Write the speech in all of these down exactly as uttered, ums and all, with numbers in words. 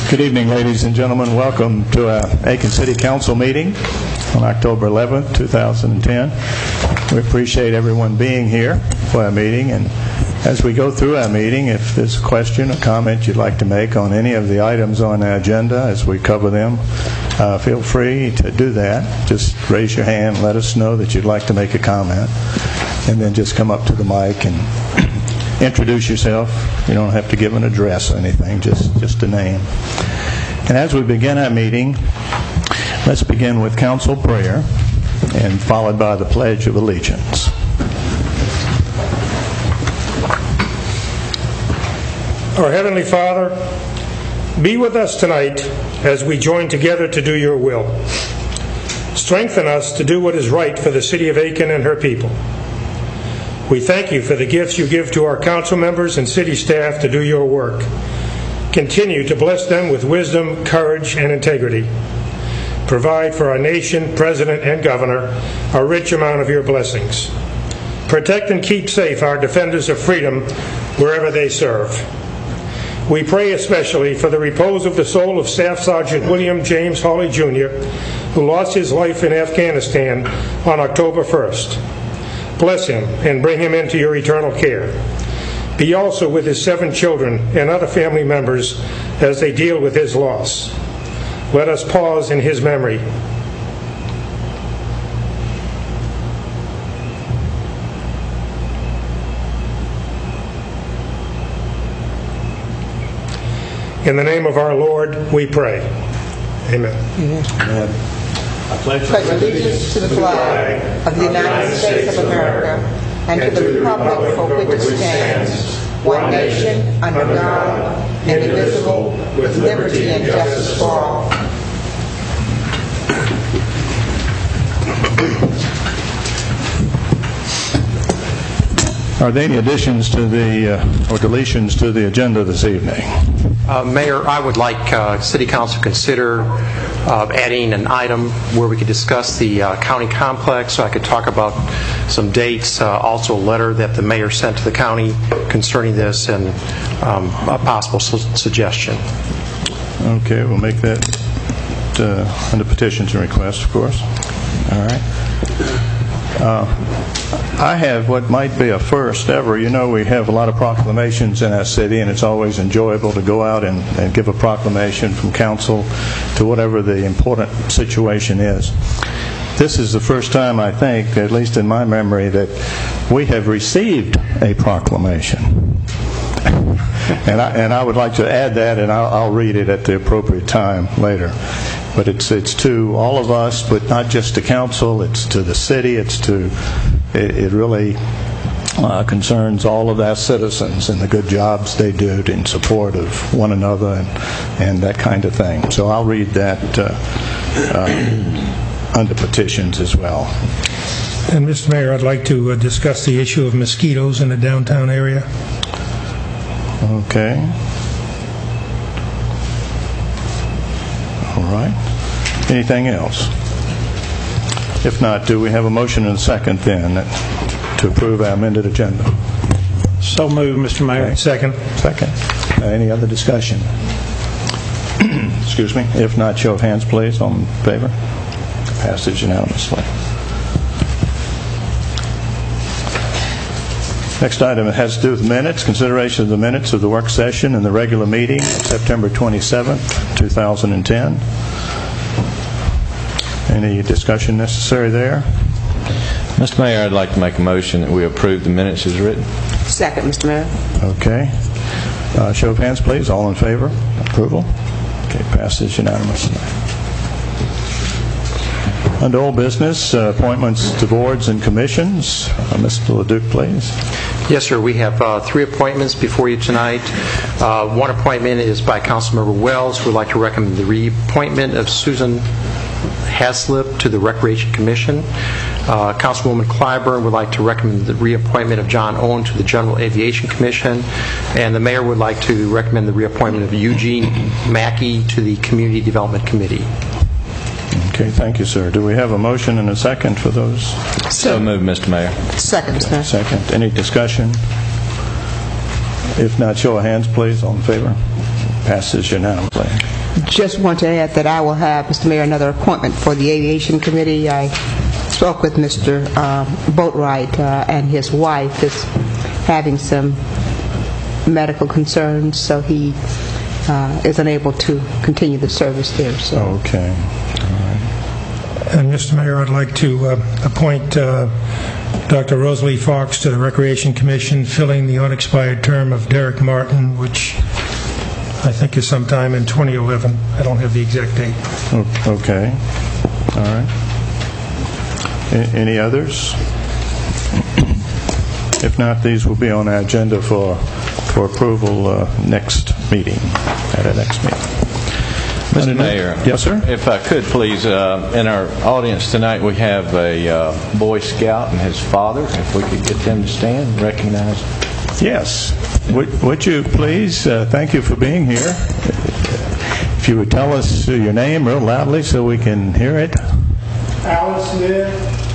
Good evening, ladies and gentlemen. Welcome to our Aiken City Council meeting on October eleventh, two thousand ten. We appreciate everyone being here for our meeting, and as we go through our meeting, if there's a question or comment you'd like to make on any of the items on our agenda as we cover them, uh, feel free to do that. Just raise your hand, let us know that you'd like to make a comment, and then just come up to the mic and introduce yourself. You don't have to give an address or anything, just, just a name. And as we begin our meeting, let's begin with council prayer and followed by the Pledge of Allegiance. Our Heavenly Father, be with us tonight as we join together to do your will. Strengthen us to do what is right for the city of Aiken and her people. We thank you for the gifts you give to our council members and city staff to do your work. Continue to bless them with wisdom, courage, and integrity. Provide for our nation, president, and governor a rich amount of your blessings. Protect and keep safe our defenders of freedom wherever they serve. We pray especially for the repose of the soul of Staff Sergeant William James Hawley, Junior, who lost his life in Afghanistan on October first. Bless him and bring him into your eternal care. Be also with his seven children and other family members as they deal with his loss. Let us pause in his memory. In the name of our Lord, we pray. Amen. Amen. I pledge allegiance to the flag of the United States of America and to the republic for which it stands, one nation, under God, indivisible, with liberty and justice for all. Are there any additions to the, uh, or deletions to the agenda this evening? Uh, Mayor, I would like uh, City Council to consider uh, adding an item where we could discuss the uh, county complex, so I could talk about some dates, uh, also a letter that the mayor sent to the county concerning this, and um, a possible su- suggestion. Okay, we'll make that uh, under petitions and requests, of course. All right. Uh, I have what might be a first ever. You know, we have a lot of proclamations in our city, and it's always enjoyable to go out and, and give a proclamation from council to whatever the important situation is. This is the first time, I think, at least in my memory, that we have received a proclamation. and, I, and I would like to add that, and I'll, I'll read it at the appropriate time later. But it's it's to all of us, but not just to council. It's to the city. It's to it, it really uh, concerns all of our citizens and the good jobs they do in support of one another and, and that kind of thing. So I'll read that uh, uh, under petitions as well. And Mister Mayor, I'd like to uh, discuss the issue of mosquitoes in the downtown area. Okay. All right. Anything else? If not, do we have a motion and a second then to approve our amended agenda? So moved, Mister Mayor. Okay. Second. Second. Uh, any other discussion? Excuse me. If not, show of hands, please. All in favor? Passage unanimously. Next item has to do with minutes. Consideration of the minutes of the work session and the regular meeting, September twenty-seventh, two thousand ten. Any discussion necessary there? Mister Mayor, I'd like to make a motion that we approve the minutes as written. Second, Mister Mayor. Okay. Uh, show of hands, please. All in favor? Approval? Okay, passes unanimously. Under old business, uh, appointments to boards and commissions. Uh, Mister LeDuc, please. Yes, sir. We have uh, three appointments before you tonight. Uh, one appointment is by Councilmember Wells, who would like to recommend the reappointment of Susan Haslip to the Recreation Commission. Uh, Councilwoman Clyburn would like to recommend the reappointment of John Owen to the General Aviation Commission. And the Mayor would like to recommend the reappointment of Eugene Mackey to the Community Development Committee. Okay, thank you, sir. Do we have a motion and a second for those? So moved, Mister Mayor. Second, Mister Mayor. Second. Any discussion? If not, show of hands, please. All in favor? Passes unanimously. just want to add that I will have, Mister Mayor, another appointment for the Aviation Committee. I spoke with Mister Uh, Boatwright, uh, and his wife is having some medical concerns, so he uh, is unable to continue the service there. So. Okay. And Mister Mayor, I'd like to uh, appoint uh, Doctor Rosalie Fox to the Recreation Commission, filling the unexpired term of Derek Martin, which I think is sometime in twenty eleven. I don't have the exact date. Okay. All right. A- any others? If not, these will be on our agenda for for approval uh, next meeting, at our next meeting. Mister Mayor. Yes, sir? If I could, please, uh, in our audience tonight, we have a uh, Boy Scout and his father. If we could get them to stand and recognize them. Yes. Would, would you please, uh, thank you for being here. If you would tell us uh, your name real loudly so we can hear it. Alan Smith.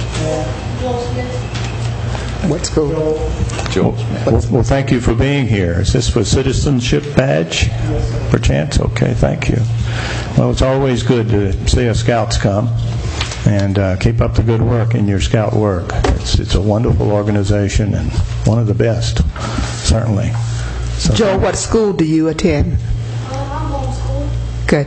What school? Joel Smith. Well, well, thank you for being here. Is this for citizenship badge? Yes, perchance? Okay, thank you. Well, it's always good to see our scouts come, and uh, keep up the good work in your scout work. It's, it's a wonderful organization and one of the best, certainly. So, Joe, what school do you attend? I'm homeschooled. Good.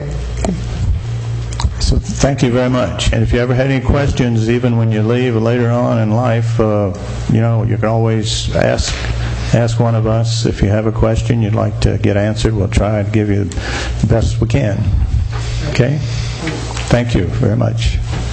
so thank you very much. And if you ever had any questions, even when you leave or later on in life, uh, you know, you can always ask ask one of us. If you have a question you'd like to get answered, we'll try to give you the best we can. Okay? Thank you very much.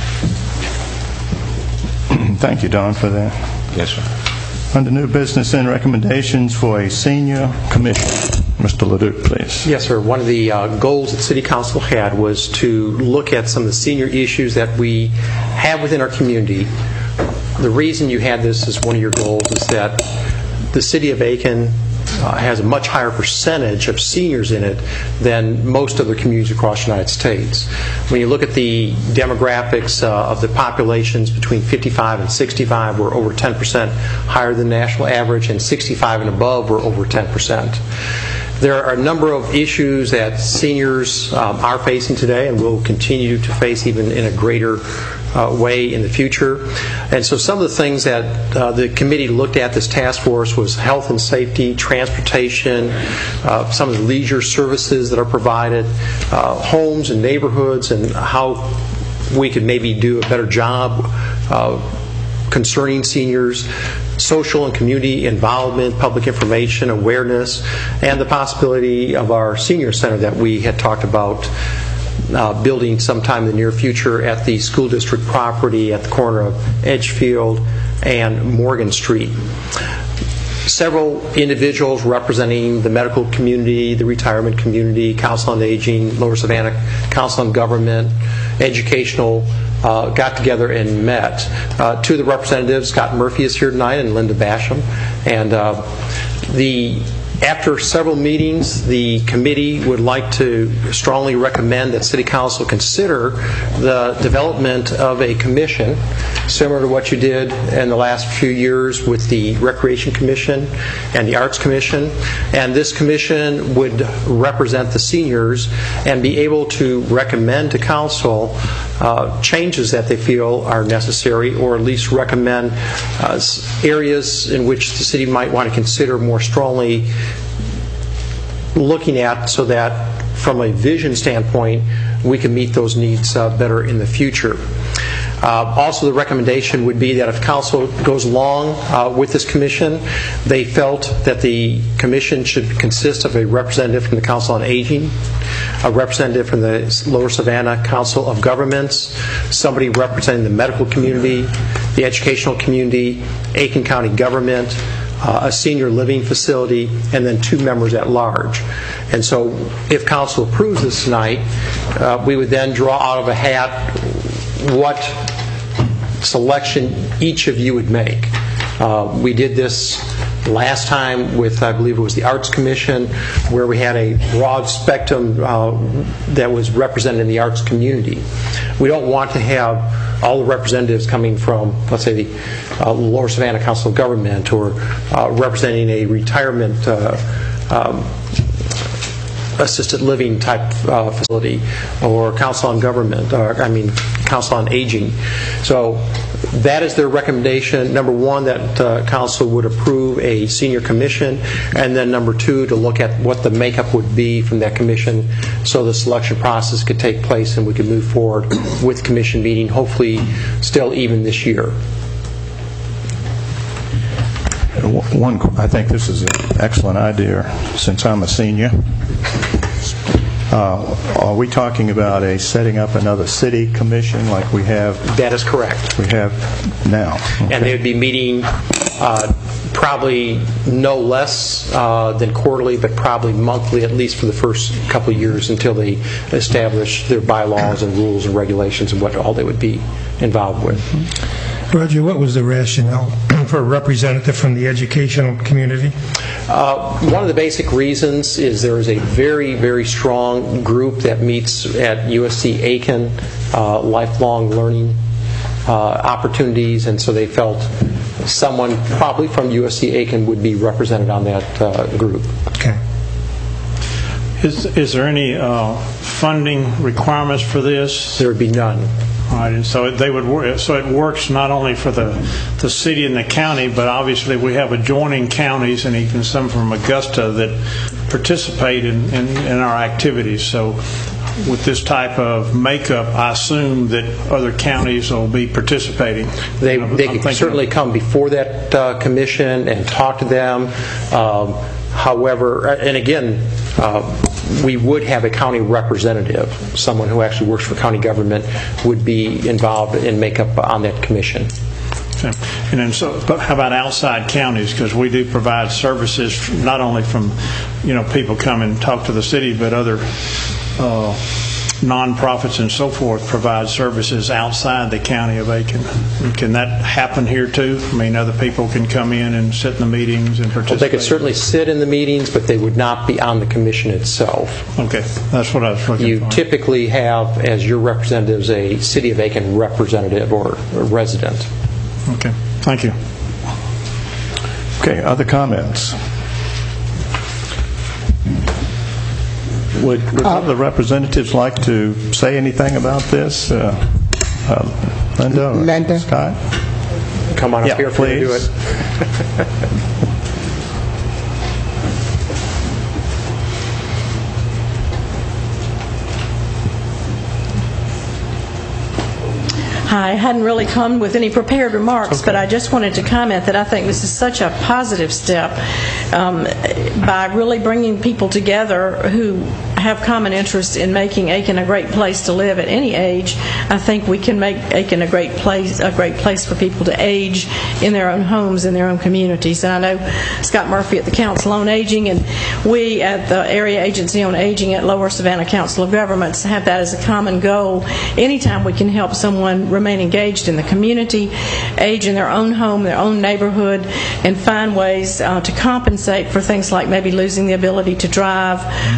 Thank you, Don, for that. Yes, sir. Under new business and recommendations for a senior commission. Mister Leduc, please. Yes, sir. One of the uh, goals that City Council had was to look at some of the senior issues that we have within our community. The reason you had this as one of your goals is that the City of Aiken uh, has a much higher percentage of seniors in it than most other communities across the United States. When you look at the demographics uh, of the populations between fifty-five and sixty-five, we're over ten percent higher than the national average, and sixty-five and above, we're over ten percent. There are a number of issues that seniors um, are facing today and will continue to face even in a greater uh, way in the future. And so some of the things that uh, the committee looked at, this task force, was health and safety, transportation, uh, some of the leisure services that are provided, uh, homes and neighborhoods, and how we could maybe do a better job uh, concerning seniors, social and community involvement, public information, awareness, and the possibility of our senior center that we had talked about uh, building sometime in the near future at the school district property at the corner of Edgefield and Morgan Street. Several individuals representing the medical community, the retirement community, Council on Aging, Lower Savannah Council on Government, educational, uh, got together and met. Uh, two of the representatives, Scott Murphy is here tonight, and Linda Basham. And uh, the after several meetings, the committee would like to strongly recommend that City Council consider the development of a commission similar to what you did in the last few years with the Recreation Commission and the Arts Commission. And this commission would represent the seniors and be able to recommend to Council uh, changes that they feel are necessary, or at least recommend uh, areas in which the city might want to consider more strongly looking at, so that from a vision standpoint we can meet those needs uh, better in the future. Uh, also, the recommendation would be that if Council goes along uh, with this commission, they felt that the commission should consist of a representative from the Council on Aging, a representative from the Lower Savannah Council of Governments, somebody representing the medical community, the educational community, Aiken County government, uh, a senior living facility, and then two members at large. And so if Council approves this tonight, uh, we would then draw out of a hat what selection each of you would make. Uh, we did this last time with, I believe it was the Arts Commission, where we had a broad spectrum uh, that was represented in the arts community. We don't want to have all the representatives coming from, let's say, the uh, Lower Savannah Council of Government, or uh, representing a retirement uh, um, assisted living type uh, facility, or council on government, or I mean council on aging. So that is their recommendation. Number one, that uh, council would approve a senior commission, and then number two, to look at what the makeup would be from that commission, so the selection process could take place and we could move forward with commission meeting, hopefully still even this year. One, I think this is an excellent idea, since I'm a senior. Uh, are we talking about a setting up another city commission like we have? That is correct. We have now. Okay. And they would be meeting uh, probably no less uh, than quarterly, but probably monthly, at least for the first couple of years, until they establish their bylaws and rules and regulations and what all they would be involved with. Roger, what was the rationale for a representative from the educational community? Uh, one of the basic reasons is there is a very, very strong group that meets at U S C Aiken, uh, lifelong learning uh, opportunities, and so they felt someone probably from U S C Aiken would be represented on that uh, group. Okay. Is, is there any uh, funding requirements for this? There would be none. All right, and so they would work. So it works not only for the the city and the county, but obviously we have adjoining counties and even some from Augusta that participate in, in, in our activities. So with this type of makeup, I assume that other counties will be participating. They, I'm, they I'm can certainly of, come before that uh, commission and talk to them. Um, however, and again, uh, we would have a county representative, someone who actually works for county government, would be involved in makeup on that commission. Okay. And then, so, but how about outside counties? Because we do provide services from, not only from, you know, people come and talk to the city, but other uh, nonprofits and so forth provide services outside the county of Aiken. Can that happen here too? I mean, other people can come in and sit in the meetings and participate? Well, they could certainly sit in the meetings, but they would not be on the commission itself. Okay, that's what I was looking you for. You typically have, as your representatives, a City of Aiken representative or a resident. Okay, thank you. Okay, other comments? Would, would uh, the representatives like to say anything about this? Uh, uh, Linda or Linda. Scott? Come on up yeah, here for you to do it. I hadn't really come with any prepared remarks, okay. But I just wanted to comment that I think this is such a positive step um, by really bringing people together who have common interests in making Aiken a great place to live at any age. I think we can make Aiken a great place, a great place for people to age in their own homes, in their own communities. And I know Scott Murphy at the Council on Aging, and we at the Area Agency on Aging at Lower Savannah Council of Governments have that as a common goal. Anytime we can help someone remain engaged in the community, age in their own home, their own neighborhood, and find ways uh, to compensate for things like maybe losing the ability to drive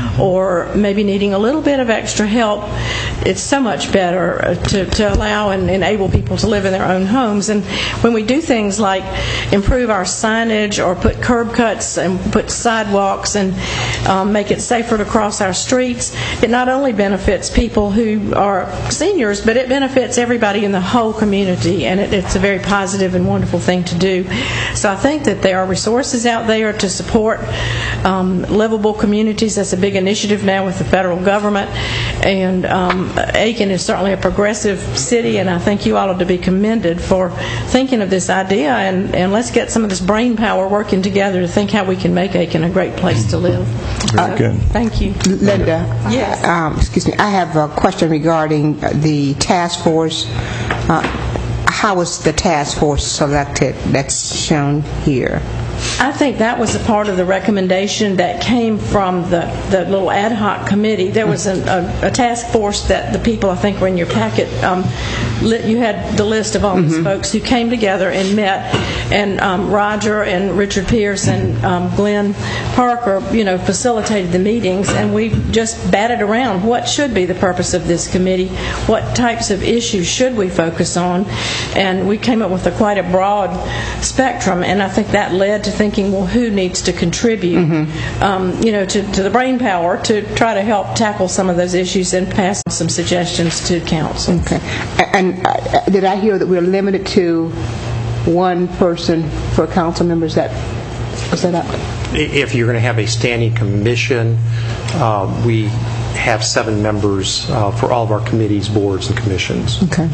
or maybe needing a little bit of extra help, it's so much better to, to allow and enable people to live in their own homes. And when we do things like improve our signage or put curb cuts and put sidewalks and um, make it safer to cross our streets, it not only benefits people who are seniors, but it benefits everybody in the whole community, and it, it's a very positive and wonderful thing to do. So I think that there are resources out there to support um, livable communities. That's a big initiative now with the federal government, and um, Aiken is certainly a progressive city, and I think you all ought to be commended for thinking of this idea, and, and let's get some of this brain power working together to think how we can make Aiken a great place to live. Very so, good. Thank you. Linda, yes. Um, excuse me, I have a question regarding the task force. Uh, how was the task force selected that's shown here? I think that was a part of the recommendation that came from the, the little ad hoc committee. There was a, a, a task force that the people, I think, were in your packet. Um, lit, you had the list of all mm-hmm. these folks who came together and met, and um, Roger and Richard Pierce and um, Glenn Parker, you know, facilitated the meetings, and we just batted around what should be the purpose of this committee, what types of issues should we focus on, and we came up with a quite a broad spectrum, and I think that led to thinking, well, who needs to contribute, um, you know, to, to the brain power to try to help tackle some of those issues and pass some suggestions to council. Okay. And uh, did I hear that we're limited to one person for council members? That is that up? If you're going to have a standing commission, uh, we have seven members uh, for all of our committees, boards, and commissions. Okay.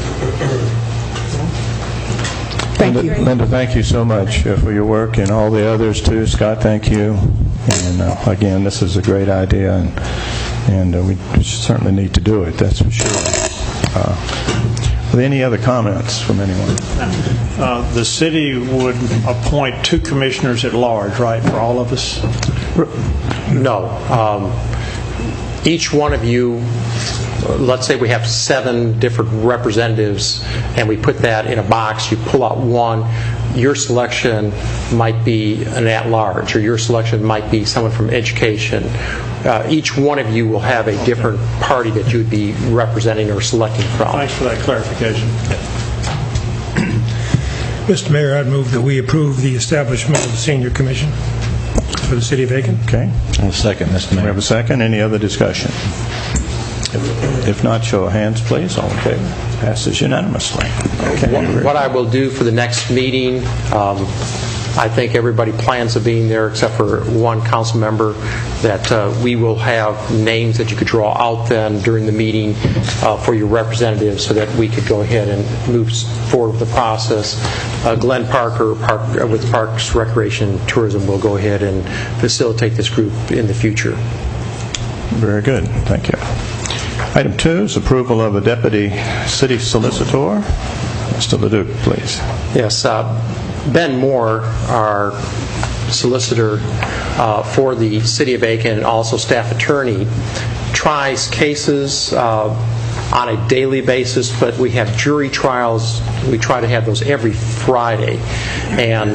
Thank Linda, you. Linda, thank you so much uh, for your work, and all the others too. Scott, thank you. And uh, again, this is a great idea, and, and uh, we certainly need to do it, that's for sure. Uh, are there any other comments from anyone? Uh, the city would appoint two commissioners at large, right, for all of us? No. Um, each one of you, let's say we have seven different representatives, and we put that in a box. You pull out one. Your selection might be an at-large, or your selection might be someone from education. Uh, each one of you will have a different party that you would be representing or selecting from. Thanks for that clarification. Mister Mayor, I'd move that we approve the establishment of the Senior Commission for the City of Aiken. Okay. I'll second, Mister We Mayor. have a second. Any other discussion? If, if not, show of hands, please. All in favor? Passes unanimously. Okay. What, what I will do for the next meeting, um, I think everybody plans on being there except for one council member, that uh, we will have names that you could draw out then during the meeting uh, for your representatives so that we could go ahead and move forward with the process. Uh, Glenn Parker Park, uh, with Parks, Recreation, and Tourism will go ahead and facilitate this group in the future. Very good. Thank you. Item two is approval of a deputy city solicitor. Mister Leduc, please. Yes. Uh, Ben Moore, our solicitor uh, for the City of Aiken and also staff attorney, tries cases uh, on a daily basis, but we have jury trials. We try to have those every Friday. And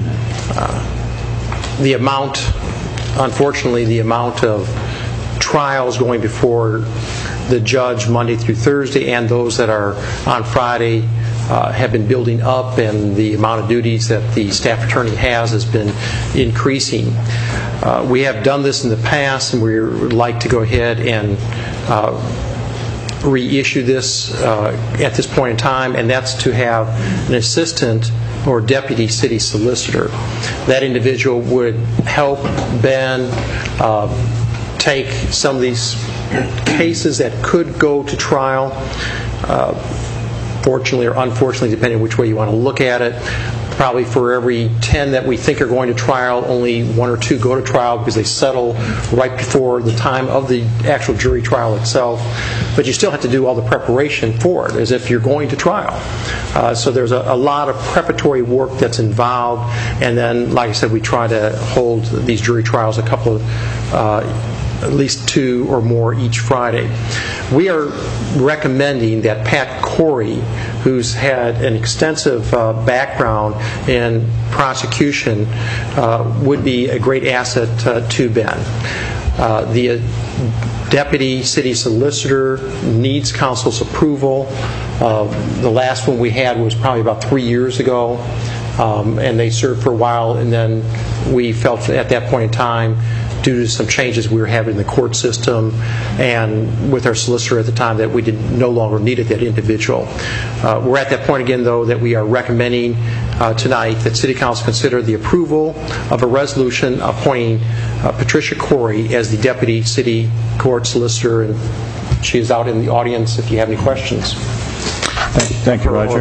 uh, the amount, unfortunately, the amount of trials going before the judge Monday through Thursday and those that are on Friday Uh, have been building up, and the amount of duties that the staff attorney has has been increasing. Uh, we have done this in the past, and we would like to go ahead and uh, reissue this uh, at this point in time, and that's to have an assistant or deputy city solicitor. That individual would help Ben uh, take some of these cases that could go to trial, uh, fortunately or unfortunately, depending on which way you want to look at it. Probably for every ten that we think are going to trial, only one or two go to trial because they settle right before the time of the actual jury trial itself. But you still have to do all the preparation for it, as if you're going to trial. Uh, so there's a, a lot of preparatory work that's involved. And then, like I said, we try to hold these jury trials a couple of uh, at least two or more each Friday. We are recommending that Pat Corey, who's had an extensive uh, background in prosecution, uh, would be a great asset uh, to Ben. Uh, the uh, deputy city solicitor needs council's approval. Uh, the last one we had was probably about three years ago, um, and they served for a while, and then we felt at that point in time, due to some changes we were having in the court system and with our solicitor at the time, that we did no longer needed that individual. Uh, we're at that point again, though, that we are recommending uh, tonight that City Council consider the approval of a resolution appointing uh, Patricia Corey as the Deputy City Court Solicitor, and she is out in the audience if you have any questions. Thank, thank you, Roger.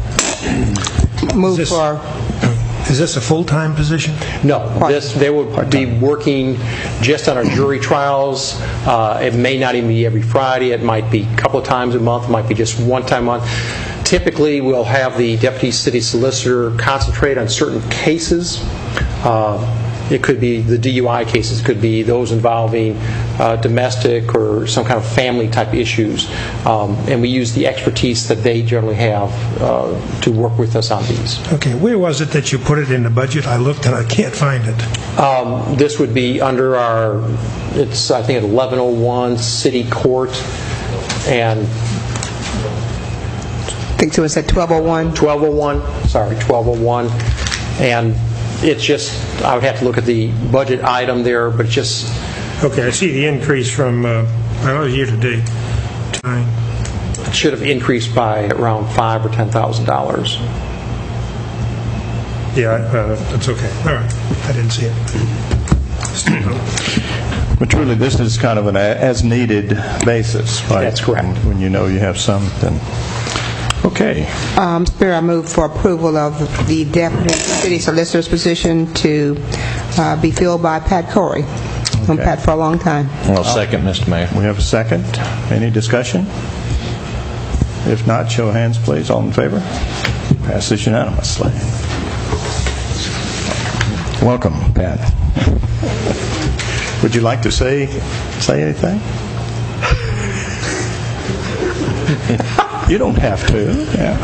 Move This- for. Is this a full-time position? No, this, they will be working just on our jury trials. Uh, it may not even be every Friday. It might be a couple of times a month. It might be just one time a month. Typically, we'll have the deputy city solicitor concentrate on certain cases. Uh, it could be the D U I cases. It could be those involving uh, domestic or some kind of family-type issues. Um, and we use the expertise that they generally have uh, to work with us on these. Okay, where was it that you put it in the budget? I looked and I can't find it. Um, this would be under our, it's I think at eleven oh one City Court, and I think so. It's at twelve oh one. twelve oh one, sorry, twelve oh one, and It's just, I would have to look at the budget item there, but just... Okay, I see the increase from, uh, well, year to date. Nine. It should have increased by around five or ten thousand dollars. Yeah, uh, that's okay. All right, I didn't see it. But truly, this is kind of an as-needed basis, right? That's correct. When, when you know you have something. Okay. Um, Spear, I move for approval of the Deputy City Solicitor's position to uh, be filled by Pat Corey. Known Okay. Pat for a long time. Well, second, Mister Mayor. We have a second. Any discussion? If not, show of hands, please. All in favor? Passes unanimously. Welcome, Pat. Would you like to say say anything? You don't have to. Yeah.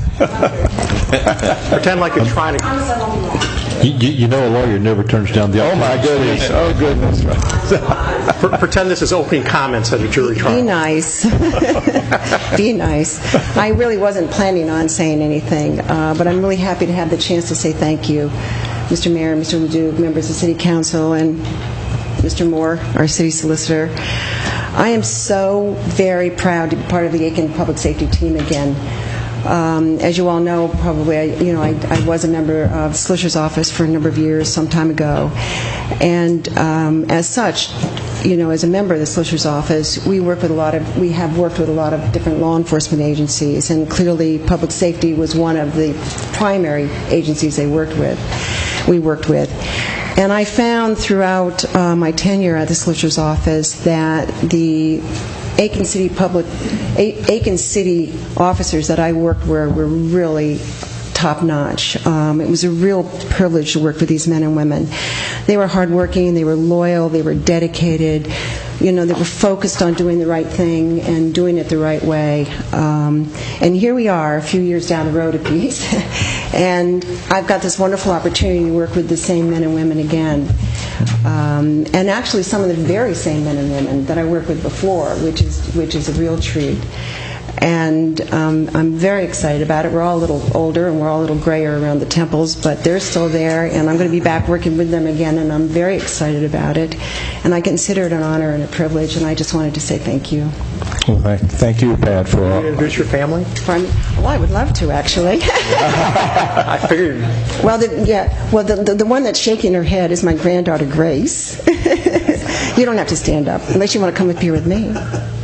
Pretend like you're trying to... You, you, you know a lawyer never turns down the Oh my goodness! Oh goodness! Pretend this is opening comments at a jury trial. Be nice. Be nice. I really wasn't planning on saying anything, uh, but I'm really happy to have the chance to say thank you, Mister Mayor, Mister Leduc, members of City Council, and Mister Moore, our City Solicitor. I am so very proud to be part of the Aiken Public Safety team again. Um, as you all know, probably, I, you know, I, I was a member of the Solicitor's Office for a number of years, some time ago, and um, as such, you know, as a member of the Solicitor's Office, we work with a lot of, we have worked with a lot of different law enforcement agencies, and clearly, public safety was one of the primary agencies they worked with. We worked with. And I found throughout uh, my tenure at the Solicitor's Office that the Aiken City public, Aiken City officers that I worked with were really top-notch. Um, it was a real privilege to work with these men and women. They were hardworking, they were loyal, they were dedicated. You know, they were focused on doing the right thing and doing it the right way. Um, and here we are, a few years down the road a piece, and I've got this wonderful opportunity to work with the same men and women again. Um, and actually some of the very same men and women that I worked with before, which is which is a real treat. And um, I'm very excited about it. We're all a little older and we're all a little grayer around the temples, but they're still there, and I'm going to be back working with them again, and I'm very excited about it. And I consider it an honor and a privilege, and I just wanted to say thank you. Well, thank, thank you, Pat, for. Can you introduce your family? I'm, well, I would love to, actually. I figured. Well, the, yeah. Well, the, the the one that's shaking her head is my granddaughter Grace. You don't have to stand up unless you want to come up here with me.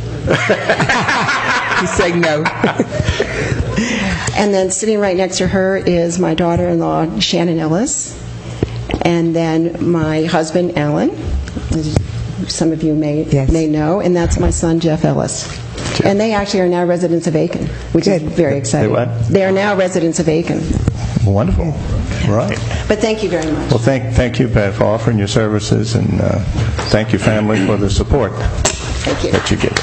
He's saying no. And then sitting right next to her is my daughter-in-law Shannon Ellis, and then my husband Alan, as some of you may Yes. may know, and that's my son Jeff Ellis. Jeff. And they actually are now residents of Aiken, which Good. is very exciting. They what? They are now residents of Aiken. Wonderful. Right. But thank you very much. Well, thank thank you, Pat, for offering your services, and uh, thank you, family, for the support Thank you. that you get.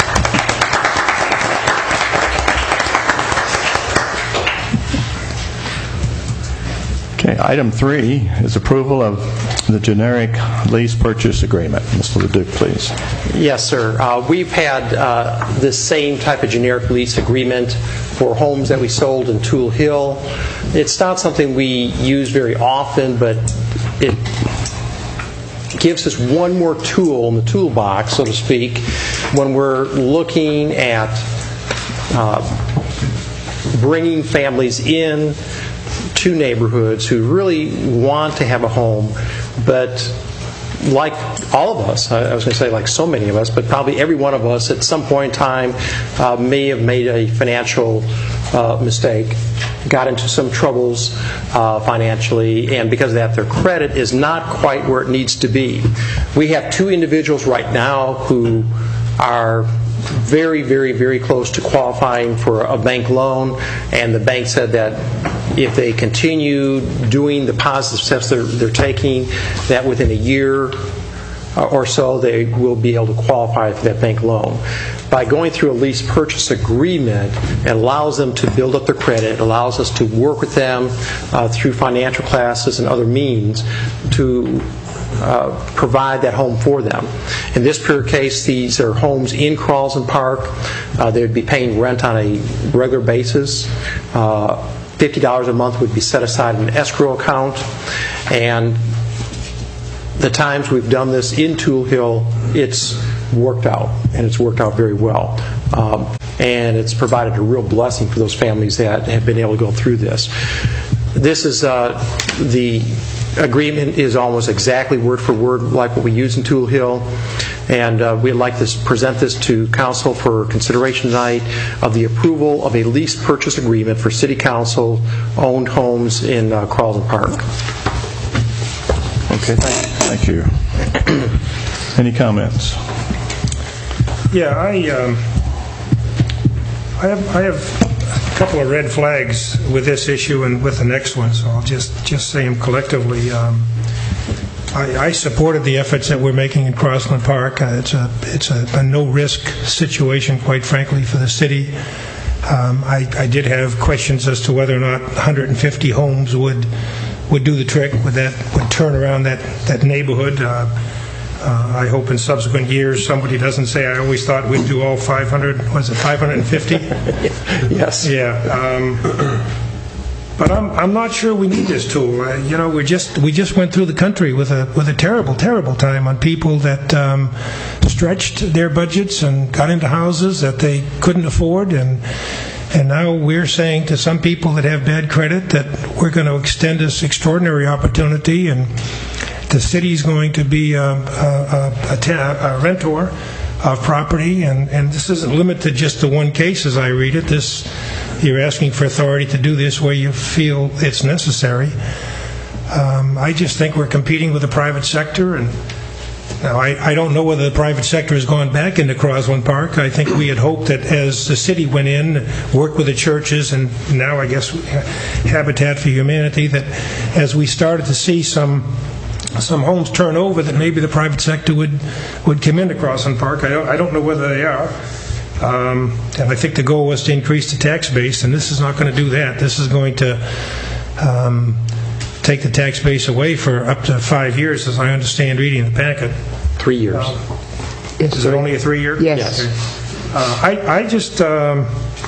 Okay, item three is approval of the generic lease purchase agreement. Mister Leduc, please. Yes, sir. Uh, we've had uh, this same type of generic lease agreement for homes that we sold in Tool Hill. It's not something we use very often, but it gives us one more tool in the toolbox, so to speak, when we're looking at uh, bringing families in to neighborhoods who really want to have a home, but like all of us, I was going to say like so many of us, but probably every one of us at some point in time uh, may have made a financial uh, mistake, got into some troubles uh, financially, and because of that their credit is not quite where it needs to be. We have two individuals right now who are very, very, very close to qualifying for a bank loan, and the bank said that if they continue doing the positive steps they're, they're taking, that within a year or so they will be able to qualify for that bank loan. By going through a lease purchase agreement, it allows them to build up their credit. It allows us to work with them uh, through financial classes and other means to uh, provide that home for them. In this particular case, these are homes in Carlson Park. Uh, they would be paying rent on a regular basis. Uh, fifty dollars a month would be set aside in an escrow account. And the times we've done this in Tool Hill, it's worked out, and it's worked out very well. Um, and it's provided a real blessing for those families that have been able to go through this. This is, uh, the agreement is almost exactly word for word like what we use in Tool Hill. And uh, we'd like to present this to council for consideration tonight of the approval of a lease purchase agreement for city council owned homes in uh, Carlson Park. Okay, thank you. Thank you. Any comments? Yeah, I, um, I have I have a couple of red flags with this issue and with the next one, so I'll just, just say them collectively. Um, I, I supported the efforts that we're making in Crossland Park. Uh, it's a it's a, a no-risk situation, quite frankly, for the city. Um, I, I did have questions as to whether or not one hundred fifty homes would would do the trick, would that would turn around that that neighborhood. Uh, uh, I hope in subsequent years somebody doesn't say, I always thought we'd do all five hundred. Was it five hundred fifty? Yes. Yeah. Um, But I'm I'm not sure we need this tool. Uh, you know, we just we just went through the country with a with a terrible terrible time on people that um, stretched their budgets and got into houses that they couldn't afford, and and now we're saying to some people that have bad credit that we're going to extend this extraordinary opportunity, and the city's going to be a, a, a, a, ta- a rentor of property, and, and this isn't limited to just the one case as I read it. This, you're asking for authority to do this where you feel it's necessary. Um, I just think we're competing with the private sector, and now I, I don't know whether the private sector has gone back into Crossland Park. I think we had hoped that as the city went in, worked with the churches, and now I guess Habitat for Humanity, that as we started to see some some homes turn over, that maybe the private sector would would come into Crossland Park. I don't, I don't know whether they are. Um, and I think the goal was to increase the tax base, and this is not going to do that. This is going to um, take the tax base away for up to five years, as I understand reading the packet. Three years. Uh, Yes, is it only a three-year? Yes. Okay. Uh, I, I just, um,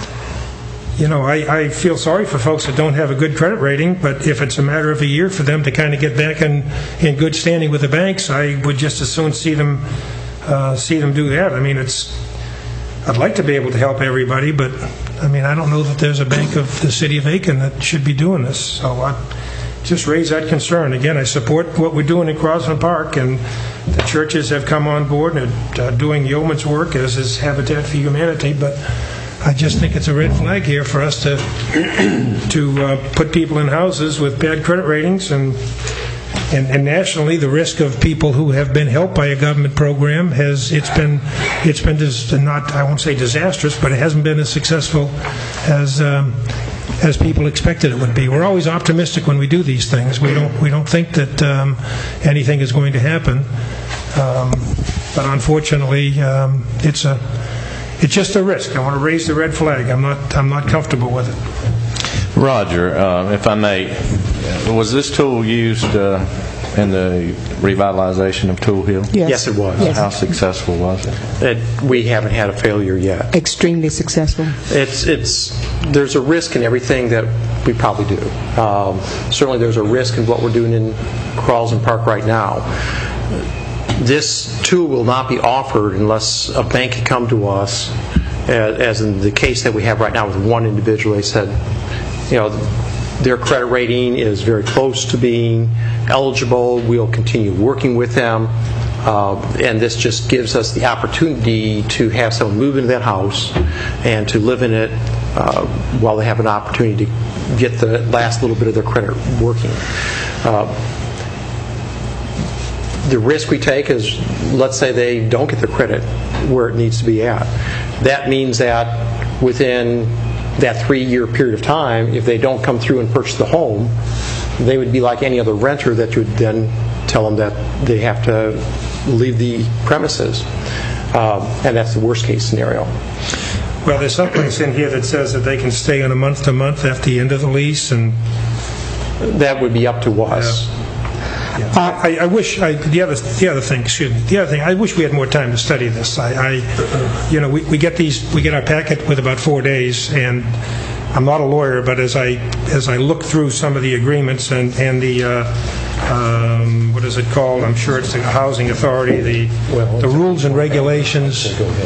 you know, I, I feel sorry for folks that don't have a good credit rating, but if it's a matter of a year for them to kind of get back in, in good standing with the banks, I would just as soon see them uh, see them do that. I mean, it's. I'd like to be able to help everybody, but I mean, I don't know that there's a bank of the city of Aiken that should be doing this. So I just raise that concern. Again, I support what we're doing in Crossland Park, and the churches have come on board and are uh, doing yeoman's work, as is Habitat for Humanity, but I just think it's a red flag here for us to to uh, put people in houses with bad credit ratings, and, and and nationally the risk of people who have been helped by a government program has it's been it's been dis- not I won't say disastrous, but it hasn't been as successful as um, as people expected it would be. We're always optimistic when we do these things. We don't we don't think that um, anything is going to happen, um, but unfortunately um, it's a It's just a risk. I want to raise the red flag. I'm not. I'm not comfortable with it. Roger, uh, if I may, was this tool used uh, in the revitalization of Tool Hill? Yes, Yes, it was. Yes. How successful was it? It, we haven't had a failure yet. Extremely successful. It's it's there's a risk in everything that we probably do. Um, certainly, there's a risk in what we're doing in Carlson Park right now. This tool will not be offered unless a bank can come to us, as in the case that we have right now with one individual. They said, you know, their credit rating is very close to being eligible. We'll continue working with them. Uh, and this just gives us the opportunity to have someone move into that house and to live in it uh, while they have an opportunity to get the last little bit of their credit working. Uh, The risk we take is, let's say they don't get their credit where it needs to be at. That means that within that three-year period of time, if they don't come through and purchase the home, they would be like any other renter that would then tell them that they have to leave the premises. Um, and that's the worst-case scenario. Well, there's someplace in here that says that they can stay on a month-to-month after the end of the lease, and that would be up to us. Yeah. Uh, I, I wish I, the other the other thing. Excuse me. The other thing. I wish we had more time to study this. I, I you know, we, we get these. We get our packet with about four days, and I'm not a lawyer, but as I as I look through some of the agreements and and the uh, um, what is it called? I'm sure it's the Housing Authority. The the rules and regulations.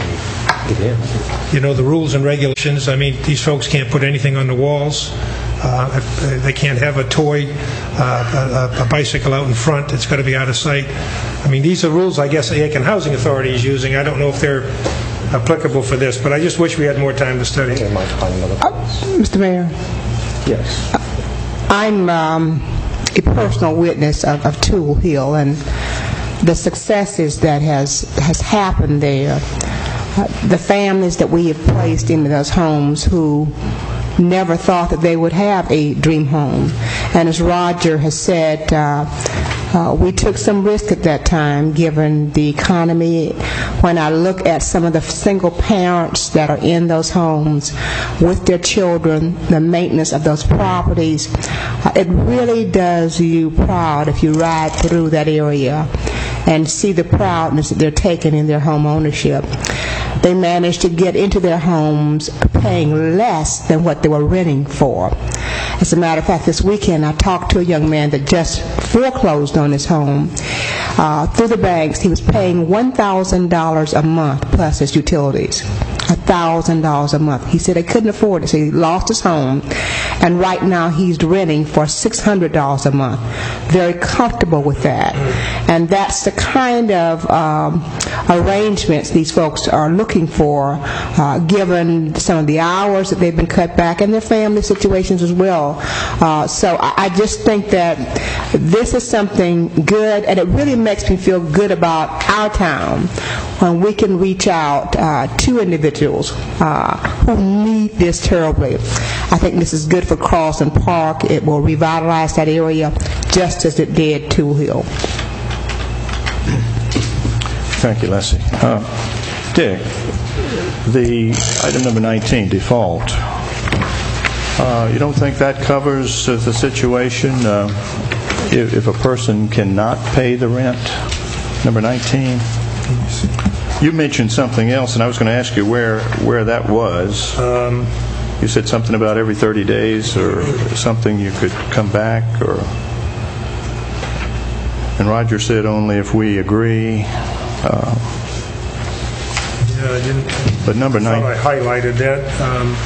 You know, the rules and regulations. I mean, these folks can't put anything on the walls. Uh, they can't have a toy, uh, a, a bicycle out in front. It's got to be out of sight. I mean, these are rules I guess the Aiken Housing Authority is using. I don't know if they're applicable for this, but I just wish we had more time to study. Uh, Mister Mayor? Yes. I'm um, a personal witness of, of Tool Hill and the successes that has, has happened there. Uh, the families that we have placed into those homes who never thought that they would have a dream home. And as Roger has said, uh, uh, we took some risk at that time given the economy. When I look at some of the single parents that are in those homes with their children, the maintenance of those properties, uh, it really does you proud if you ride through that area and see the proudness that they're taking in their home ownership. They managed to get into their homes paying less than what they were renting for. As a matter of fact, this weekend I talked to a young man that just foreclosed on his home. Uh, through the banks, he was paying one thousand dollars a month plus his utilities. one thousand dollars a month. He said he couldn't afford it, so he lost his home, and right now he's renting for six hundred dollars a month. Very comfortable with that. And that's the kind of um, arrangements these folks are looking for, uh, given some of the hours that they've been cut back and their family situations as well. Uh, so I, I just think that this is something good, and it really makes me feel good about our town when we can reach out uh, to individuals uh, who need this terribly. I think this is good for Carlson Park. It will revitalize that area just as it did Tool Hill. Thank you, Leslie. Uh, Dick, the item number nineteen, default. Uh, you don't think that covers uh, the situation uh, if, if a person cannot pay the rent? Number nineteen. You mentioned something else, and I was going to ask you where where that was. Um, you said something about every thirty days or something you could come back, or. And Roger said only if we agree. Uh, yeah, I didn't. But number nine. I thought I highlighted that. Um,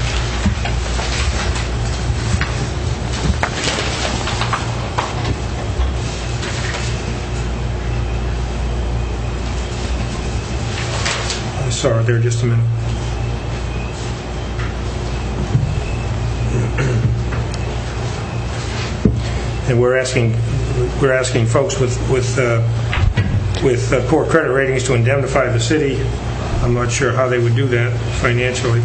Sorry, there, just a minute. And we're asking, we're asking folks with with uh, with uh, poor credit ratings to indemnify the city. I'm not sure how they would do that financially.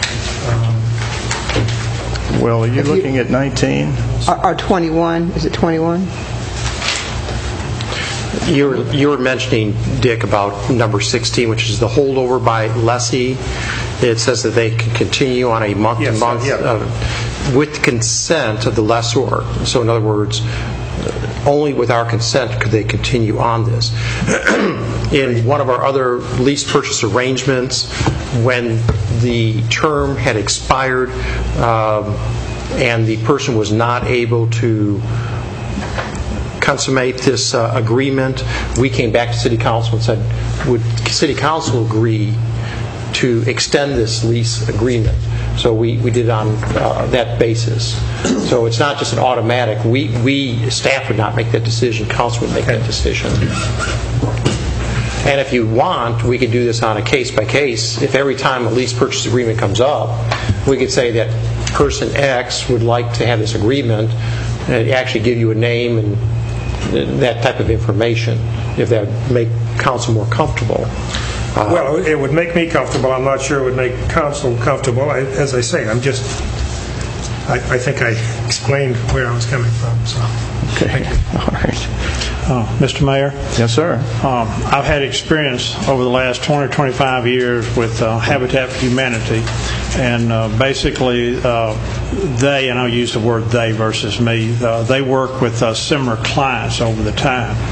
Um, well, are you if looking you, at nineteen? Or, or twenty-one? Is it twenty-one? You were, you were mentioning, Dick, about number sixteen, which is the holdover by lessee. It says that they can continue on a month-to-month yes, yeah. uh, with consent of the lessor. So in other words, only with our consent could they continue on this. In one of our other lease purchase arrangements, when the term had expired um, and the person was not able to consummate this uh, agreement, we came back to City Council and said, would City Council agree to extend this lease agreement? So we, we did it on uh, that basis. So it's not just an automatic. We, we, staff would not make that decision. Council would make that decision. And if you want, we could do this on a case by case. If every time a lease purchase agreement comes up, we could say that person X would like to have this agreement and actually give you a name and that type of information, if that would make council more comfortable. Uh, well, it would make me comfortable. I'm not sure it would make council comfortable. I, as I say, I'm just, I, I think I explained where I was coming from. So, okay. Thank you. All right. Uh, Mister Mayor? Yes, sir. Um, I've had experience over the last twenty or twenty-five years with uh, Habitat for Humanity, and uh, basically uh, they, and I'll use the word they versus me, uh, they work with uh, similar clients over the time.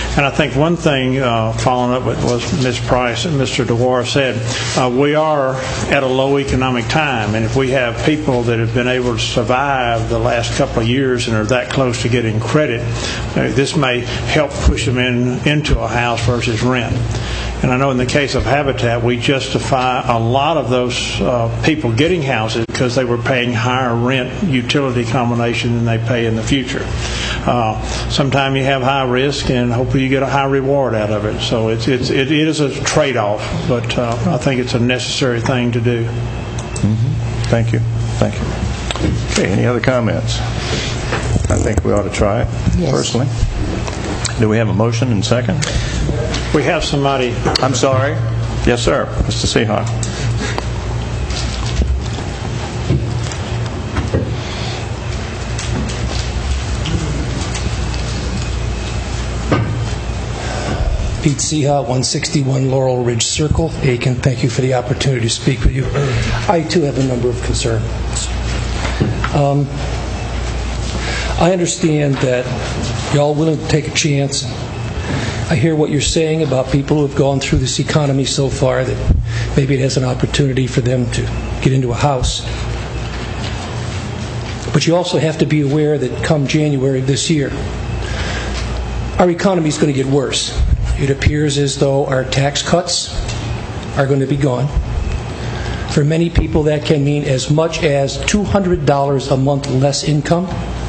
And I think one thing, uh, following up with what Miz Price and Mister DeWar said, uh, we are at a low economic time, and if we have people that have been able to survive the last couple of years and are that close to getting credit, uh, this may help push them in into a house versus rent. And I know in the case of Habitat, we justify a lot of those uh, people getting houses because they were paying higher rent utility combination than they pay in the future. Uh, sometimes you have high risk, and hopefully you get a high reward out of it. So it's, it's, it is a trade-off, but uh, I think it's a necessary thing to do. Mm-hmm. Thank you. Thank you. Okay, any other comments? I think we ought to try it, yes. Personally. Do we have a motion and second? We have somebody. I'm sorry. Yes, sir. Mister Seahawk. Pete Seha, one sixty-one Laurel Ridge Circle, Aiken. Thank you for the opportunity to speak with you. I, too, have a number of concerns. Um, I understand that y'all willing to take a chance. I hear what you're saying about people who have gone through this economy so far that maybe it has an opportunity for them to get into a house. But you also have to be aware that come January of this year, our economy is going to get worse. It appears as though our tax cuts are going to be gone. For many people, that can mean as much as two hundred dollars a month less income.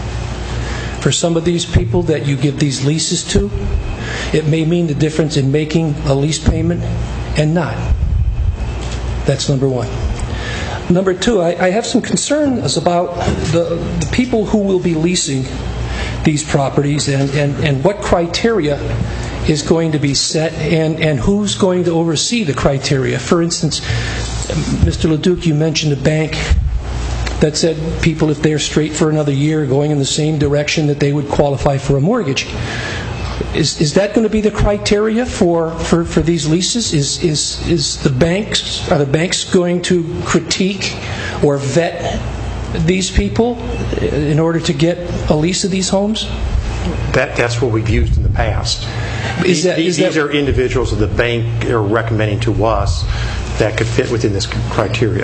For some of these people that you give these leases to, it may mean the difference in making a lease payment and not. That's number one. Number two, I, I have some concerns about the, the people who will be leasing these properties and, and, and what criteria is going to be set and, and who's going to oversee the criteria. For instance, Mister LeDuc, you mentioned a bank that said people, if they're straight for another year, going in the same direction, that they would qualify for a mortgage. Is is that going to be the criteria for, for, for these leases? Is is is the banks are the banks going to critique or vet these people in order to get a lease of these homes? That that's what we've used in the past. Is that, these is that, are individuals that the bank are recommending to us that could fit within this criteria.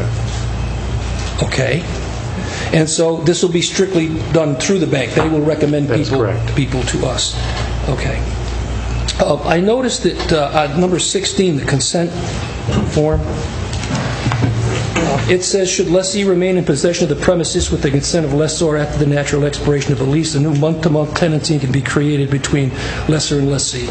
Okay. And so this will be strictly done through the bank. They will recommend people, people to us. Okay. Uh, I noticed that uh, on number sixteen, the consent form, uh, it says, should lessee remain in possession of the premises with the consent of lessor after the natural expiration of a lease, a new month-to-month tenancy can be created between lessor and lessee.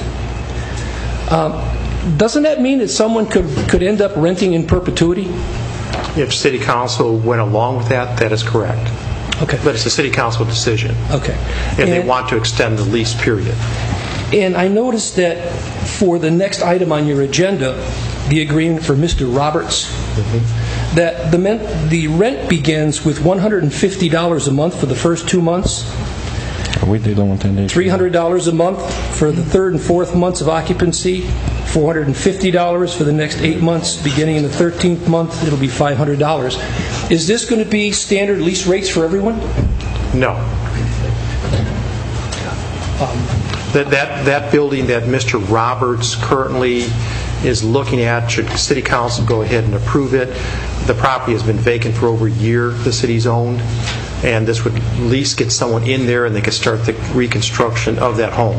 Um, doesn't that mean that someone could, could end up renting in perpetuity? If City Council went along with that, that is correct. Okay. But it's a City Council decision. Okay. If and, they want to extend the lease period. And I noticed that for the next item on your agenda, the agreement for Mister Roberts, mm-hmm. that the, men, the rent begins with one hundred fifty dollars a month for the first two months. We do want ten days. three hundred dollars a month for the third and fourth months of occupancy. four hundred fifty dollars for the next eight months. Beginning in the thirteenth month, it'll be five hundred dollars. Is this going to be standard lease rates for everyone? No. Um, that, that, that building that Mister Roberts currently is looking at, should City Council go ahead and approve it, the property has been vacant for over a year, the city's owned, and this would at least get someone in there and they could start the reconstruction of that home.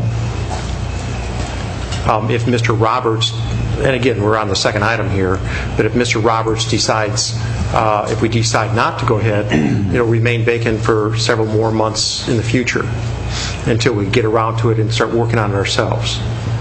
Um, if Mister Roberts, and again, we're on the second item here, but if Mister Roberts decides, uh, if we decide not to go ahead, it'll remain vacant for several more months in the future until we get around to it and start working on it ourselves.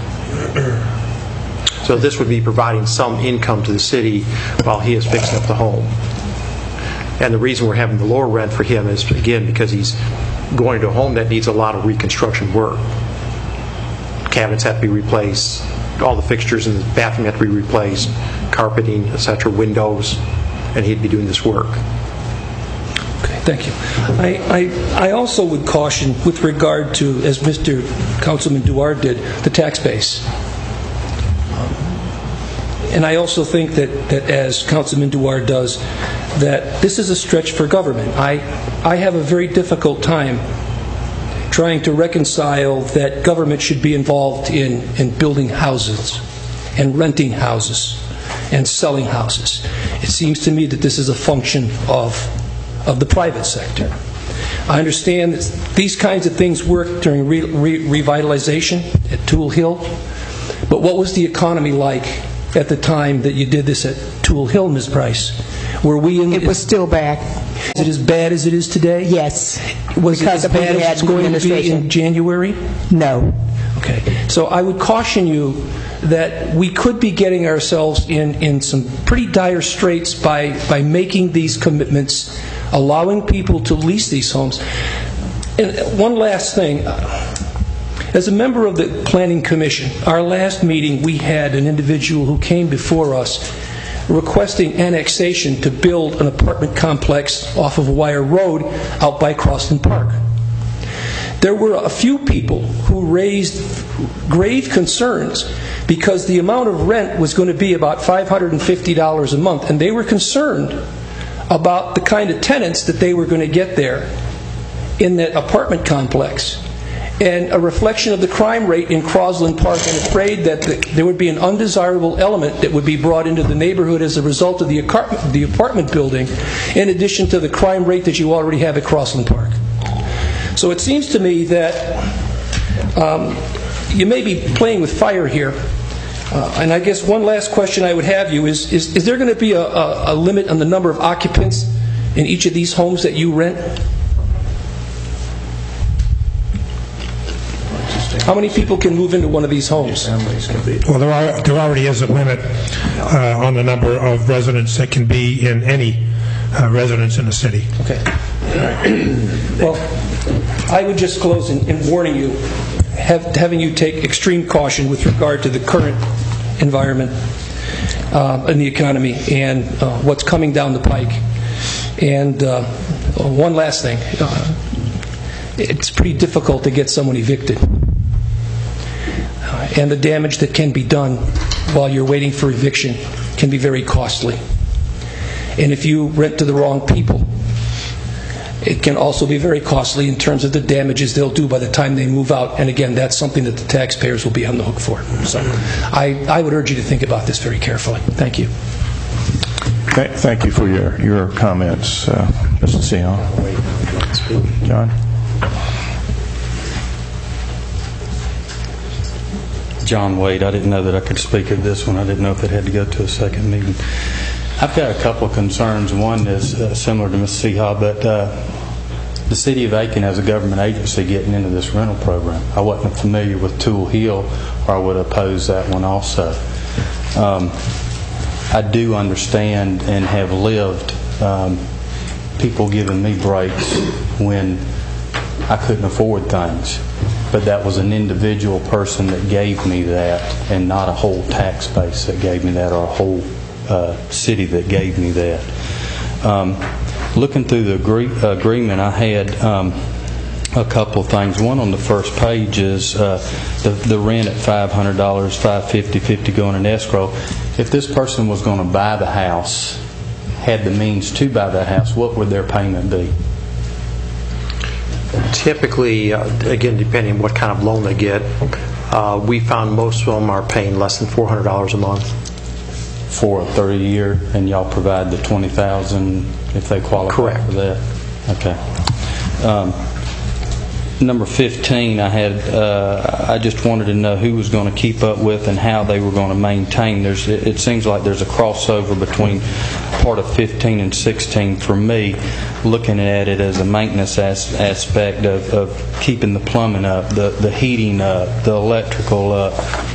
So this would be providing some income to the city while he is fixing up the home. And the reason we're having the lower rent for him is, again, because he's going to a home that needs a lot of reconstruction work. Cabinets have to be replaced, all the fixtures in the bathroom have to be replaced, carpeting, et cetera, windows, and he'd be doing this work. Okay, thank you. I, I, I also would caution with regard to, as Mister Councilman Duarte did, the tax base. Um, and I also think that, that as Councilman Duarte does, that this is a stretch for government. I, I have a very difficult time trying to reconcile that government should be involved in, in building houses and renting houses and selling houses. It seems to me that this is a function of, of the private sector. I understand that these kinds of things work during re, re, revitalization at Toole Hill, but what was the economy like at the time that you did this at Toole Hill, Miz Price? Were we in? It was still bad. Is it as bad as it is today? Yes. Was because it as bad as it's going to be in January? No. Okay. So I would caution you that we could be getting ourselves in, in some pretty dire straits by, by making these commitments, allowing people to lease these homes. And one last thing. As a member of the Planning Commission, our last meeting we had an individual who came before us requesting annexation to build an apartment complex off of Wire Road out by Crosland Park. There were a few people who raised grave concerns because the amount of rent was going to be about five hundred fifty dollars a month, and they were concerned about the kind of tenants that they were going to get there in that apartment complex, and a reflection of the crime rate in Crosland Park, and afraid that the, there would be an undesirable element that would be brought into the neighborhood as a result of the, the apartment building, in addition to the crime rate that you already have at Crosland Park. So it seems to me that um, you may be playing with fire here. Uh, and I guess one last question I would have you is, is, is there going to be a, a, a limit on the number of occupants in each of these homes that you rent? How many people can move into one of these homes? Well, there, are, there already is a limit uh, on the number of residents that can be in any uh, residence in the city. Okay. Well, I would just close in, in warning you, have, having you take extreme caution with regard to the current environment uh, in the economy and uh, what's coming down the pike. And uh, one last thing. Uh, it's pretty difficult to get someone evicted. Uh, and the damage that can be done while you're waiting for eviction can be very costly. And if you rent to the wrong people, it can also be very costly in terms of the damages they'll do by the time they move out. And again, that's something that the taxpayers will be on the hook for. So I, I would urge you to think about this very carefully. Thank you. Th- thank you for your, your comments, uh, Mister Sion. John? John Wade. I didn't know that I could speak at this one. I didn't know if it had to go to a second meeting. I've got a couple of concerns. One is uh, similar to Miz Seha, but uh, the City of Aiken has a government agency getting into this rental program. I wasn't familiar with Toole Hill, or I would oppose that one also. Um, I do understand and have lived um, people giving me breaks when I couldn't afford things. But that was an individual person that gave me that, and not a whole tax base that gave me that, or a whole uh, city that gave me that. Um, looking through the agree- agreement, I had um, a couple of things. One on the first page is uh, the, the rent at five hundred dollars, five hundred fifty dollars, fifty dollars going in escrow. If this person was going to buy the house, had the means to buy that house, what would their payment be? Typically, uh, again, depending on what kind of loan they get, uh, we found most of them are paying less than four hundred dollars a month. For a thirty year, and y'all provide the twenty thousand dollars if they qualify Correct. for that? Okay. Um, number fifteen, I had. Uh, I just wanted to know who was going to keep up with and how they were going to maintain. There's. It, it seems like there's a crossover between part of fifteen and sixteen for me, looking at it as a maintenance as, aspect of, of keeping the plumbing up, the, the heating up, the electrical up.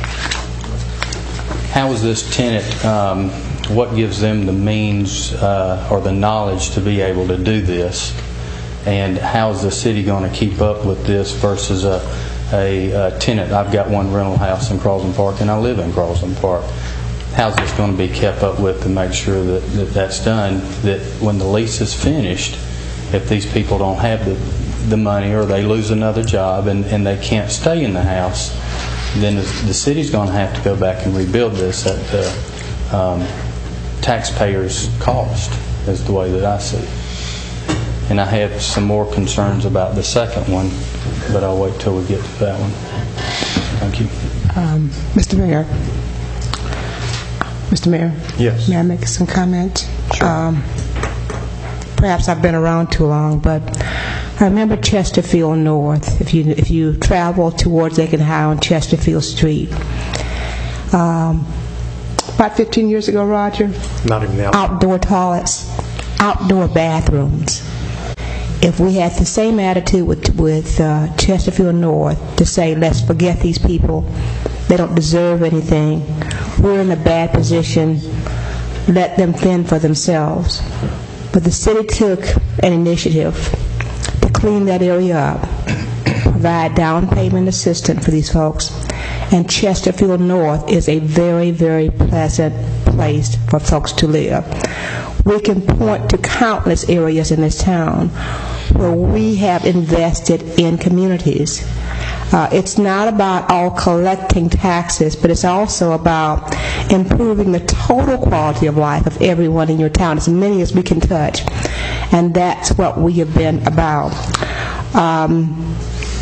How is this tenant, um, what gives them the means uh, or the knowledge to be able to do this? And how is the city going to keep up with this versus a, a, a tenant? I've got one rental house in Crosland Park, and I live in Crosland Park. How's this going to be kept up with to make sure that, that that's done, that when the lease is finished, if these people don't have the, the money, or they lose another job and, and they can't stay in the house, then the, the city's going to have to go back and rebuild this at the um, taxpayers' cost, is the way that I see it. And I have some more concerns about the second one, but I'll wait till we get to that one. Thank you. Um, Mister Mayor. Mister Mayor? Yes. May I make some comments? Sure. Um, perhaps I've been around too long, but I remember Chesterfield North. If you if you travel towards Aiken High on Chesterfield Street, um, about fifteen years ago, Roger. Not even the outdoor toilets, outdoor bathrooms. If we had the same attitude with with uh, Chesterfield North to say, let's forget these people, they don't deserve anything, we're in a bad position, let them fend for themselves. But the city took an initiative to clean that area up, provide down payment assistance for these folks, and Chesterfield North is a very, very pleasant place for folks to live. We can point to countless areas in this town where we have invested in communities. Uh, it's not about all collecting taxes, but it's also about improving the total quality of life of everyone in your town, as many as we can touch. And that's what we have been about. Um,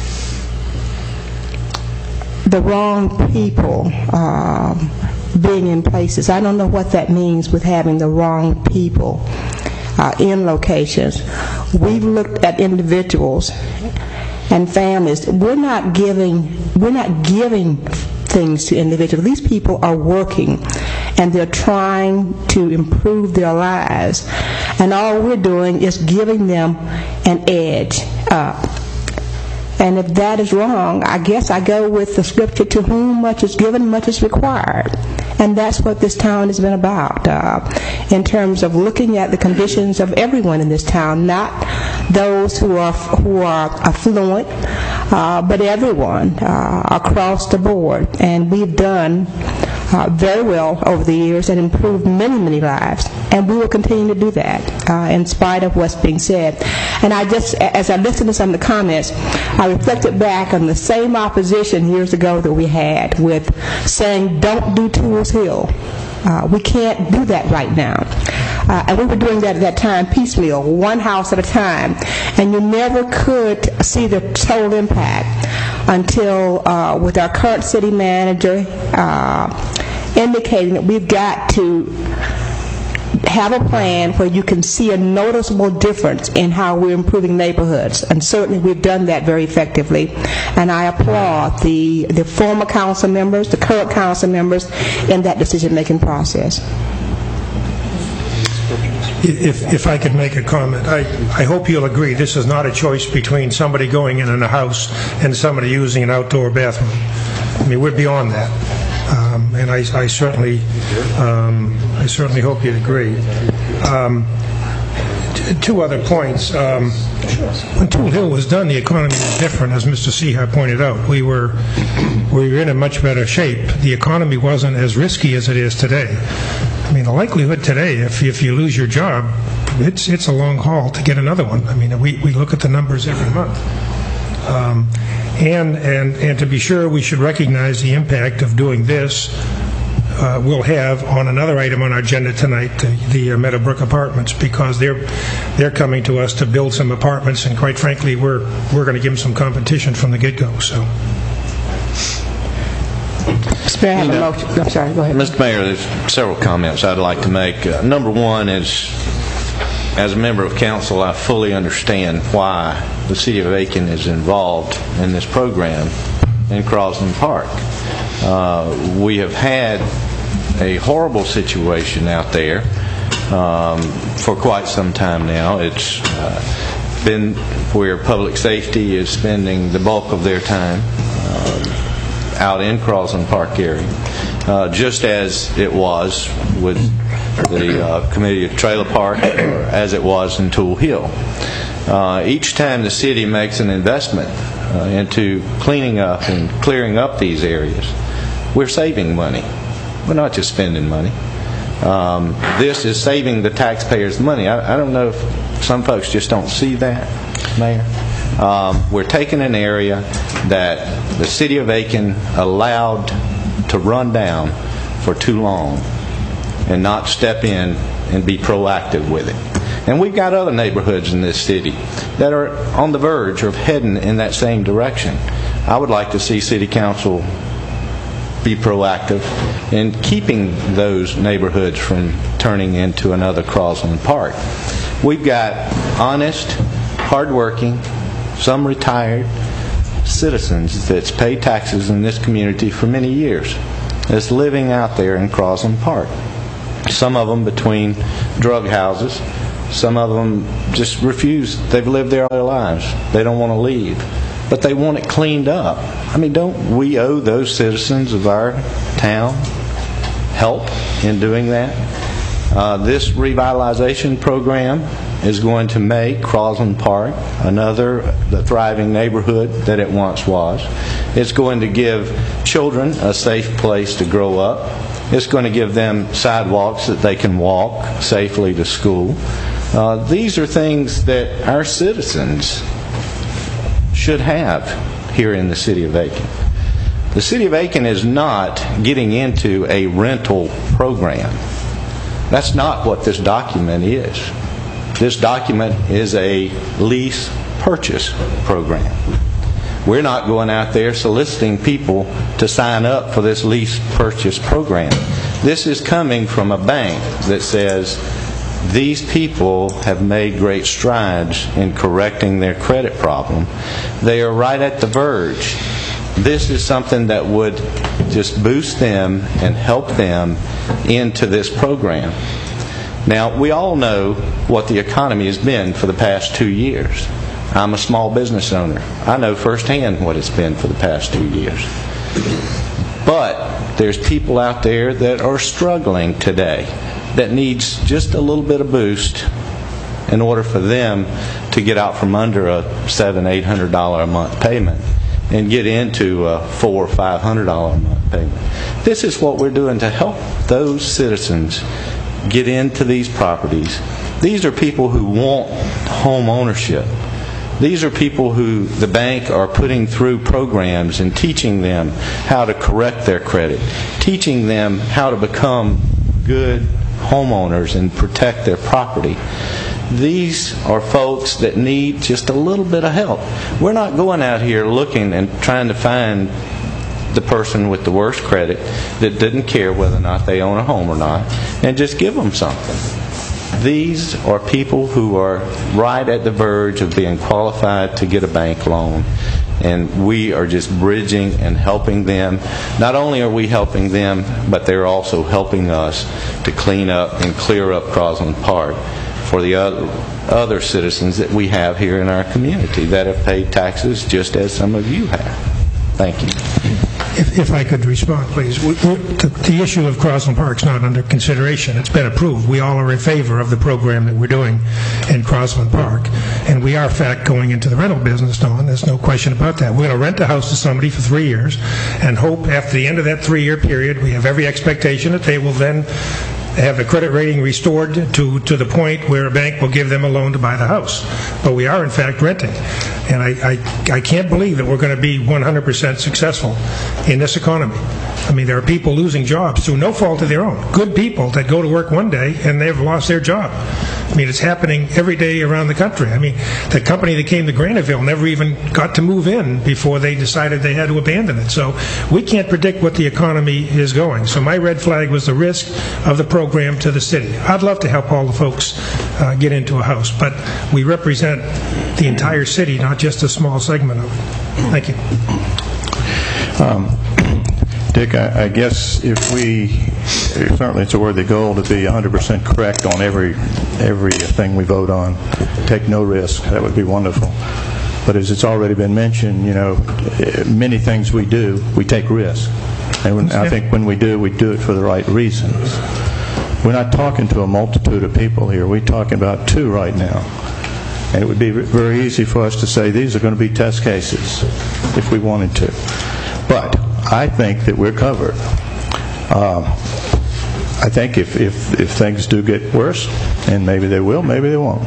the wrong people um, being in places. I don't know what that means with having the wrong people uh, in locations. We've looked at individuals and families. We're not giving, we're not giving things to individuals. These people are working and they're trying to improve their lives, and all we're doing is giving them an edge up. And if that is wrong, I guess I go with the scripture, to whom much is given, much is required. And that's what this town has been about, uh, in terms of looking at the conditions of everyone in this town, not those who are who are affluent, uh, but everyone uh, across the board. And we've done uh, very well over the years and improved many, many lives. And we will continue to do that uh, in spite of what's being said. And I just, as I listened to some of the comments, I reflected back on the same opposition years ago that we had with saying, don't do Tools Hill. Uh, we can't do that right now. Uh, and we were doing that at that time piecemeal, one house at a time. And you never could see the total impact until, uh, with our current city manager uh, indicating that we've got to have a plan where you can see a noticeable difference in how we're improving neighborhoods. And certainly we've done that very effectively. And I applaud the, the former council members, the current council members in that decision-making process. If, if I could make a comment, I, I hope you'll agree this is not a choice between somebody going in in a house and somebody using an outdoor bathroom. I mean, we're beyond that. Um, and I, I certainly, um, I certainly hope you'd agree. Um, t- two other points. Um, when Tool Hill was done, the economy was different, as Mister Seha pointed out. We were, we were in a much better shape. The economy wasn't as risky as it is today. I mean, the likelihood today, if if you lose your job, it's it's a long haul to get another one. I mean, we we look at the numbers every month. Um, And, and, and to be sure, we should recognize the impact of doing this uh, will have on another item on our agenda tonight, the, the uh, Meadowbrook Apartments, because they're they're coming to us to build some apartments, and quite frankly, we're we're going to give them some competition from the get-go. So, Mister Mayor, I have a motion. I'm sorry. Go ahead. Mister Mayor, there's several comments I'd like to make. Uh, number one is, as a member of council, I fully understand why the City of Aiken is involved in this program in Crosland Park. Uh, we have had a horrible situation out there um, for quite some time now. It's uh, been where public safety is spending the bulk of their time uh, out in Crosland Park area, uh, just as it was with the uh, Committee of Trailer Park, or as it was in Tool Hill. Uh, each time the city makes an investment uh, into cleaning up and clearing up these areas, we're saving money. We're not just spending money. Um, this is saving the taxpayers money. I, I don't know if some folks just don't see that, Mayor. Um, we're taking an area that the City of Aiken allowed to run down for too long and not step in and be proactive with it. And we've got other neighborhoods in this city that are on the verge of heading in that same direction. I would like to see City Council be proactive in keeping those neighborhoods from turning into another Crosland Park. We've got honest, hardworking, some retired citizens that's paid taxes in this community for many years that's living out there in Crosland Park. Some of them between drug houses. Some of them just refuse. They've lived there all their lives. They don't want to leave. But they want it cleaned up. I mean, don't we owe those citizens of our town help in doing that? Uh, this revitalization program is going to make Crosland Park another the thriving neighborhood that it once was. It's going to give children a safe place to grow up. It's going to give them sidewalks that they can walk safely to school. Uh, these are things that our citizens should have here in the city of Aiken. The city of Aiken is not getting into a rental program. That's not what this document is. This document is a lease purchase program. We're not going out there soliciting people to sign up for this lease purchase program. This is coming from a bank that says these people have made great strides in correcting their credit problem. They are right at the verge. This is something that would just boost them and help them into this program. Now, we all know what the economy has been for the past two years. I'm a small business owner. I know firsthand what it's been for the past two years. But there's people out there that are struggling today that needs just a little bit of boost in order for them to get out from under a seven, eight hundred dollar a month payment and get into a four or five hundred dollar a month payment. This is what we're doing to help those citizens get into these properties. These are people who want home ownership. These are people who the bank are putting through programs and teaching them how to correct their credit, teaching them how to become good homeowners and protect their property. These are folks that need just a little bit of help. We're not going out here looking and trying to find the person with the worst credit that didn't care whether or not they own a home or not and just give them something. These are people who are right at the verge of being qualified to get a bank loan, and we are just bridging and helping them. Not only are we helping them, but they're also helping us to clean up and clear up Crosland Park for the other, other citizens that we have here in our community that have paid taxes just as some of you have. Thank you. If, if I could respond, please. We, we, the, the issue of Crosland Park is not under consideration. It's been approved. We all are in favor of the program that we're doing in Crosland Park. And we are, in fact, going into the rental business, Dawn. There's no question about that. We're going to rent a house to somebody for three years and hope after the end of that three-year period, we have every expectation that they will then have the credit rating restored to, to the point where a bank will give them a loan to buy the house. But we are, in fact, renting. And I, I, I can't believe that we're going to be one hundred percent successful in this economy. I mean, there are people losing jobs through no fault of their own. Good people that go to work one day and they've lost their job. I mean, it's happening every day around the country. I mean, the company that came to Graniteville never even got to move in before they decided they had to abandon it. So we can't predict what the economy is going. So my red flag was the risk of the program to the city. I'd love to help all the folks uh, get into a house, but we represent the entire city, not just a small segment of it. Thank you. Um, Dick, I, I guess if we, certainly it's a worthy goal to be one hundred percent correct on every everything we vote on. Take no risk. That would be wonderful. But as it's already been mentioned, you know, many things we do, we take risk. And when, I think when we do, we do it for the right reasons. We're not talking to a multitude of people here. We're talking about two right now. And it would be very easy for us to say these are going to be test cases if we wanted to. But I think that we're covered. Um, I think if, if, if things do get worse, and maybe they will, maybe they won't.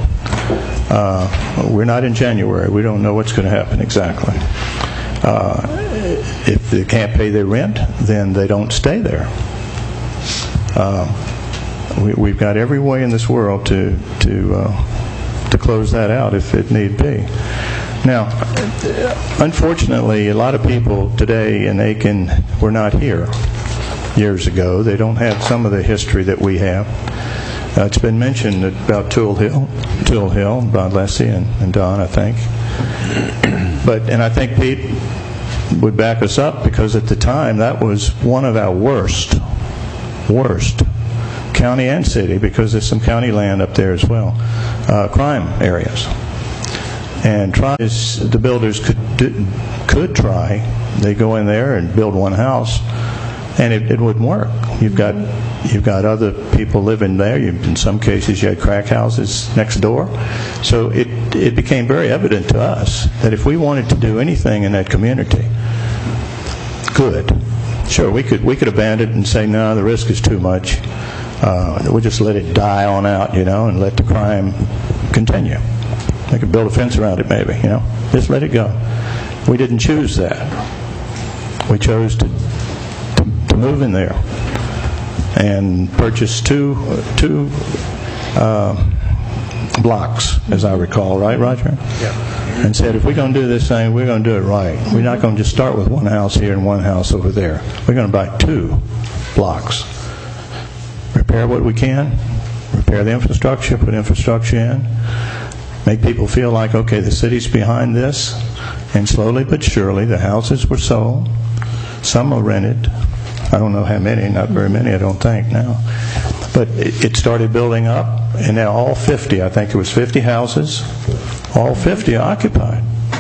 Uh, we're not in January. We don't know what's going to happen exactly. Uh, if they can't pay their rent, then they don't stay there. Uh, we, we've got every way in this world to to uh, to close that out if it need be. Now, unfortunately, a lot of people today in Aiken were not here years ago. They don't have some of the history that we have. Uh, it's been mentioned about Toole Hill, Toole Hill, by Leslie and, and Don, I think. But and I think Pete would back us up, because at the time that was one of our worst, worst county and city, because there's some county land up there as well, uh, crime areas. And try is the builders could could try. They go in there and build one house, and it, it wouldn't work. You've got you've got other people living there. You, in some cases, you had crack houses next door. So it it became very evident to us that if we wanted to do anything in that community, good, sure, we could we could abandon it and say, no, the risk is too much. Uh, we'll just let it die on out, you know, and let the crime continue. They could build a fence around it, maybe, you know. Just let it go. We didn't choose that. We chose to to, to move in there and purchase two two uh, blocks, as I recall, right, Roger? Yeah. And said, if we're going to do this thing, we're going to do it right. We're not going to just start with one house here and one house over there. We're going to buy two blocks. Repair what we can, repair the infrastructure, put infrastructure in, make people feel like, okay, the city's behind this, and slowly but surely the houses were sold. Some are rented. I don't know how many, not very many, I don't think now. But it, it started building up, and now all fifty, I think it was fifty houses, all fifty are occupied.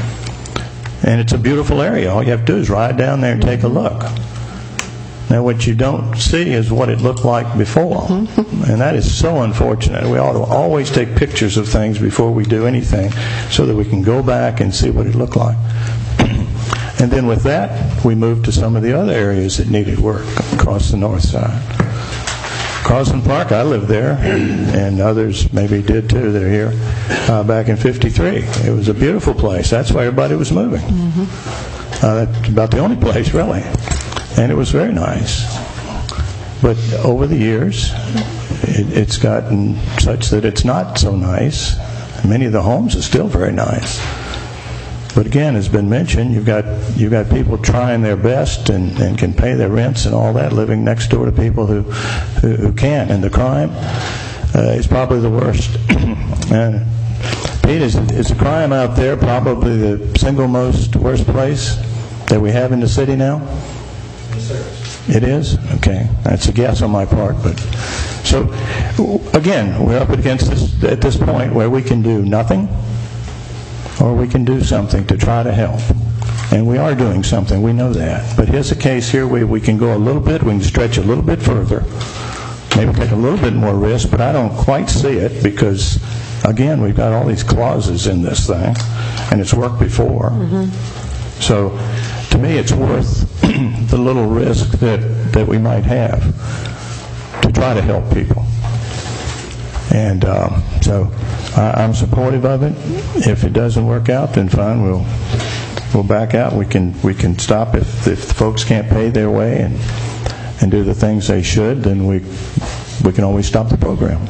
And it's a beautiful area. All you have to do is ride down there and take a look. Now, what you don't see is what it looked like before, and that is so unfortunate. We ought to always take pictures of things before we do anything so that we can go back and see what it looked like. And then with that, we moved to some of the other areas that needed work across the north side. Crosland Park, I lived there, and others maybe did too that are here, uh, back in fifty-three. It was a beautiful place. That's why everybody was moving. Mm-hmm. Uh, that's about the only place, really. And it was very nice. But over the years, it, it's gotten such that it's not so nice. Many of the homes are still very nice. But again, as been mentioned, you've got you've got people trying their best and, and can pay their rents and all that, living next door to people who who, who can't. And the crime uh, is probably the worst. And Pete, is, is the crime out there probably the single most worst place that we have in the city now? Yes, sir. It is? Okay. That's a guess on my part. But so, again, we're up against this at this point where we can do nothing, or we can do something to try to help. And we are doing something, we know that. But here's a case here where we can go a little bit, we can stretch a little bit further, maybe take a little bit more risk, but I don't quite see it because, again, we've got all these clauses in this thing, and it's worked before. Mm-hmm. So, to me, it's worth the little risk that, that we might have to try to help people. And um, so I, I'm supportive of it. If it doesn't work out, then fine, we'll we'll back out. We can we can stop if if the folks can't pay their way and and do the things they should. Then we we can always stop the program.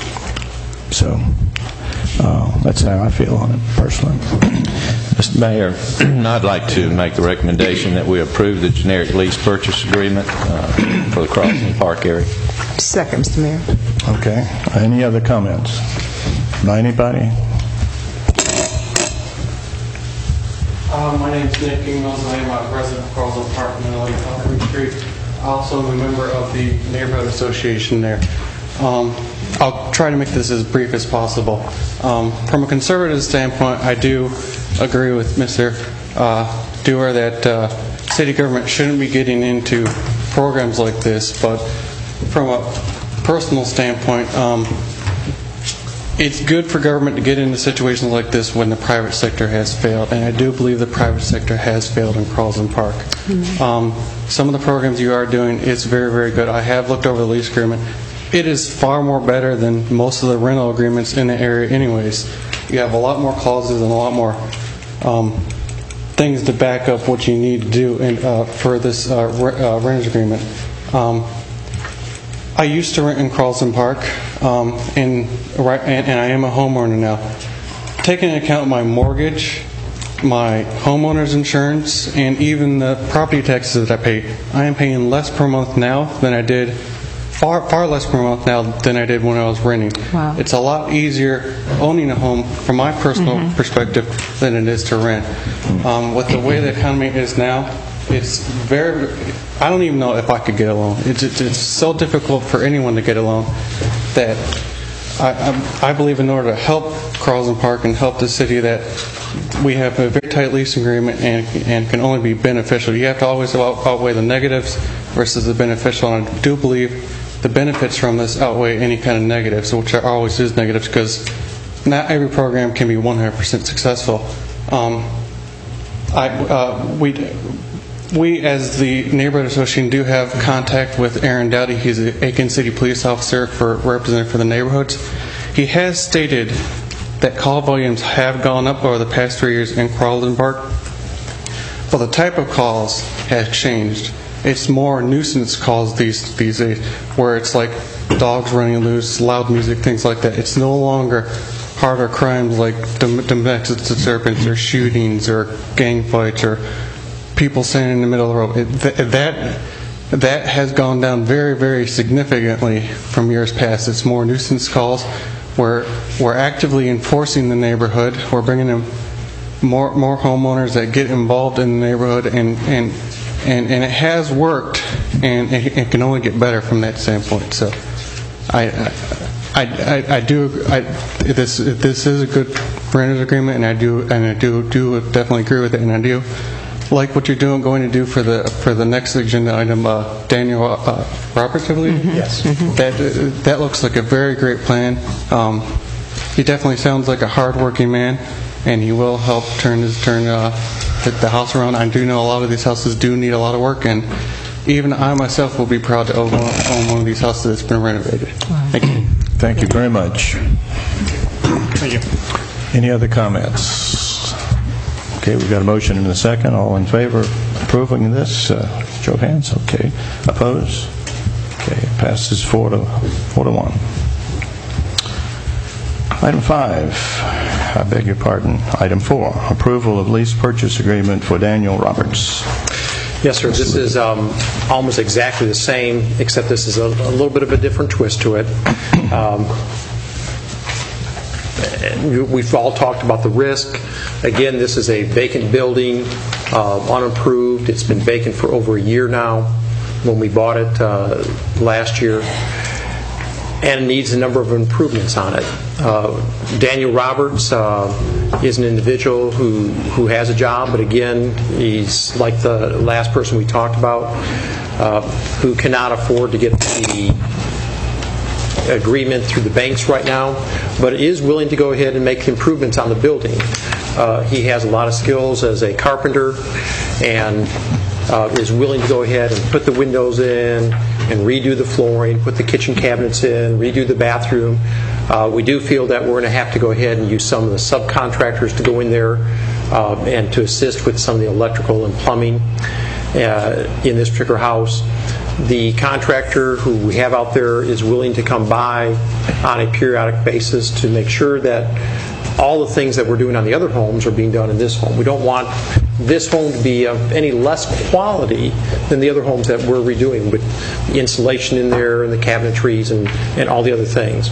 So uh, that's how I feel on it personally. Mister Mayor, I'd like to make the recommendation that we approve the generic lease purchase agreement uh, for the Crosland Park area. Second, Mister Mayor. Okay. Any other comments by anybody? Uh, my name is Nick Ingles. I am a resident of Crosland Park in Elliott Street. I also am a member of the neighborhood association there. Um, I'll try to make this as brief as possible. Um, from a conservative standpoint, I do agree with Mister Uh, Dewar that uh, city government shouldn't be getting into programs like this, but from a personal standpoint, um, it's good for government to get into situations like this when the private sector has failed, and I do believe the private sector has failed in Crosland Park. Mm-hmm. Um, some of the programs you are doing, it's very, very good. I have looked over the lease agreement. It is far more better than most of the rental agreements in the area anyways. You have a lot more clauses and a lot more um, things to back up what you need to do in, uh, for this uh, re- uh, renters agreement. Um, I used to rent in Carlson Park, um, and, right, and, and I am a homeowner now. Taking into account my mortgage, my homeowner's insurance, and even the property taxes that I pay, I am paying less per month now than I did, far far less per month now than I did when I was renting. Wow. It's a lot easier owning a home, from my personal mm-hmm. perspective, than it is to rent. Um, with the way the economy is now, it's very, I don't even know if I could get a loan. It's, it's, it's so difficult for anyone to get a loan that I, I, I believe in order to help Carlson Park and help the city, that we have a very tight lease agreement and, and can only be beneficial. You have to always out, outweigh the negatives versus the beneficial, and I do believe the benefits from this outweigh any kind of negatives, which are always is negatives, because not every program can be one hundred percent successful. Um, I, uh, we, we, as the neighborhood association, do have contact with Aaron Dowdy. He's an Aiken City police officer for representative for the neighborhoods. He has stated that call volumes have gone up over the past three years in Carlson Park, but the type of calls has changed. It's more nuisance calls these these days, where it's like dogs running loose, loud music, things like that. It's no longer harder crimes like domestic disturbance or shootings or gang fights or people standing in the middle of the road. It, th- that that has gone down very, very significantly from years past. It's more nuisance calls. We're we're actively enforcing the neighborhood. We're bringing in more more homeowners that get involved in the neighborhood, and and and, and it has worked, and it, it can only get better from that standpoint. So, I I I, I do I this this is a good renters agreement, and I do and I do do definitely agree with it, and I do like what you're doing, going to do for the for the next agenda item, uh, Daniel uh, Roberts, I believe. Mm-hmm. Yes. Mm-hmm. That uh, that looks like a very great plan. Um, he definitely sounds like a hardworking man, and he will help turn his turn uh, the, the house around. I do know a lot of these houses do need a lot of work, and even I myself will be proud to own, own one of these houses that's been renovated. Wow. Thank you. Thank you very much. Thank you. Any other comments? Okay, we've got a motion and a second. All in favor of approving this? Uh, show of hands. Okay. Opposed? Okay, it passes four to four to one. Item five. I beg your pardon. Item four. Approval of lease purchase agreement for Daniel Roberts. Yes, sir. This is um, almost exactly the same, except this is a, a little bit of a different twist to it. Um, We've all talked about the risk. Again, this is a vacant building, uh, unimproved. It's been vacant for over a year now when we bought it uh, last year, and needs a number of improvements on it. Uh, Daniel Roberts uh, is an individual who, who has a job, but again, he's like the last person we talked about, uh, who cannot afford to get the agreement through the banks right now, but is willing to go ahead and make improvements on the building. Uh, he has a lot of skills as a carpenter, and uh, is willing to go ahead and put the windows in and redo the flooring, put the kitchen cabinets in, redo the bathroom. Uh, we do feel that we're going to have to go ahead and use some of the subcontractors to go in there uh, and to assist with some of the electrical and plumbing uh, in this particular house. The contractor who we have out there is willing to come by on a periodic basis to make sure that all the things that we're doing on the other homes are being done in this home. We don't want this home to be of any less quality than the other homes that we're redoing, with the insulation in there and the cabinetries and, and all the other things.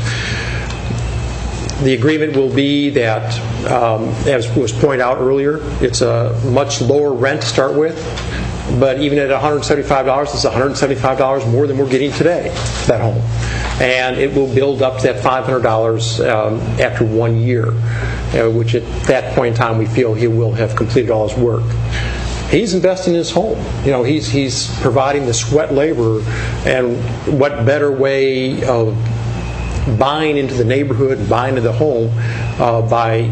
The agreement will be that, um, as was pointed out earlier, it's a much lower rent to start with. But even at one hundred seventy-five dollars, it's one hundred seventy-five dollars more than we're getting today for that home. And it will build up to that five hundred dollars um, after one year, uh, which at that point in time we feel he will have completed all his work. He's investing in his home. You know, he's he's providing the sweat labor, and what better way of buying into the neighborhood, buying into the home, uh, by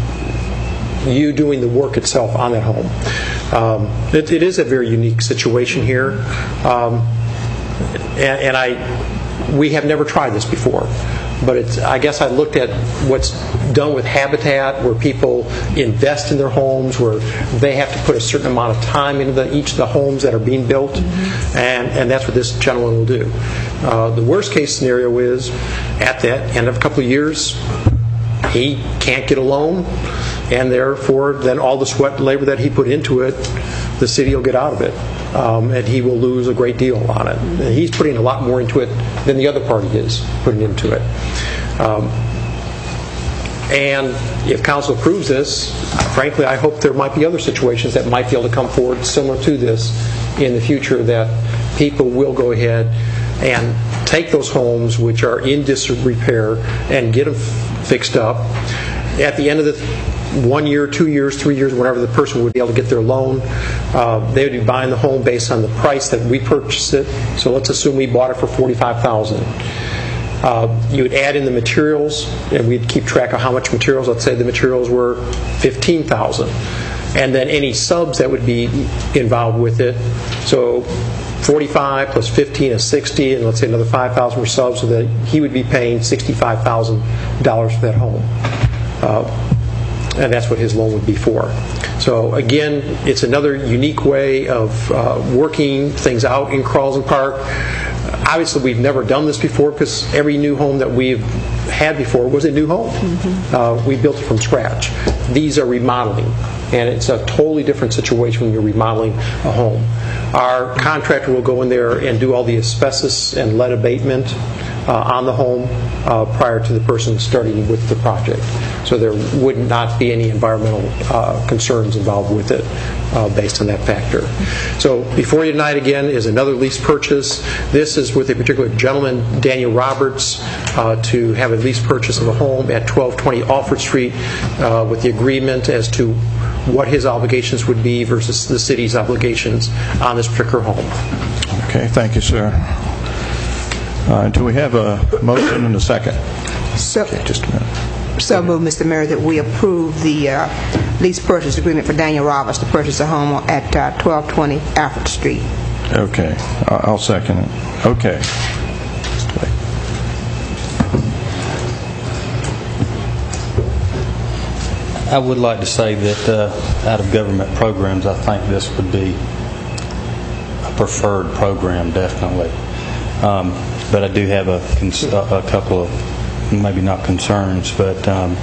you doing the work itself on that home. Um, it, it is a very unique situation here, um, and, and I we have never tried this before. but it's, I guess I looked at what's done with Habitat, where people invest in their homes, where they have to put a certain amount of time into the, each of the homes that are being built, mm-hmm. and, and that's what this gentleman will do. Uh, the worst case scenario is, at that end of a couple of years, he can't get a loan, and therefore then all the sweat and labor that he put into it, the city will get out of it, um, and he will lose a great deal on it. And he's putting a lot more into it than the other party is putting into it. Um, and if council approves this, frankly, I hope there might be other situations that might be able to come forward similar to this in the future, that people will go ahead and take those homes which are in disrepair and get them fixed up. At the end of the one year, two years, three years, whenever the person would be able to get their loan, uh, they would be buying the home based on the price that we purchased it. So let's assume we bought it for forty-five thousand dollars. Uh, you would add in the materials, and we'd keep track of how much materials. Let's say the materials were fifteen thousand dollars. And then any subs that would be involved with it. So forty-five plus fifteen is sixty, and let's say another five thousand dollars for subs, so that he would be paying sixty-five thousand dollars for that home. Uh, and that's what his loan would be for. So again, it's another unique way of uh, working things out in Carlson Park. Obviously, we've never done this before, because every new home that we've had before was a new home. Mm-hmm. Uh, we built it from scratch. These are remodeling, and it's a totally different situation when you're remodeling a home. Our contractor will go in there and do all the asbestos and lead abatement uh, on the home uh, prior to the person starting with the project. So there would not be any environmental uh, concerns involved with it uh, based on that factor. So before you tonight again is another lease purchase. This is with a particular gentleman, Daniel Roberts, uh, to have a lease purchase of a home at twelve twenty Alfred Street uh, with the agreement as to what his obligations would be versus the city's obligations on this particular home. Okay, thank you, sir. Uh, do we have a motion and a second? So, okay, just a minute. So move, Mister Mayor, that we approve the uh, lease purchase agreement for Daniel Roberts to purchase a home at uh, twelve twenty Alfred Street. Okay, I'll second it. Okay. I would like to say that uh, out of government programs, I think this would be a preferred program, definitely. Um, but I do have a, cons- a couple of, maybe not concerns, but um,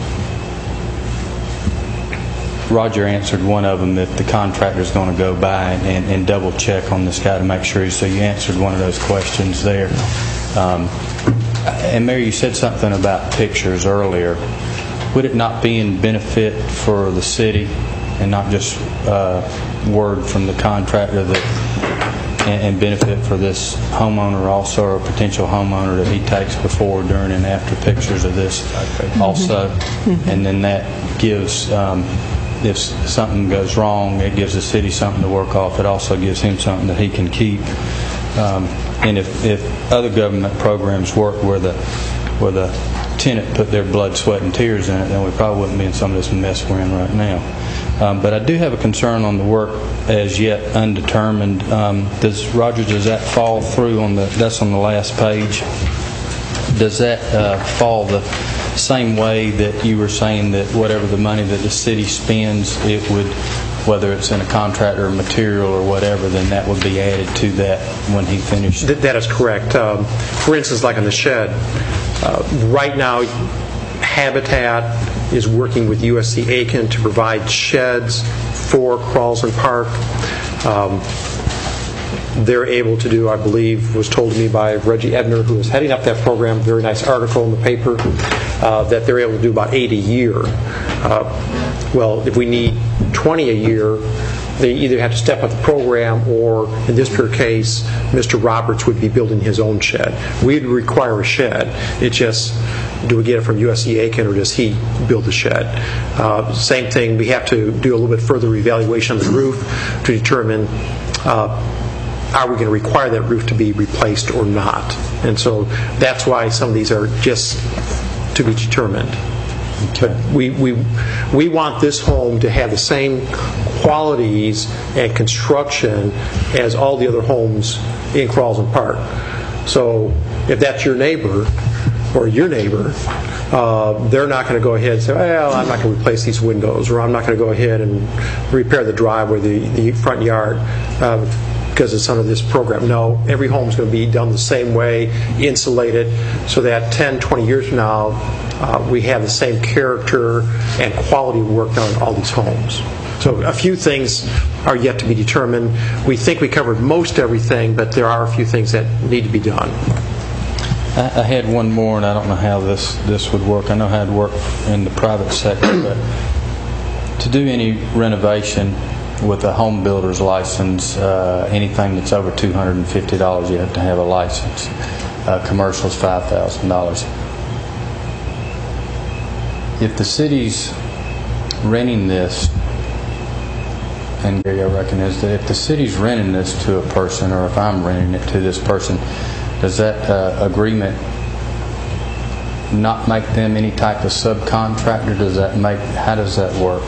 Roger answered one of them, that the contractor's going to go by and, and double check on this guy to make sure. So you answered one of those questions there. Um, and Mary, you said something about pictures earlier. Would it not be in benefit for the city and not just uh, word from the contractor that, and, and benefit for this homeowner also, or a potential homeowner that he takes before, during, and after pictures of this also? Mm-hmm. And then that gives, um, if something goes wrong, it gives the city something to work off. It also gives him something that he can keep. Um, and if, if other government programs work where the where the tenant put their blood, sweat, and tears in it, then we probably wouldn't be in some of this mess we're in right now. Um, but I do have a concern on the work as yet undetermined. Um, does Roger, does that fall through on the? That's on the last page. Does that uh, fall the same way that you were saying that whatever the money that the city spends, it would, whether it's in a contract or material or whatever, then that would be added to that when he finished? Th- that is correct. Um, for instance, like on the shed, uh, right now Habitat is working with U S C Aiken to provide sheds for Carlson Park. Um, they're able to do, I believe, was told to me by Reggie Ebner, who is heading up that program, very nice article in the paper, uh, that they're able to do about eight a year. Uh, well, if we need twenty a year, they either have to step up the program, or in this particular case, Mister Roberts would be building his own shed. We'd require a shed. It's just, do we get it from U S C Aiken, or does he build the shed? Uh, same thing, we have to do a little bit further evaluation of the roof to determine uh, are we going to require that roof to be replaced or not. And so that's why some of these are just to be determined. But we, we, we want this home to have the same qualities and construction as all the other homes in Carlson Park. So if that's your neighbor, or your neighbor, uh, they're not going to go ahead and say, well, I'm not going to replace these windows, or I'm not going to go ahead and repair the driveway, the, the front yard, uh, because it's under this program. No, every home is going to be done the same way, insulated, so that ten, twenty years from now, uh, we have the same character and quality of work done on all these homes. So a few things are yet to be determined. We think we covered most everything, but there are a few things that need to be done. I, I had one more, and I don't know how this, this would work. I know how it worked in the private sector, but to do any renovation with a home builder's license, uh, anything that's over two hundred fifty dollars, you have to have a license. Uh, commercial is five thousand dollars. If the city's renting this, and Gary, I reckon is that if the city's renting this to a person, or if I'm renting it to this person, does that uh, agreement not make them any type of subcontractor? Does that make? How does that work?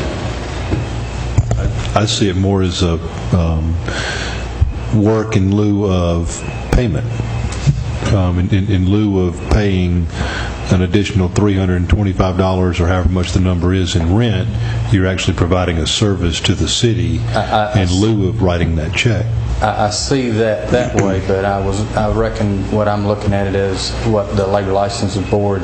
I see it more as a um, work in lieu of payment. Um, in, in, in lieu of paying an additional three hundred twenty-five dollars or however much the number is in rent, you're actually providing a service to the city I, I, in lieu of writing that check. I, I see that that way, but I was I reckon what I'm looking at it as what the Labor Licensing Board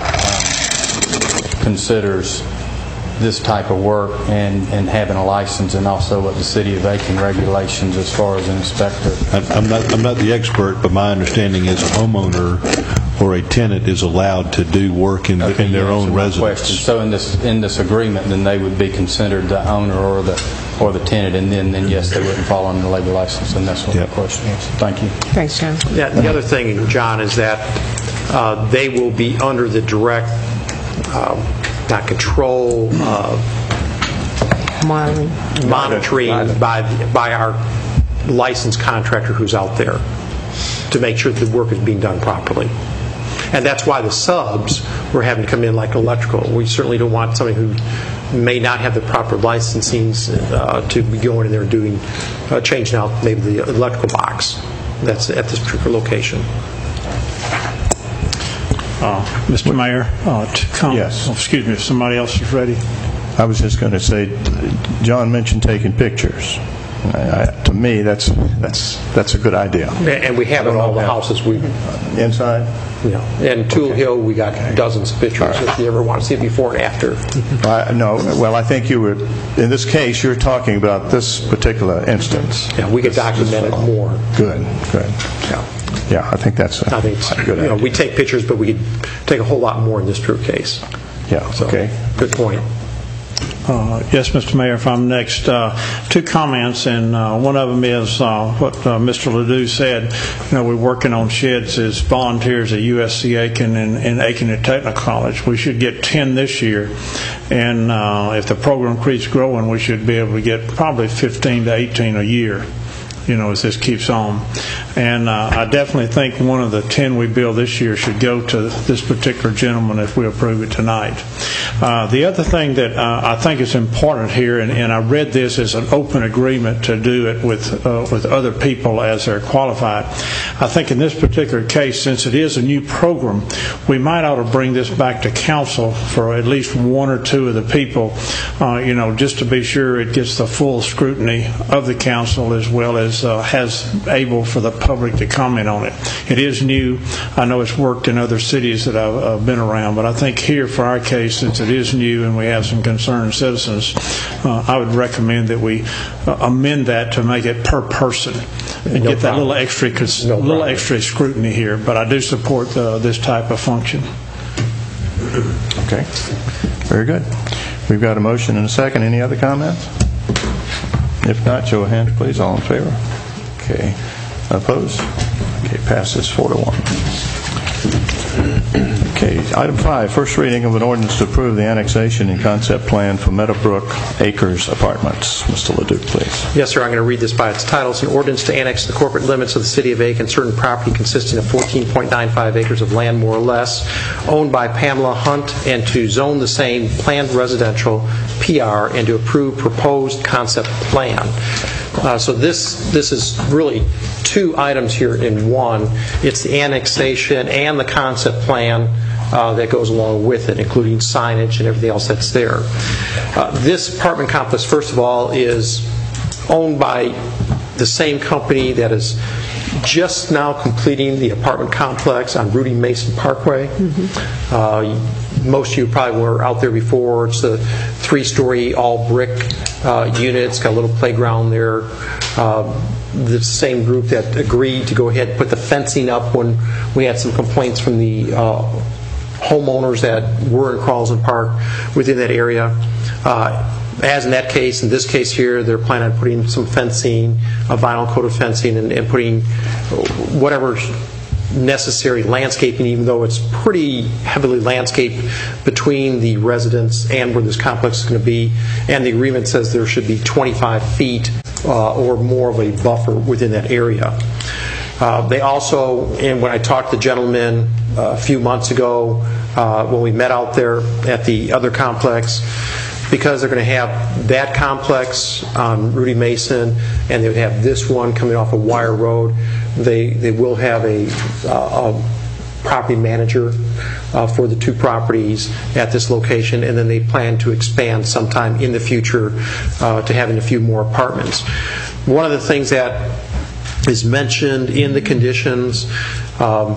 um, considers this type of work, and, and having a license, and also what the City of Aiken regulations as far as an inspector. I'm not I'm not the expert, but my understanding is a homeowner or a tenant is allowed to do work in, okay, in their yeah, own so residence. Question. So in this in this agreement, then they would be considered the owner or the or the tenant, and then, then yes, they wouldn't fall under the labor license, and that's what yep. the question is. Thank you. Thanks, John. Yeah, the other thing, John, is that uh, they will be under the direct um, not control, uh, monitoring, monitoring by by our licensed contractor who's out there to make sure that the work is being done properly. And that's why the subs were having to come in like electrical. We certainly don't want somebody who may not have the proper licensing uh, to be going in there and doing, uh, changing out maybe the electrical box that's at this particular location. Uh, Mister Mayor, uh, to come, yes. Oh, excuse me, if somebody else is ready. I was just going to say, John mentioned taking pictures. I, I, to me, that's that's that's a good idea. And we have it in all the houses. We inside. Yeah. And Tool okay. Hill, we got okay. dozens of pictures. Right. If you ever want to see it before and after. uh, no. Well, I think you were in this case. You're talking about this particular instance. Yeah, we could this, document this it more. Good. Good. Yeah. Yeah, I think that's a, I think it's, a good you idea. know, we take pictures, but we could take a whole lot more in this true case. Yeah. So, okay. Good point. Uh, yes, Mister Mayor, if I'm next. Uh, two comments, and uh, one of them is uh, what uh, Mister Ledoux said. You know, we're working on sheds as volunteers at U S C Aiken and, and Aiken at Technical College. We should get ten this year, and uh, if the program keeps growing, we should be able to get probably fifteen to eighteen a year, you know, as this keeps on. And uh, I definitely think one of the ten we build this year should go to this particular gentleman if we approve it tonight. Uh, the other thing that uh, I think is important here, and, and I read this as an open agreement to do it with uh, with other people as they're qualified. I think in this particular case, since it is a new program, we might ought to bring this back to council for at least one or two of the people, uh, you know, just to be sure it gets the full scrutiny of the council as well as uh, has able for the public to comment on it. It is new. I know it's worked in other cities that I've uh, been around, but I think here for our case, since it is new and we have some concerned citizens, uh, I would recommend that we uh, amend that to make it per person and no get problem. that little extra no little extra scrutiny here. But I do support uh, this type of function. Okay. Very good. We've got a motion and a second. Any other comments? If not, show of hands, please. All in favor? Okay. Opposed? Okay, passes four to one. Okay, item five, first reading of an ordinance to approve the annexation and concept plan for Meadowbrook Acres Apartments. Mister Leduc, please. Yes, sir. I'm going to read this by its title. It's an ordinance to annex the corporate limits of the City of Aiken, certain property consisting of fourteen point nine five acres of land, more or less, owned by Pamela Hunt, and to zone the same planned residential P R and to approve proposed concept plan. Uh, so this this is really two items here in one. It's the annexation and the concept plan uh, that goes along with it, including signage and everything else that's there. Uh, this apartment complex, first of all, is owned by the same company that is just now completing the apartment complex on Rudy Mason Parkway. Mm-hmm. Uh, most of you probably were out there before. It's a three-story all-brick uh, unit. It's got a little playground there. Uh, the same group that agreed to go ahead and put the fencing up when we had some complaints from the uh, homeowners that were in Carlson Park within that area. Uh, As in that case, in this case here, they're planning on putting some fencing, a vinyl coated fencing, and, and putting whatever necessary landscaping, even though it's pretty heavily landscaped between the residents and where this complex is going to be. And the agreement says there should be twenty-five feet uh, or more of a buffer within that area. Uh, they also, and when I talked to the gentleman uh, a few months ago, uh, when we met out there at the other complex, because they're going to have that complex on Rudy Mason, and they would have this one coming off of Wire Road, they they will have a, uh, a property manager uh, for the two properties at this location, and then they plan to expand sometime in the future uh, to having a few more apartments. One of the things that is mentioned in the conditions um,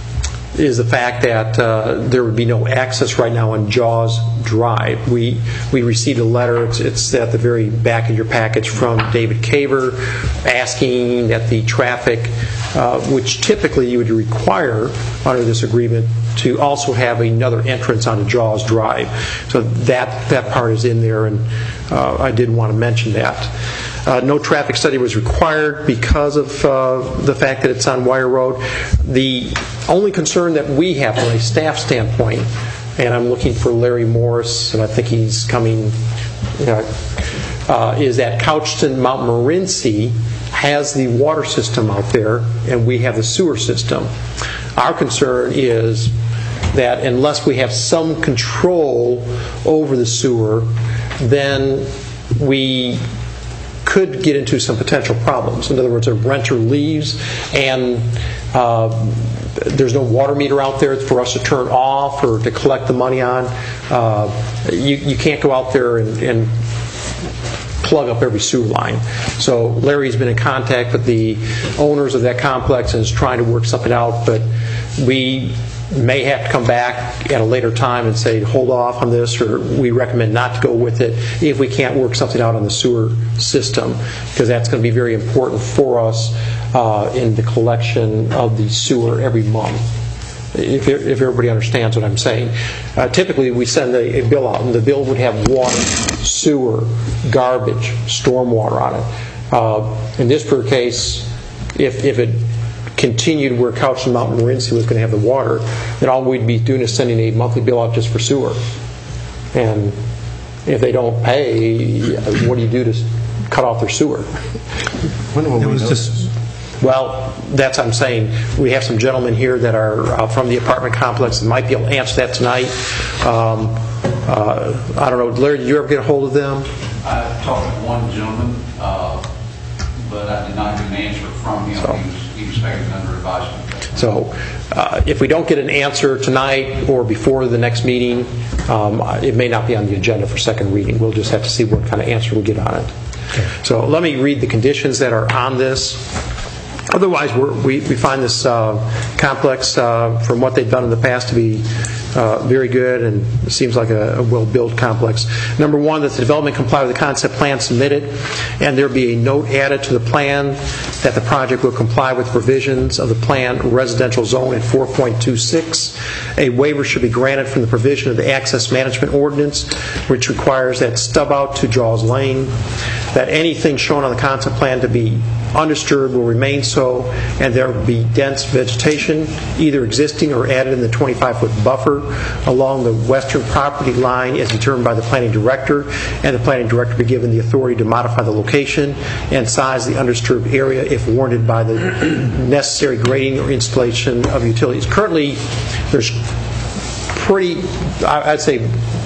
is the fact that uh, there would be no access right now on Jaws Drive. We we received a letter, it's, it's at the very back of your package, from David Caver, asking that the traffic, uh, which typically you would require under this agreement, to also have another entrance onto Jaws Drive. So that, that part is in there, and uh, I did want to mention that. Uh, no traffic study was required because of uh, the fact that it's on Wire Road. The only concern that we have from a staff standpoint, and I'm looking for Larry Morris, and I think he's coming, you know, uh, is that Couchton Mount Morenci has the water system out there, and we have the sewer system. Our concern is that unless we have some control over the sewer, then we could get into some potential problems. In other words, a renter leaves and uh, there's no water meter out there for us to turn off or to collect the money on. Uh, you, you can't go out there and, and plug up every sewer line. So Larry's been in contact with the owners of that complex and is trying to work something out, but we may have to come back at a later time and say, hold off on this, or we recommend not to go with it if we can't work something out on the sewer system, because that's going to be very important for us uh, in the collection of the sewer every month. If, if everybody understands what I'm saying. Uh, typically, we send a, a bill out, and the bill would have water, sewer, garbage, stormwater on it. Uh, in this particular case, if, if it continued where Couchton Mount Morenci was going to have the water, then all we'd be doing is sending a monthly bill out just for sewer. And if they don't pay, what do you do to cut off their sewer? When will we know this? Well, that's what I'm saying. We have some gentlemen here that are uh, from the apartment complex that might be able to answer that tonight. Um, uh, I don't know, Larry, did you ever get a hold of them? I talked to one gentleman, uh, but I did not get an answer from him. So. He was, he was expecting under advisement. So uh, if we don't get an answer tonight or before the next meeting, um, it may not be on the agenda for second reading. We'll just have to see what kind of answer we get on it. Okay. So let me read the conditions that are on this. Otherwise, we're, we, we find this uh, complex, uh, from what they've done in the past, to be uh, very good, and it seems like a, a well-built complex. Number one, that the development comply with the concept plan submitted, and there be a note added to the plan that the project will comply with provisions of the plan residential zone at four point two six. A waiver should be granted from the provision of the access management ordinance, which requires that stub out to Jaws Lane, that anything shown on the concept plan to be undisturbed will remain so, and there will be dense vegetation, either existing or added in the twenty-five foot buffer along the western property line as determined by the planning director, and the planning director be given the authority to modify the location and size of the undisturbed area if warranted by the necessary grading or installation of utilities. Currently, there's pretty, I'd say,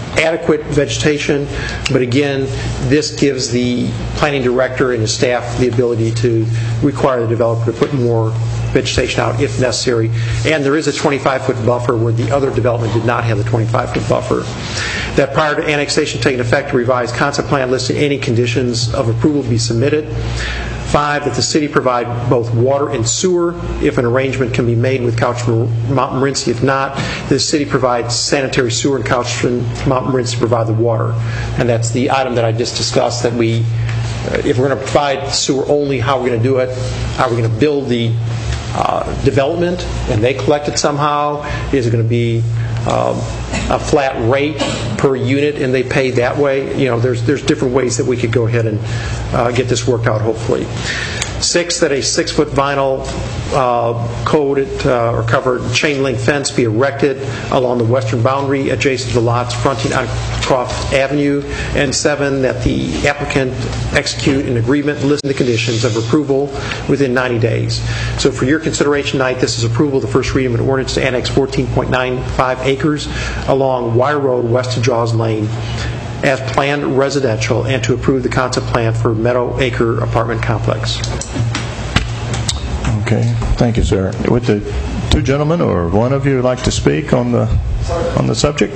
adequate vegetation, but again, this gives the planning director and his staff the ability to require the developer to put more vegetation out if necessary. And there is a twenty-five foot buffer where the other development did not have the twenty-five foot buffer. That prior to annexation taking effect, a revised concept plan listing any conditions of approval to be submitted. Five, that the city provide both water and sewer if an arrangement can be made with Couch Montmorency. If not, the city provides sanitary sewer and Couch Montmorency provide the water. And that's the item that I just discussed, that we, uh, if we're going to provide sewer only, how are we going to do it? How are we going to build the uh, development and they collect it somehow? Is it going to be um, a flat rate per unit and they pay that way? You know, there's there's different ways that we could go ahead and uh, get this worked out, hopefully. Six, that a six-foot vinyl uh, coated uh, or covered chain link fence be erected along the western boundary adjacent to the lots fronting on Croft Avenue. And seven, that the applicant execute an agreement listing the conditions of approval within ninety days. So for your consideration tonight, this is approval of the first reading of an ordinance to annex fourteen point nine five acres along Wire Road west of Jaws Lane as planned residential, and to approve the concept plan for Meadow Acre apartment complex. Okay, thank you, sir. Would the two gentlemen or one of you like to speak on the on the subject?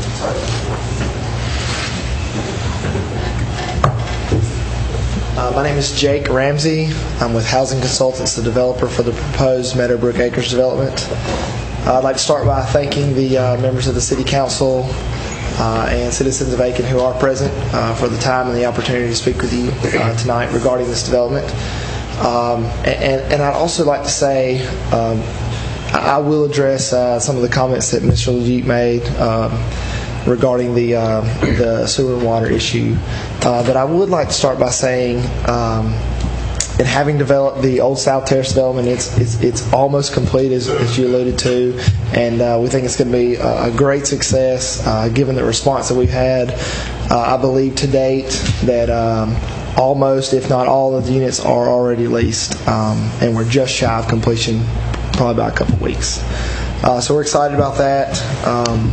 Uh, my name is Jake Ramsey. I'm with Housing Consultants, the developer for the proposed Meadowbrook Acres development. Uh, I'd like to start by thanking the uh, members of the City Council Uh, and citizens of Aiken who are present uh, for the time and the opportunity to speak with you uh, tonight regarding this development. Um, and, and I'd also like to say um, I will address uh, some of the comments that Mister Lejeune made um, regarding the uh, the sewer and water issue. Uh, but I would like to start by saying, um, and having developed the Old South Terrace development, it's it's, it's almost complete, as, as you alluded to, and uh, we think it's going to be a, a great success uh, given the response that we've had. Uh, I believe to date that um, almost, if not all, of the units are already leased, um, and we're just shy of completion, probably by a couple weeks. Uh, so we're excited about that. Um,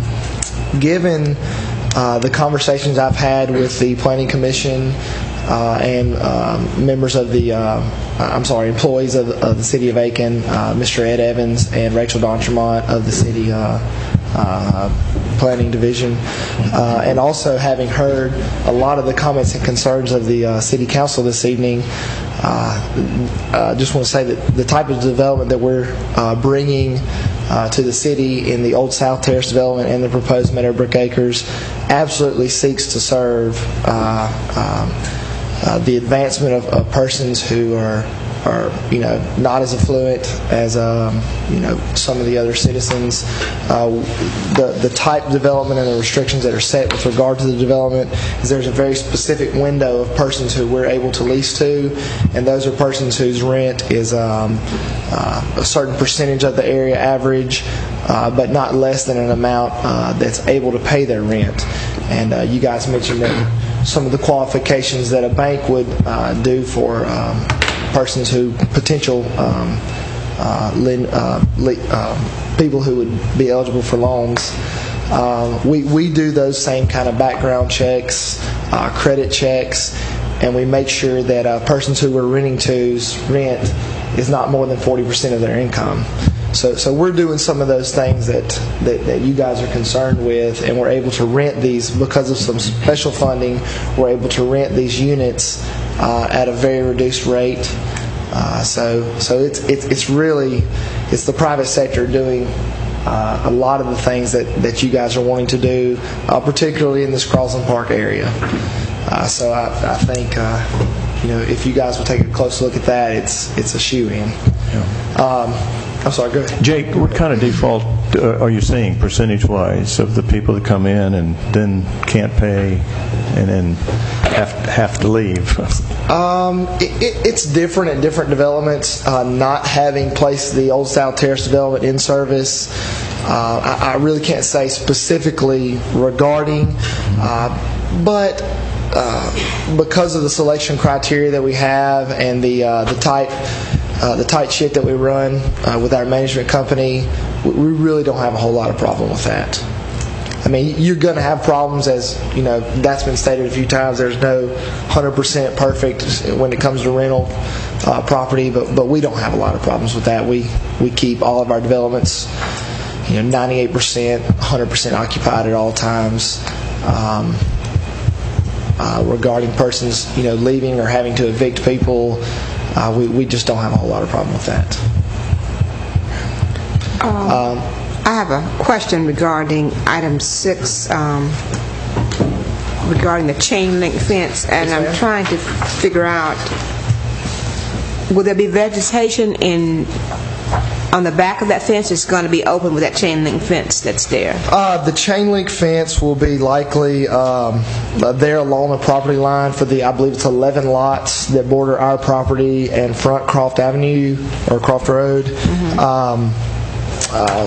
given uh, the conversations I've had with the Planning Commission, Uh, and uh, members of the, uh, I'm sorry, employees of, of the City of Aiken, uh, Mister Ed Evans and Rachel D'Entremont of the City uh, uh, Planning Division, uh, and also having heard a lot of the comments and concerns of the uh, City Council this evening, I uh, uh, just want to say that the type of development that we're uh, bringing Uh, to the city in the Old South Terrace development and the proposed Meadowbrook Acres absolutely seeks to serve uh, um, uh, the advancement of, of persons who are, are, you know, not as affluent as, um, you know, some of the other citizens. Uh, the the type of development and the restrictions that are set with regard to the development is there's a very specific window of persons who we're able to lease to, and those are persons whose rent is um, uh, a certain percentage of the area average, uh, but not less than an amount uh, that's able to pay their rent. And uh, you guys mentioned that some of the qualifications that a bank would uh, do for um, persons who potential um, uh, lend, uh, le- uh, people who would be eligible for loans. Uh, we we do those same kind of background checks, uh, credit checks, and we make sure that uh, persons who we're renting to's rent is not more than forty percent of their income. So so we're doing some of those things that, that, that you guys are concerned with, and we're able to rent these because of some special funding. We're able to rent these units uh, at a very reduced rate. Uh, so so it's it's it's really it's the private sector doing uh, a lot of the things that, that you guys are wanting to do, uh, particularly in this Crosland Park area. Uh, so I, I think uh, you know if you guys will take a close look at that, it's it's a shoe-in. Yeah. Um, I'm sorry, go ahead. Jake, what kind of default uh, are you seeing percentage-wise of the people that come in and then can't pay and then have have to leave? Um, it, it, it's different at different developments. Uh, not having placed the Old South Terrace development in service, uh, I, I really can't say specifically regarding, uh, but uh, because of the selection criteria that we have and the uh, the type. Uh, the tight ship that we run uh, with our management company, we really don't have a whole lot of problem with that. I mean, you're going to have problems, as you know, that's been stated a few times. There's no one hundred percent perfect when it comes to rental uh, property, but but we don't have a lot of problems with that. We we keep all of our developments, you know, ninety-eight percent, one hundred percent occupied at all times. Um, uh, regarding persons, you know, leaving or having to evict people, uh, we we just don't have a whole lot of problem with that. Um, Um, I have a question regarding item six, um, regarding the chain link fence, and I'm trying to figure out, will there be vegetation in on the back of that fence? It's going to be open with that chain link fence that's there. Uh, the chain link fence will be likely um, there along the property line for the, I believe it's eleven lots that border our property and front Croft Avenue or Croft Road. Mm-hmm. Um, uh,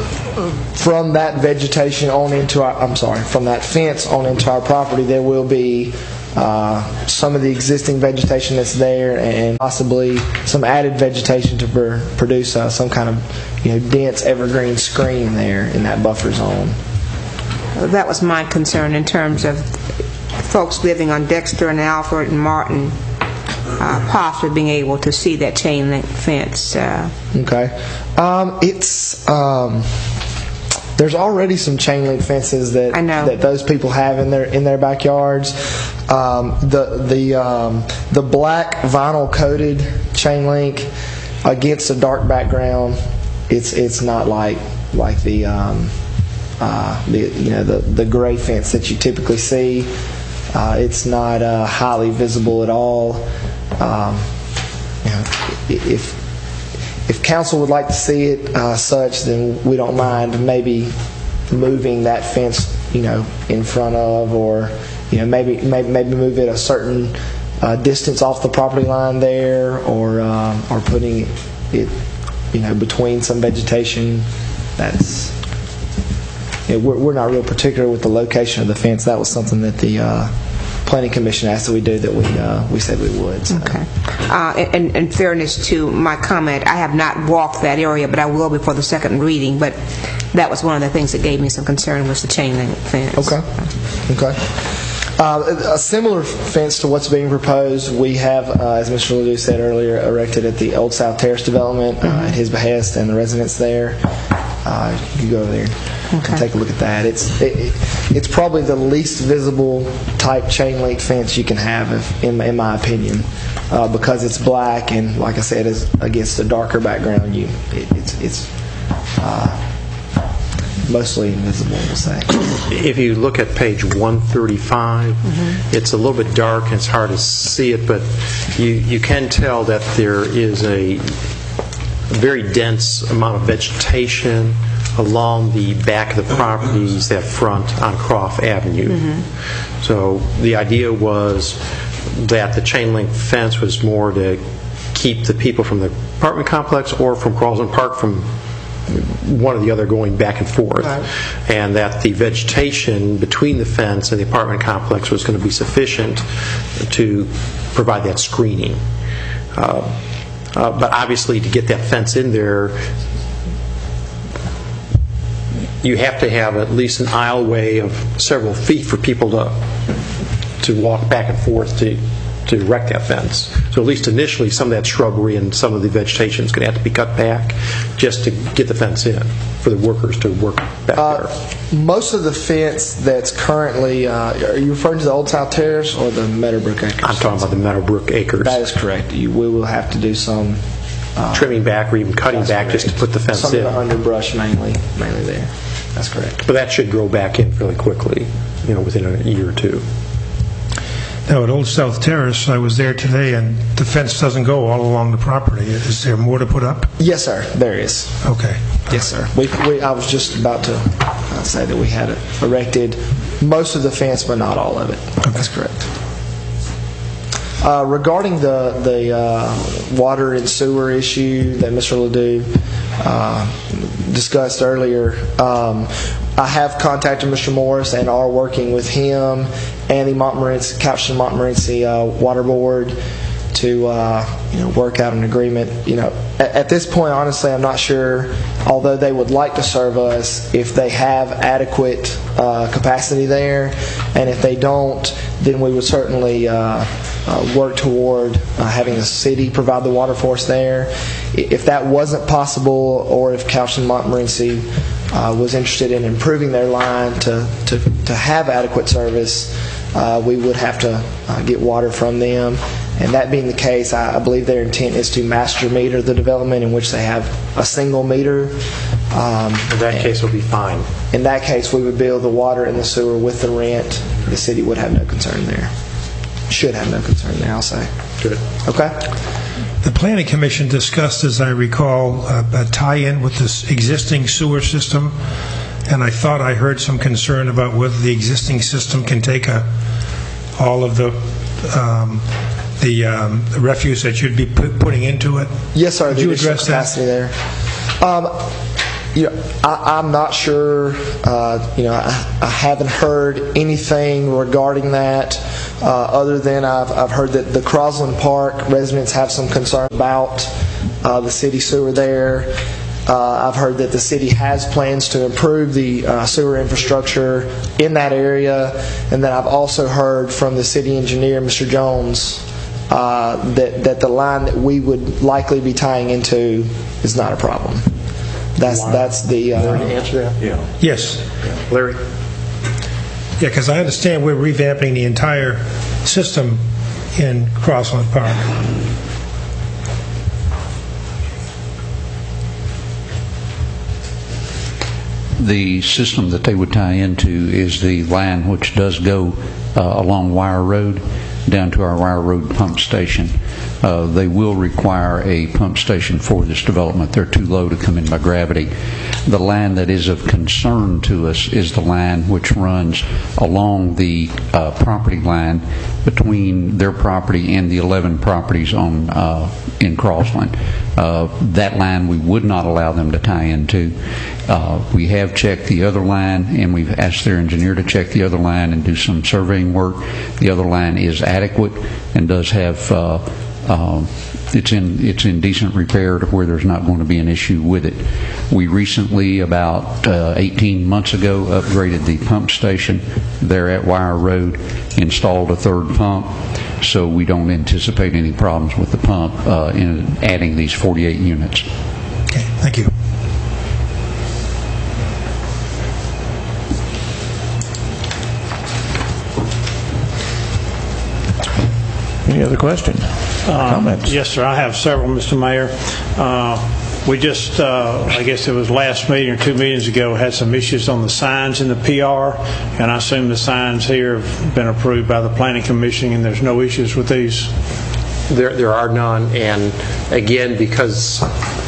from that vegetation on into our, I'm sorry, from that fence on into our property, there will be Uh, some of the existing vegetation that's there, and possibly some added vegetation to pr- produce uh, some kind of, you know, dense evergreen screen there in that buffer zone. That was my concern in terms of folks living on Dexter and Alfred and Martin uh, possibly being able to see that chain link fence. Uh, okay. Um, it's... Um, There's already some chain link fences that that those people have in their in their backyards. Um, the the um, the black vinyl coated chain link against a dark background, it's it's not like like the um, uh, the you know the the gray fence that you typically see. Uh, it's not uh, highly visible at all. Um, you know, if If council would like to see it uh, such, then we don't mind maybe moving that fence, you know, in front of, or you know, maybe maybe, maybe move it a certain uh, distance off the property line there, or um, or putting it, you know, between some vegetation. That's yeah, we're we're not real particular with the location of the fence. That was something that the uh, Planning Commission asked that we do that we uh, we said we would. So. Okay. Uh, in, in fairness to my comment, I have not walked that area, but I will before the second reading. But that was one of the things that gave me some concern, was the chain link fence. Okay. Okay. Uh, a similar fence to what's being proposed, we have, uh, as Mister Ledoux said earlier, erected at the Old South Terrace development uh, mm-hmm. at his behest and the residents there. Uh, you can go over there okay. and take a look at that. It's it, it's probably the least visible type chain link fence you can have, if, in, in my opinion, uh, because it's black and, like I said, is against a darker background. You, it, it's it's uh, mostly invisible, we'll say. If you look at page one thirty-five, mm-hmm. it's a little bit dark and it's hard to see it, but you you can tell that there is a very dense amount of vegetation along the back of the properties that front on Croft Avenue. Mm-hmm. So the idea was that the chain link fence was more to keep the people from the apartment complex or from Carlson Park from one or the other going back and forth, right. and that the vegetation between the fence and the apartment complex was going to be sufficient to provide that screening. Uh, Uh, but obviously, to get that fence in there, you have to have at least an aisleway of several feet for people to to walk back and forth to to erect that fence. So at least initially, some of that shrubbery and some of the vegetation is going to have to be cut back just to get the fence in for the workers to work back uh, there. Most of the fence that's currently, uh, are you referring to the Old South Terrace or the Meadowbrook Acres? I'm talking about the Meadowbrook Acres. That is correct. You, we will have to do some uh, trimming back or even cutting back correct. just to put the fence some in. Some of the underbrush mainly, mainly there. That's correct. But that should grow back in fairly quickly, you know, within a year or two. Now, at Old South Terrace, I was there today, and the fence doesn't go all along the property. Is there more to put up? Yes, sir. There is. Okay. Yes, sir. We, we, I was just about to uh, say that we had erected most of the fence, but not all of it. Okay. That's correct. Uh, regarding the the uh, water and sewer issue that Mister Ledoux uh, discussed earlier, um, I have contacted Mister Morris and are working with him and the Montmorency, Caption Montmorency uh, Water Board to uh, you know, work out an agreement. You know, at, at this point, honestly, I'm not sure, although they would like to serve us, if they have adequate uh, capacity there, and if they don't, then we would certainly uh, uh, work toward uh, having the city provide the water for us there. If that wasn't possible, or if Couch and Montmorency uh, was interested in improving their line to, to, to have adequate service, uh, we would have to uh, get water from them. And that being the case, I, I believe their intent is to master meter the development, in which they have a single meter. Um, in that case, will be fine. In that case, we would bill the water and the sewer with the rent. The city would have no concern there. Should have no concern there, I'll say. Good. Okay. The Planning Commission discussed, as I recall, uh, a tie-in with this existing sewer system, and I thought I heard some concern about whether the existing system can take a, all of the um, the, um, the refuse that you'd be put, putting into it. Yes, sir. Could you address capacity that? There. Um, you know, I, I'm not sure. Uh, you know, I, I haven't heard anything regarding that, uh, other than I've, I've heard that the Crosland Park residents have some concern about uh, the city sewer there. Uh, I've heard that the city has plans to improve the uh, sewer infrastructure in that area, and then I've also heard from the city engineer, Mister Jones, uh, that that the line that we would likely be tying into is not a problem. That's that's the uh, Larry, to answer that? Yeah. Yes, Larry. Yeah, because I understand we're revamping the entire system in Crossland Park. The system that they would tie into is the line which does go uh, along Wire Road down to our Wire Road pump station. Uh, they will require a pump station for this development. They're too low to come in by gravity. The line that is of concern to us is the line which runs along the uh, property line between their property and the eleven properties on uh, in Crossland. Uh, that line we would not allow them to tie into. Uh, we have checked the other line, and we've asked their engineer to check the other line and do some surveying work. The other line is adequate and does have uh, uh, it's in it's in decent repair to where there's not going to be an issue with it. We recently, about uh, eighteen months ago, upgraded the pump station there at Wire Road, installed a third pump, so we don't anticipate any problems with the pump uh, in adding these forty-eight units. Okay, thank you. Any other questions? Uh, Comments? Yes, sir. I have several, Mister Mayor. Uh, we just, uh, I guess it was last meeting or two meetings ago, had some issues on the signs in the P R, and I assume the signs here have been approved by the Planning Commission, and there's no issues with these? There, there are none, and again, because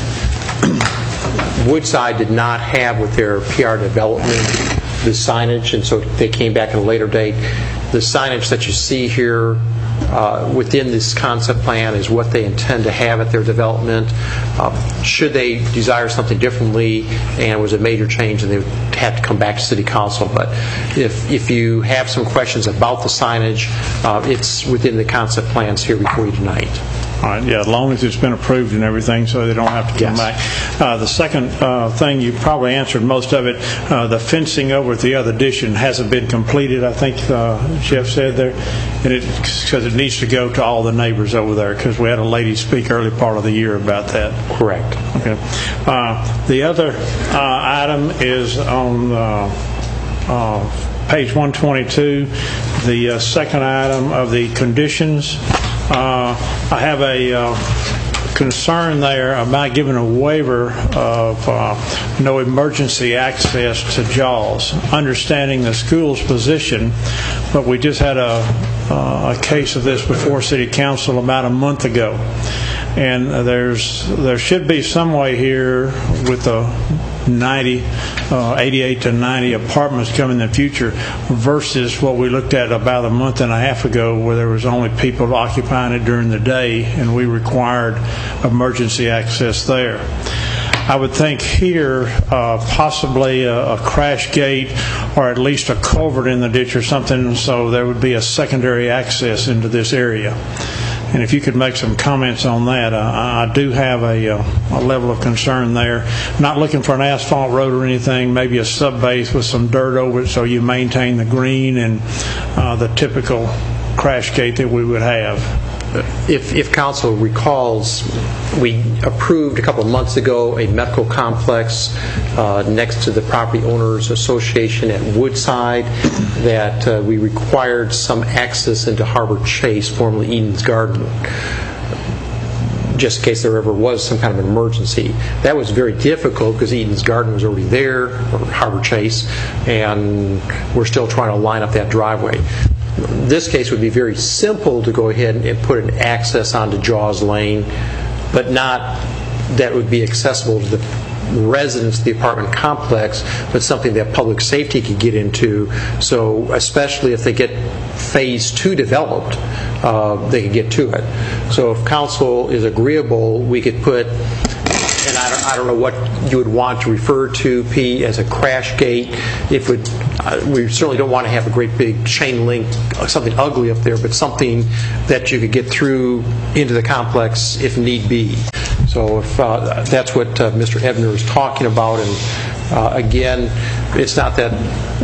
Woodside did not have with their P R development the signage, and so they came back at a later date. The signage that you see here uh, within this concept plan is what they intend to have at their development. Uh, should they desire something differently and it was a major change, then they would have to come back to City Council. But if, if you have some questions about the signage, uh, it's within the concept plans here before you tonight. All right, yeah, as long as it's been approved and everything, so they don't have to come Yes. back. Uh, the second uh, thing, you probably answered most of it. Uh, the fencing over at the other addition hasn't been completed, I think uh, Jeff said there, and it because it needs to go to all the neighbors over there, because we had a lady speak early part of the year about that. Correct. Okay. Uh, the other uh, item is on uh, uh, page one twenty-two, the uh, second item of the conditions. Uh, I have a uh, concern there about giving a waiver of uh, no emergency access to Jaws, understanding the school's position, but we just had a, uh, a case of this before City Council about a month ago. And there's there should be some way here with the ninety, uh, eighty-eight to ninety apartments coming in the future versus what we looked at about a month and a half ago, where there was only people occupying it during the day and we required emergency access there. I would think here uh, possibly a, a crash gate or at least a culvert in the ditch or something, so there would be a secondary access into this area. And if you could make some comments on that, I, I do have a, a level of concern there. Not looking for an asphalt road or anything, maybe a sub-base with some dirt over it so you maintain the green and uh, the typical crash gate that we would have. If, if council recalls, we approved a couple of months ago a medical complex uh, next to the Property Owners Association at Woodside that uh, we required some access into Harbor Chase, formerly Eden's Garden, just in case there ever was some kind of an emergency. That was very difficult because Eden's Garden was already there, or Harbor Chase, and we're still trying to line up that driveway. This case would be very simple to go ahead and put an access onto Jaws Lane, but not that would be accessible to the residents of the apartment complex, but something that public safety could get into. So especially if they get phase two developed, uh, they could get to it. So if council is agreeable, we could put, and I don't, I don't know what you would want to refer to, P, as a crash gate. If it, uh, we certainly don't want to have a great big chain link, uh, something ugly up there, but something that you could get through into the complex if need be. So if uh, that's what uh, Mister Ebner is talking about, and uh, again, it's not that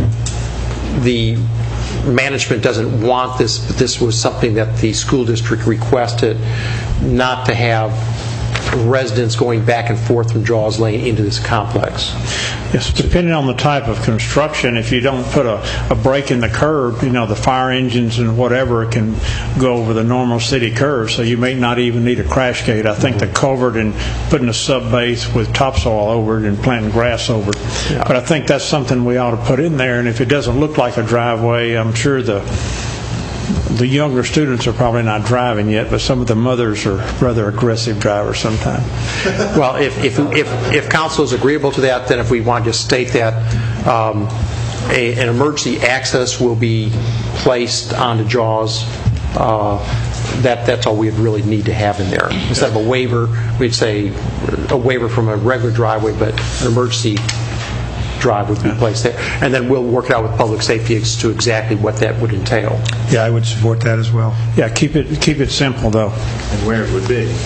the management doesn't want this, but this was something that the school district requested, not to have residents going back and forth from Jaws Lane into this complex. Yes, depending on the type of construction, if you don't put a, a break in the curb, you know, the fire engines and whatever can go over the normal city curve, so you may not even need a crash gate. I think the culvert and putting a sub base with topsoil over it and planting grass over it. Yeah. But I think that's something we ought to put in there, and if it doesn't look like a driveway, I'm sure the The younger students are probably not driving yet, but some of the mothers are rather aggressive drivers sometimes. Well, if if if, if council is agreeable to that, then if we want to just state that um, a, an emergency access will be placed onto Jaws, uh, that that's all we would really need to have in there. Instead of a waiver, we'd say a waiver from a regular driveway, but an emergency drive would be placed there, and then we'll work it out with public safety as to exactly what that would entail. Yeah, I would support that as well. Yeah, keep it keep it simple though. And where it would be.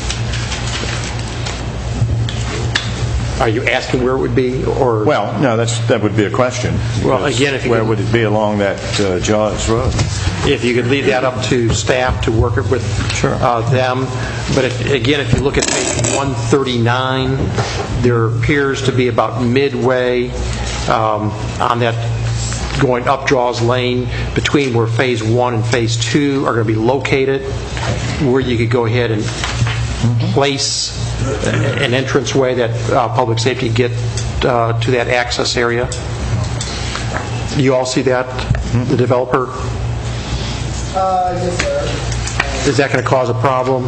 Are you asking where it would be, or? Well, no, that's that would be a question. Well, again, if you where could, would it be along that uh, Jaws Road? If you could leave that up to staff to work it with sure. uh, them. But if, again, if you look at page one thirty-nine, there appears to be about midway um, on that going up Jaws Lane between where phase one and phase two are going to be located, where you could go ahead and place an entranceway that uh, public safety get uh, to that access area. You all see that, the developer? Uh, yes, sir. Is that going to cause a problem?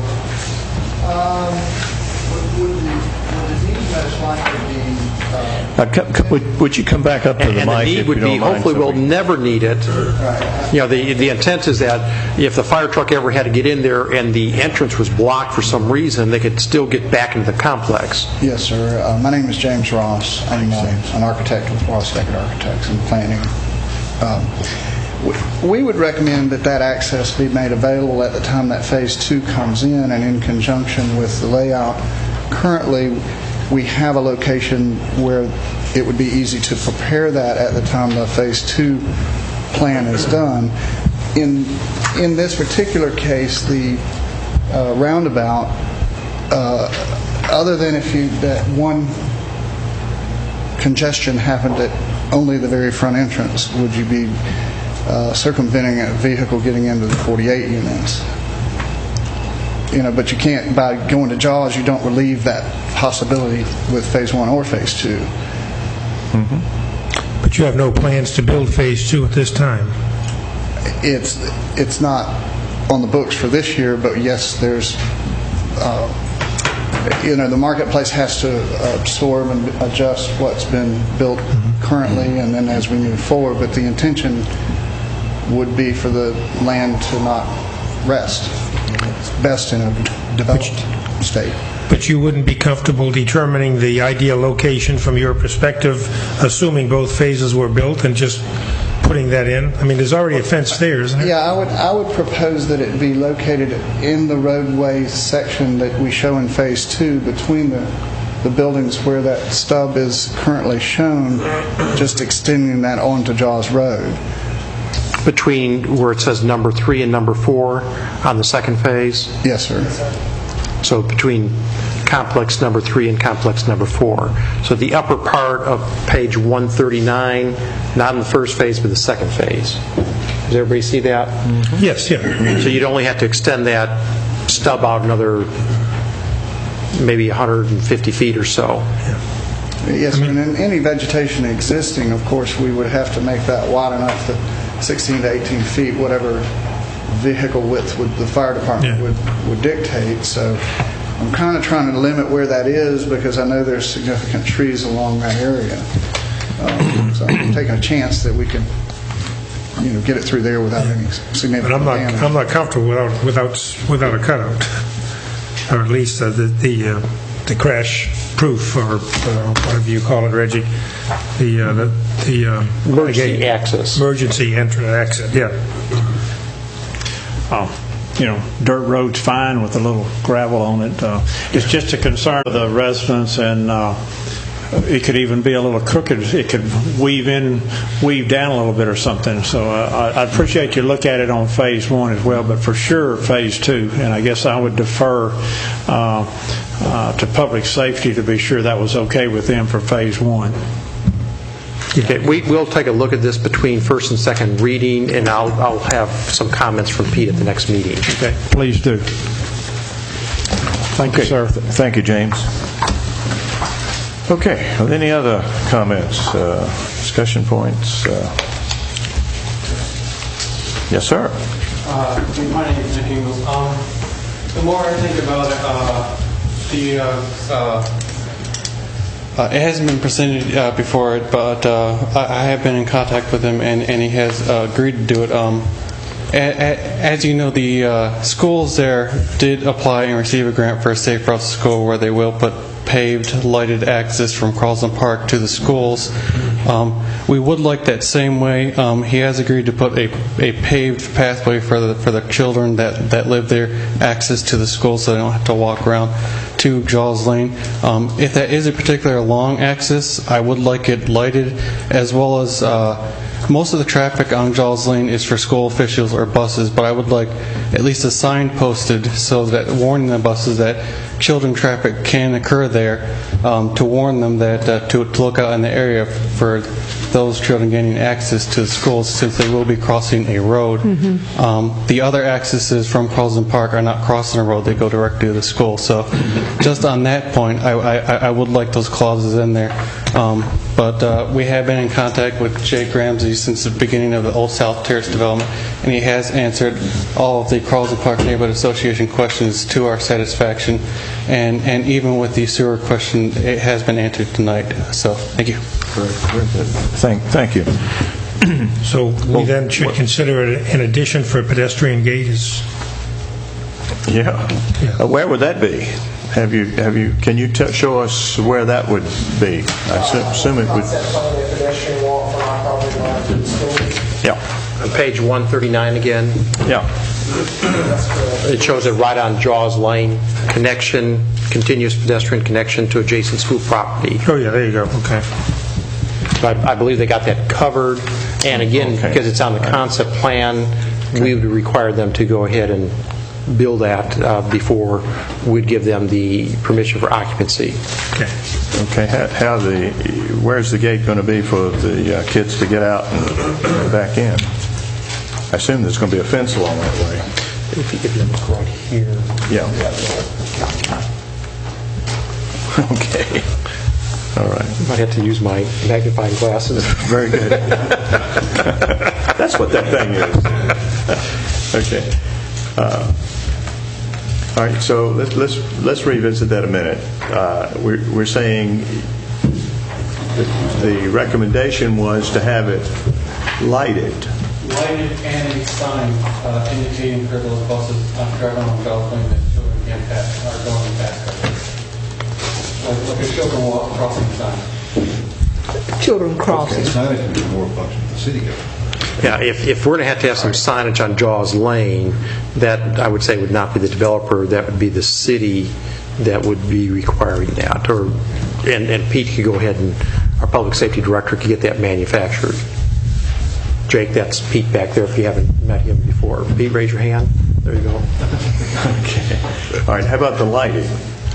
Um, would, would, the, would the need most likely be... Uh, uh, c- c- would, would you come back up to and, the and mic? And the need if would you don't be, mind, hopefully so we'll we... never need it. Right. You know, the, the intent is that if the fire truck ever had to get in there and the entrance was blocked for some reason, they could still get back into the complex. Yes, sir. Uh, my name is James Ross. I'm uh, an architect with Ross Deckard Architects and Planning. Um, We would recommend that that access be made available at the time that phase two comes in, and in conjunction with the layout. Currently, we have a location where it would be easy to prepare that at the time the phase two plan is done. In in this particular case, the uh, roundabout, uh, other than if you that one congestion happened at only the very front entrance, would you be Uh, circumventing a vehicle getting into the forty-eight units? You know, but you can't, by going to Jaws, you don't relieve that possibility with phase one or phase two. Mm-hmm. But you have no plans to build phase two at this time? It's it's not on the books for this year, but yes, there's, uh, you know, the marketplace has to absorb and adjust what's been built currently, and then as we move forward. But the intention would be for the land to not rest. It's best in a developed state. But you wouldn't be comfortable determining the ideal location from your perspective, assuming both phases were built, and just putting that in? I mean, there's already a fence there, isn't there? Yeah, I would, I would propose that it be located in the roadway section that we show in Phase Two between the, the buildings where that stub is currently shown, just extending that onto Jaws Road. Between where it says number three and number four on the second phase? Yes, sir. So between complex number three and complex number four. So the upper part of page one thirty-nine, not in the first phase, but the second phase. Does everybody see that? Mm-hmm. Yes, yeah. So you'd only have to extend that stub out another maybe one hundred fifty feet or so. Yeah. Yes, I mean, and any vegetation existing, of course, we would have to make that wide enough that sixteen to eighteen feet, whatever vehicle width would the fire department yeah. would, would dictate. So I'm kind of trying to limit where that is because I know there's significant trees along that area. Um, so I'm taking a chance that we can, you know, get it through there without any significant But I'm not, damage. I'm not comfortable without without without a cutout, or at least uh, the the, uh, the crash proof, or uh, whatever you call it, Reggie. The uh, the, the uh, emergency access. Emergency entrance exit. Yeah. Oh, you know, dirt road's fine with a little gravel on it. Uh, it's just a concern of the residents, and uh, it could even be a little crooked. It could weave in, weave down a little bit or something. So uh, I, I appreciate you look at it on phase one as well, but for sure phase two. And I guess I would defer uh, uh, to public safety to be sure that was okay with them for phase one. Okay, we will take a look at this between first and second reading, and I'll, I'll have some comments from Pete at the next meeting. Okay, please do. Thank okay. you, sir. Th- thank you, James. Okay, well, any other comments, uh, discussion points? Uh, yes, sir. Uh, my name is Nick Ingles. Um, the more I think about it, uh, the uh, uh, Uh, it hasn't been presented uh, before, but uh, I, I have been in contact with him, and, and he has uh, agreed to do it. Um, a, a, as you know, the uh, schools there did apply and receive a grant for a safe route to school, where they will put paved, lighted access from Carlson Park to the schools. Um, we would like that same way. Um, he has agreed to put a, a paved pathway for the for the children that, that live there, access to the school, so they don't have to walk around to Jaws Lane. Um, if that is a particular long access, I would like it lighted, as well as uh, most of the traffic on Jaws Lane is for school officials or buses, but I would like at least a sign posted so that warning the buses that children traffic can occur there, um, to warn them that uh, to, to look out in the area for those children gaining access to the schools, since they will be crossing a road. Mm-hmm. Um, the other accesses from Carlson Park are not crossing a road; they go directly to the school. So, just on that point, I, I, I would like those clauses in there. Um, but uh, we have been in contact with Jake Ramsey since the beginning of the Old South Terrace development, and he has answered all of the Carlson Park Neighborhood Association questions to our satisfaction, and, and even with the sewer question, it has been answered tonight. So, thank you. Very, very good. Thank, thank you. So we well, then should what? consider it an addition for pedestrian gates. Yeah. yeah. Uh, where would that be? Have you have you? Can you t- show us where that would be? I assume, assume it would. Yeah. On page one thirty-nine again. Yeah. It shows it right on Jaws Lane. Connection, continuous pedestrian connection to adjacent school property. Oh yeah, there you go. Okay. So I, I believe they got that covered. And again, okay. because it's on the concept plan, okay. we would require them to go ahead and build that uh, before we'd give them the permission for occupancy. Okay. Okay. How, how the? Where's the gate going to be for the uh, kids to get out and back in? I assume there's going to be a fence along that way. If you, if you look right here. Yeah. Okay. All right. I might have to use my magnifying glasses. Very good. That's what that thing is. Okay. Uh, all right. So let's let's let's revisit that a minute. Uh, we're we're saying that the recommendation was to have it lighted. Lighted and a sign uh, indicating for those buses on driving on Jaws Lane that children can pass are going past. Like, like a children walk crossing sign. Children crossing. Okay, signage would be more function of the city government. Yeah, if, if we're going to have to have some signage on Jaws Lane, that I would say would not be the developer, that would be the city that would be requiring that. Or, and, and Pete could go ahead and, our public safety director could get that manufactured. Jake, that's Pete back there if you haven't met him before. Pete, raise your hand. There you go. Okay. All right, how about the lighting?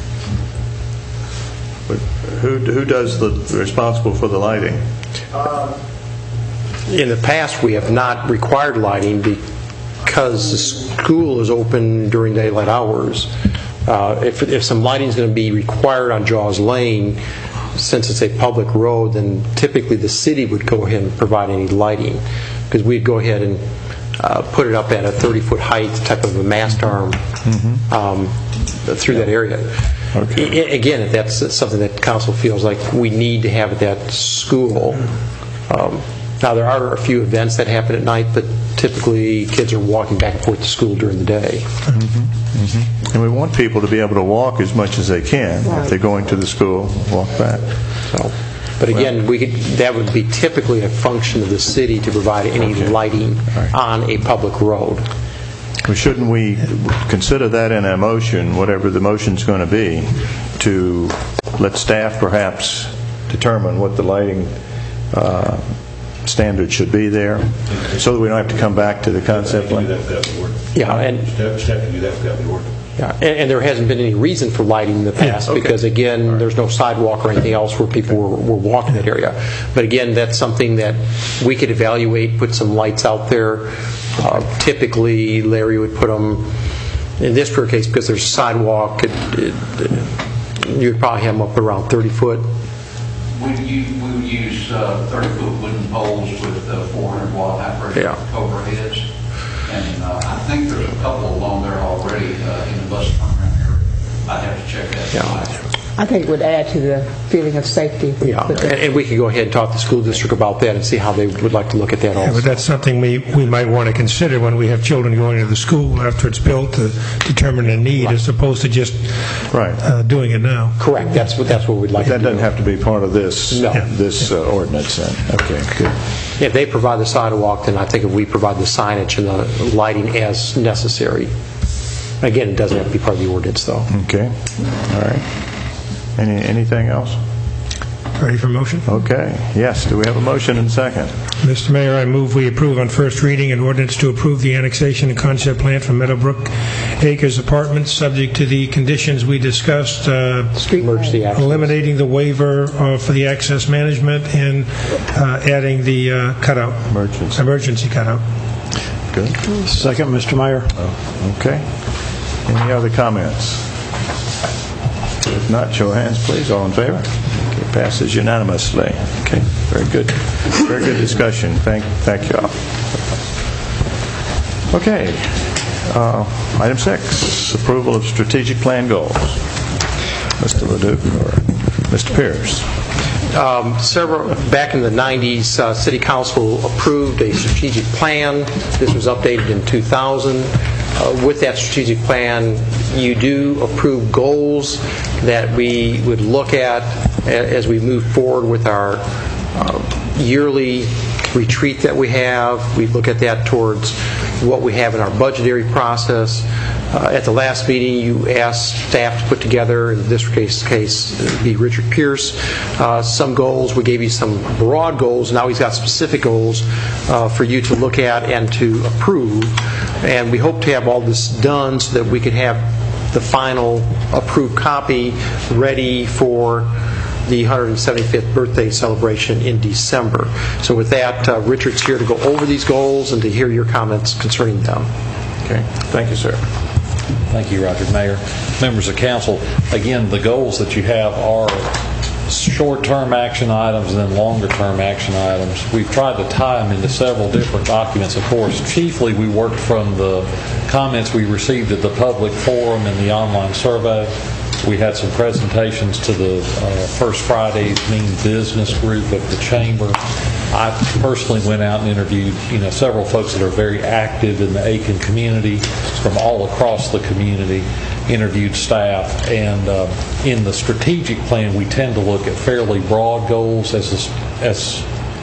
Who, who does the, responsible for the lighting? In the past, we have not required lighting because the school is open during daylight hours. Uh, if, if some lighting is going to be required on Jaws Lane, since it's a public road, then typically the city would go ahead and provide any lighting, because we'd go ahead and uh, put it up at a thirty-foot height type of a mast arm mm-hmm. um, through that area. Okay. I, again, if that's something that council feels like we need to have at that school. Um, now, there are a few events that happen at night, but typically kids are walking back and forth to school during the day. Mm-hmm. Mm-hmm. And we want people to be able to walk as much as they can. Right. If they're going to the school, walk back. So, but again, we could, that would be typically a function of the city to provide any okay. lighting right. on a public road. Well, shouldn't we consider that in a motion, whatever the motion's going to be, to let staff perhaps determine what the lighting uh, standard should be there, so that we don't have to come back to the concept plan? Yeah, and staff can do that without the ordinance. Yeah, and, and there hasn't been any reason for lighting in the past yeah, okay. because, again, right. there's no sidewalk or anything else where people were, were walking that area. But again, that's something that we could evaluate, put some lights out there. Uh, typically, Larry would put them, in this particular case, because there's a sidewalk, it, it, it, you would probably have them up around thirty foot. We, we would use uh, thirty foot wooden poles with uh, four hundred watt high pressure yeah. overheads. And uh, I think there's a couple along there already uh, in the bus turnaround area. I'd have to check that out. I think it would add to the feeling of safety. Yeah, and, and we could go ahead and talk to the school district about that and see how they would like to look at that also. Yeah, but that's something we, we might want to consider when we have children going to the school after it's built, to determine the need right. as opposed to just right. uh, doing it now. Correct. That's what that's what we'd like but to do. That doesn't have to be part of this no. this uh, ordinance then. Okay, good. If they provide the sidewalk, then I think if we provide the signage and the lighting as necessary. Again, it doesn't have to be part of the ordinance, though. Okay. All right. Any anything else? Ready for motion? Okay. Yes. Do we have a motion and second? Mister Mayor, I move we approve on first reading an ordinance to approve the annexation and concept plan for Meadowbrook Acres Apartments, subject to the conditions we discussed, uh, Street emergency access. Eliminating the waiver uh, for the access management and uh, adding the uh, cutout. Emergency. Emergency cutout. Good. Second, Mister Mayor. Oh, okay. Any other comments? If not, show of hands, please. All in favor? Okay, passes unanimously. Okay, very good. Very good discussion. Thank, thank you all. Okay. Uh, item six, approval of strategic plan goals. Mister Leduc or Mister Pierce? Um, several back in the nineties, uh, City Council approved a strategic plan. This was updated in two thousand. Uh, with that strategic plan, you do approve goals that we would look at as we move forward with our uh, yearly retreat that we have. We look at that towards what we have in our budgetary process. Uh, at the last meeting, you asked staff to put together, in this case, case it would be Richard Pierce, uh, some goals. We gave you some broad goals. Now he's got specific goals uh, for you to look at and to approve. And we hope to have all this done so that we can have the final approved copy ready for the one hundred seventy-fifth birthday celebration in December. So with that, uh, Richard's here to go over these goals and to hear your comments concerning them. Okay. Thank you, sir. Thank you, Roger. Mayor, members of council, again, the goals that you have are short-term action items and then longer-term action items. We've tried to tie them into several different documents, of course. Chiefly, we worked from the comments we received at the public forum and the online survey. We had some presentations to the uh, First Friday's Mean Business group of the Chamber. I personally went out and interviewed, you know, several folks that are very active in the Aiken community from all across the community, interviewed staff, and uh, in the strategic plan we tend to look at fairly broad goals as, as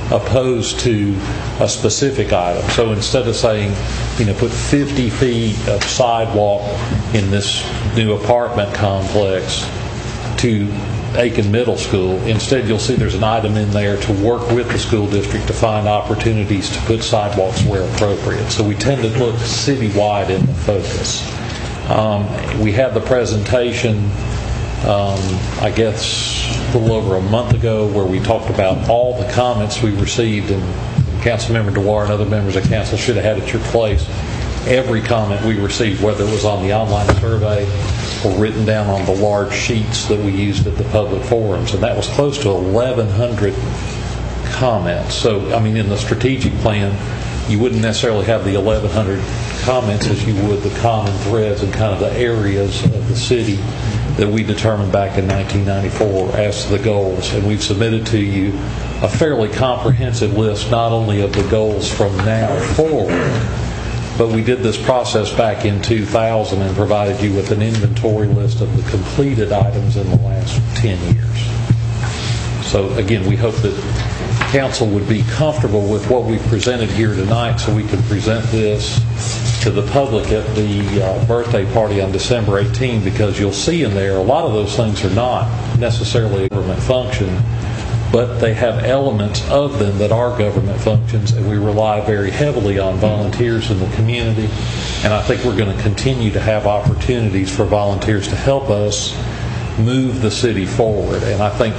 opposed to a specific item. So instead of saying, you know, put fifty feet of sidewalk in this new apartment complex to Aiken Middle School, instead you'll see there's an item in there to work with the school district to find opportunities to put sidewalks where appropriate. So we tend to look citywide in the focus. Um, we had the presentation, um, I guess, a little over a month ago, where we talked about all the comments we received, and Councilmember Dewar and other members of council should have had at your place every comment we received, whether it was on the online survey or written down on the large sheets that we used at the public forums, and that was close to eleven hundred comments. So, I mean, in the strategic plan, you wouldn't necessarily have the eleven hundred comments as you would the common threads and kind of the areas of the city that we determined back in nineteen ninety-four as to the goals. And we've submitted to you a fairly comprehensive list, not only of the goals from now forward, but we did this process back in two thousand and provided you with an inventory list of the completed items in the last ten years. So again, we hope that council would be comfortable with what we've presented here tonight, so we can present this to the public at the uh, birthday party on December eighteenth, because you'll see in there a lot of those things are not necessarily a government function, but they have elements of them that are government functions, and we rely very heavily on volunteers in the community. And I think we're going to continue to have opportunities for volunteers to help us move the city forward. And I think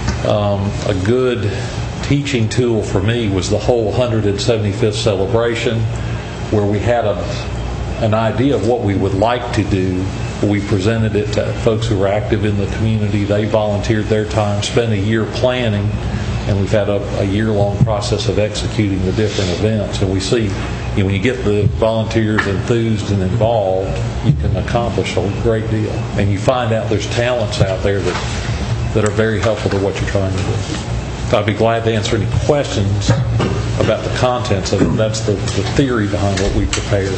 um, a good teaching tool for me was the whole one hundred seventy-fifth celebration, where we had a, an idea of what we would like to do. We presented it to folks who were active in the community. They volunteered their time, spent a year planning, and we've had a, a year-long process of executing the different events. And we see, you know, when you get the volunteers enthused and involved, you can accomplish a great deal. And you find out there's talents out there that, that are very helpful to what you're trying to do. So I'd be glad to answer any questions about the contents of it. That's the, the theory behind what we prepared.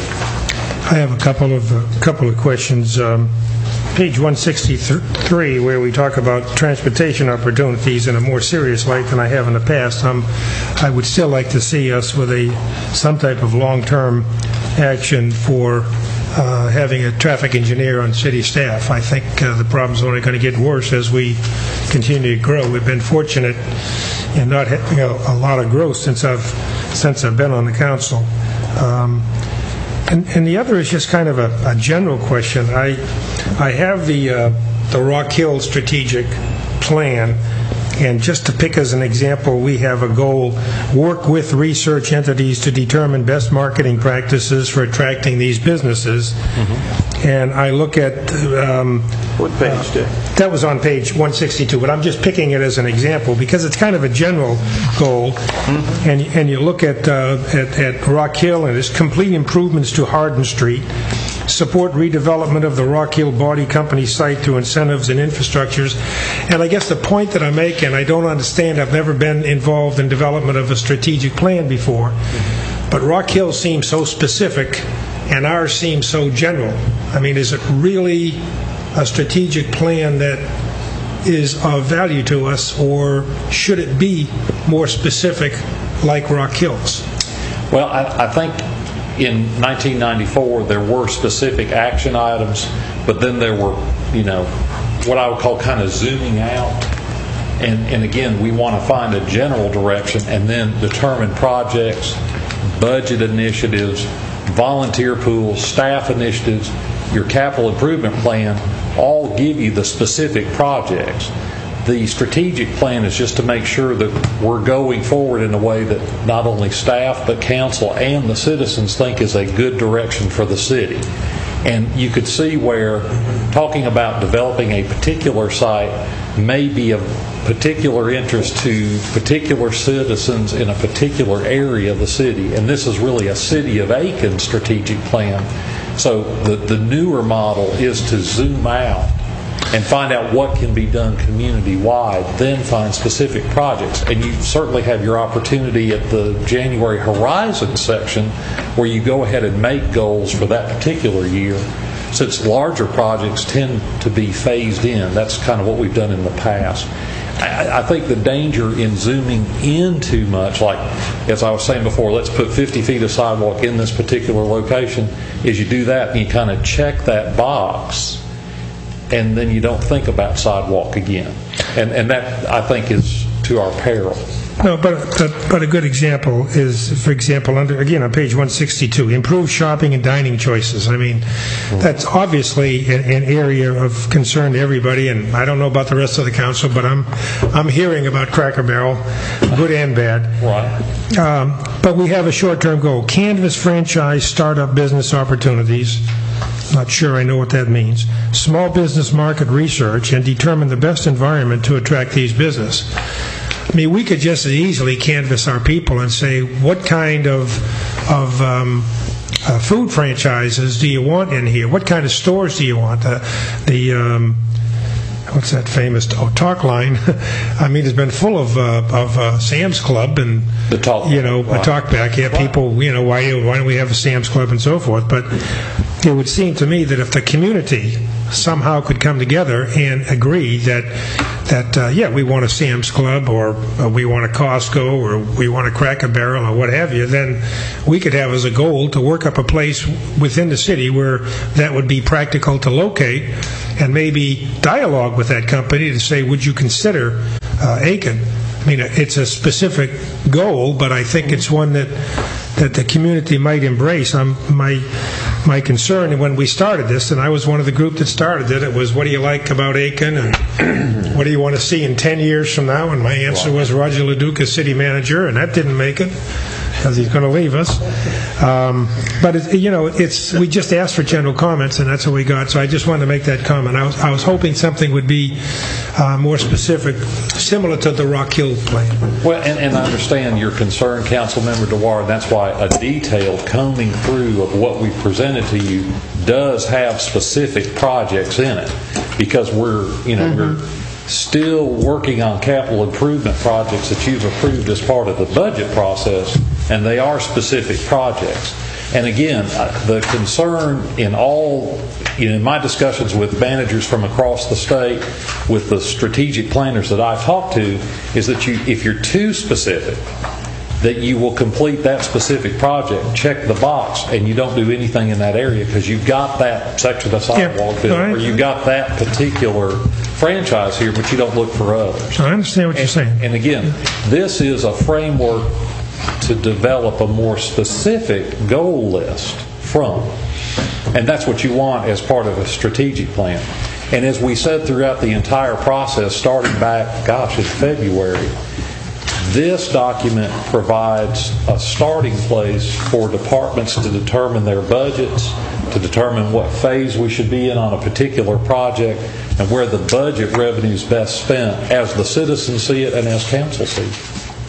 I have a couple of uh, couple of questions. Um, page one sixty-three, where we talk about transportation opportunities in a more serious light than I have in the past. Um, I would still like to see us with a some type of long-term action for uh, having a traffic engineer on city staff. I think uh, the problem's only going to get worse as we continue to grow. We've been fortunate in not having a, a lot of growth since I've since I've been on the council. Um, And, and the other is just kind of a, a general question. I I have the uh, the Rock Hill strategic plan, and just to pick as an example, we have a goal: work with research entities to determine best marketing practices for attracting these businesses. Mm-hmm. And I look at um, what page? Uh, that was on page one sixty-two, but I'm just picking it as an example because it's kind of a general goal. Mm-hmm. And and you look at, uh, at at Rock Hill, and it's complete improvements to Hardin Street, support redevelopment of the Rock Hill Body Company site through incentives and infrastructures. And I guess the point that I make, and I don't understand, I've never been involved in development of a strategic plan before, but Rock Hill seems so specific and ours seems so general. I mean, is it really a strategic plan that is of value to us, or should it be more specific like Rock Hill's? Well, I, I think in nineteen ninety-four, there were specific action items, but then there were, you know, what I would call kind of zooming out. And, and again, we want to find a general direction and then determine projects, budget initiatives, volunteer pools, staff initiatives, your capital improvement plan, all give you the specific projects. The strategic plan is just to make sure that we're going forward in a way that not only staff but council and the citizens think is a good direction for the city. And you could see where talking about developing a particular site may be of particular interest to particular citizens in a particular area of the city. And this is really a City of Aiken strategic plan. So the, the newer model is to zoom out and find out what can be done community-wide, then find specific projects. And you certainly have your opportunity at the January Horizon section where you go ahead and make goals for that particular year. Since larger projects tend to be phased in, that's kind of what we've done in the past. I, I think the danger in zooming in too much, like as I was saying before, let's put fifty feet of sidewalk in this particular location, is you do that and you kind of check that box, and then you don't think about sidewalk again. And, and that, I think, is to our peril. No, but, but but a good example is, for example, under again on page one sixty-two, improve shopping and dining choices. I mean, that's obviously an, an area of concern to everybody, and I don't know about the rest of the council, but I'm I'm hearing about Cracker Barrel, good and bad. Right. Um, but we have a short-term goal: canvas franchise startup business opportunities. Not sure I know what that means. Small business market research and determine the best environment to attract these business. I mean, we could just as easily canvass our people and say, what kind of of um, uh, food franchises do you want in here? What kind of stores do you want? The, the um, what's that famous oh, talk line? I mean, it's been full of uh, of uh, Sam's Club and the talk, you know, right. a talk back. Yeah, people, you know, why why don't we have a Sam's Club and so forth? But it would seem to me that if the community somehow could come together and agree that that uh, yeah, we want a Sam's Club, or uh, we want a Costco, or we want a Cracker Barrel, or what have you, then we could have as a goal to work up a place within the city where that would be practical to locate, and maybe dialogue with that company to say, would you consider uh, Aiken? I mean, it's a specific goal, but I think it's one that that the community might embrace. Um, my my concern when we started this, and I was one of the group that started it, it was, what do you like about Aiken, and what do you want to see in ten years from now? And my answer was Roger LeDuc as city manager, and that didn't make it because he's going to leave us. Um, but it, you know, it's we just asked for general comments, and that's what we got. So I just wanted to make that comment. I was I was hoping something would be uh, more specific, similar to the Rock Hill plan. Well, and, and I understand your concern, Councilmember DeWar, and that's why a detailed combing through of what we presented to you does have specific projects in it, because we're, you know, mm-hmm. we're still working on capital improvement projects that you've approved as part of the budget process, and they are specific projects. And again, the concern in all, you know, in my discussions with managers from across the state, with the strategic planners that I've talked to, is that you, if you're too specific, that you will complete that specific project, check the box, and you don't do anything in that area because you've got that section of sidewalk yeah, built, right. or you've got that particular franchise here, but you don't look for others. I understand what and, you're saying. And again, this is a framework to develop a more specific goal list from. And that's what you want as part of a strategic plan. And as we said throughout the entire process, starting back, gosh, in February, this document provides a starting place for departments to determine their budgets, to determine what phase we should be in on a particular project, and where the budget revenue is best spent as the citizens see it and as council see it.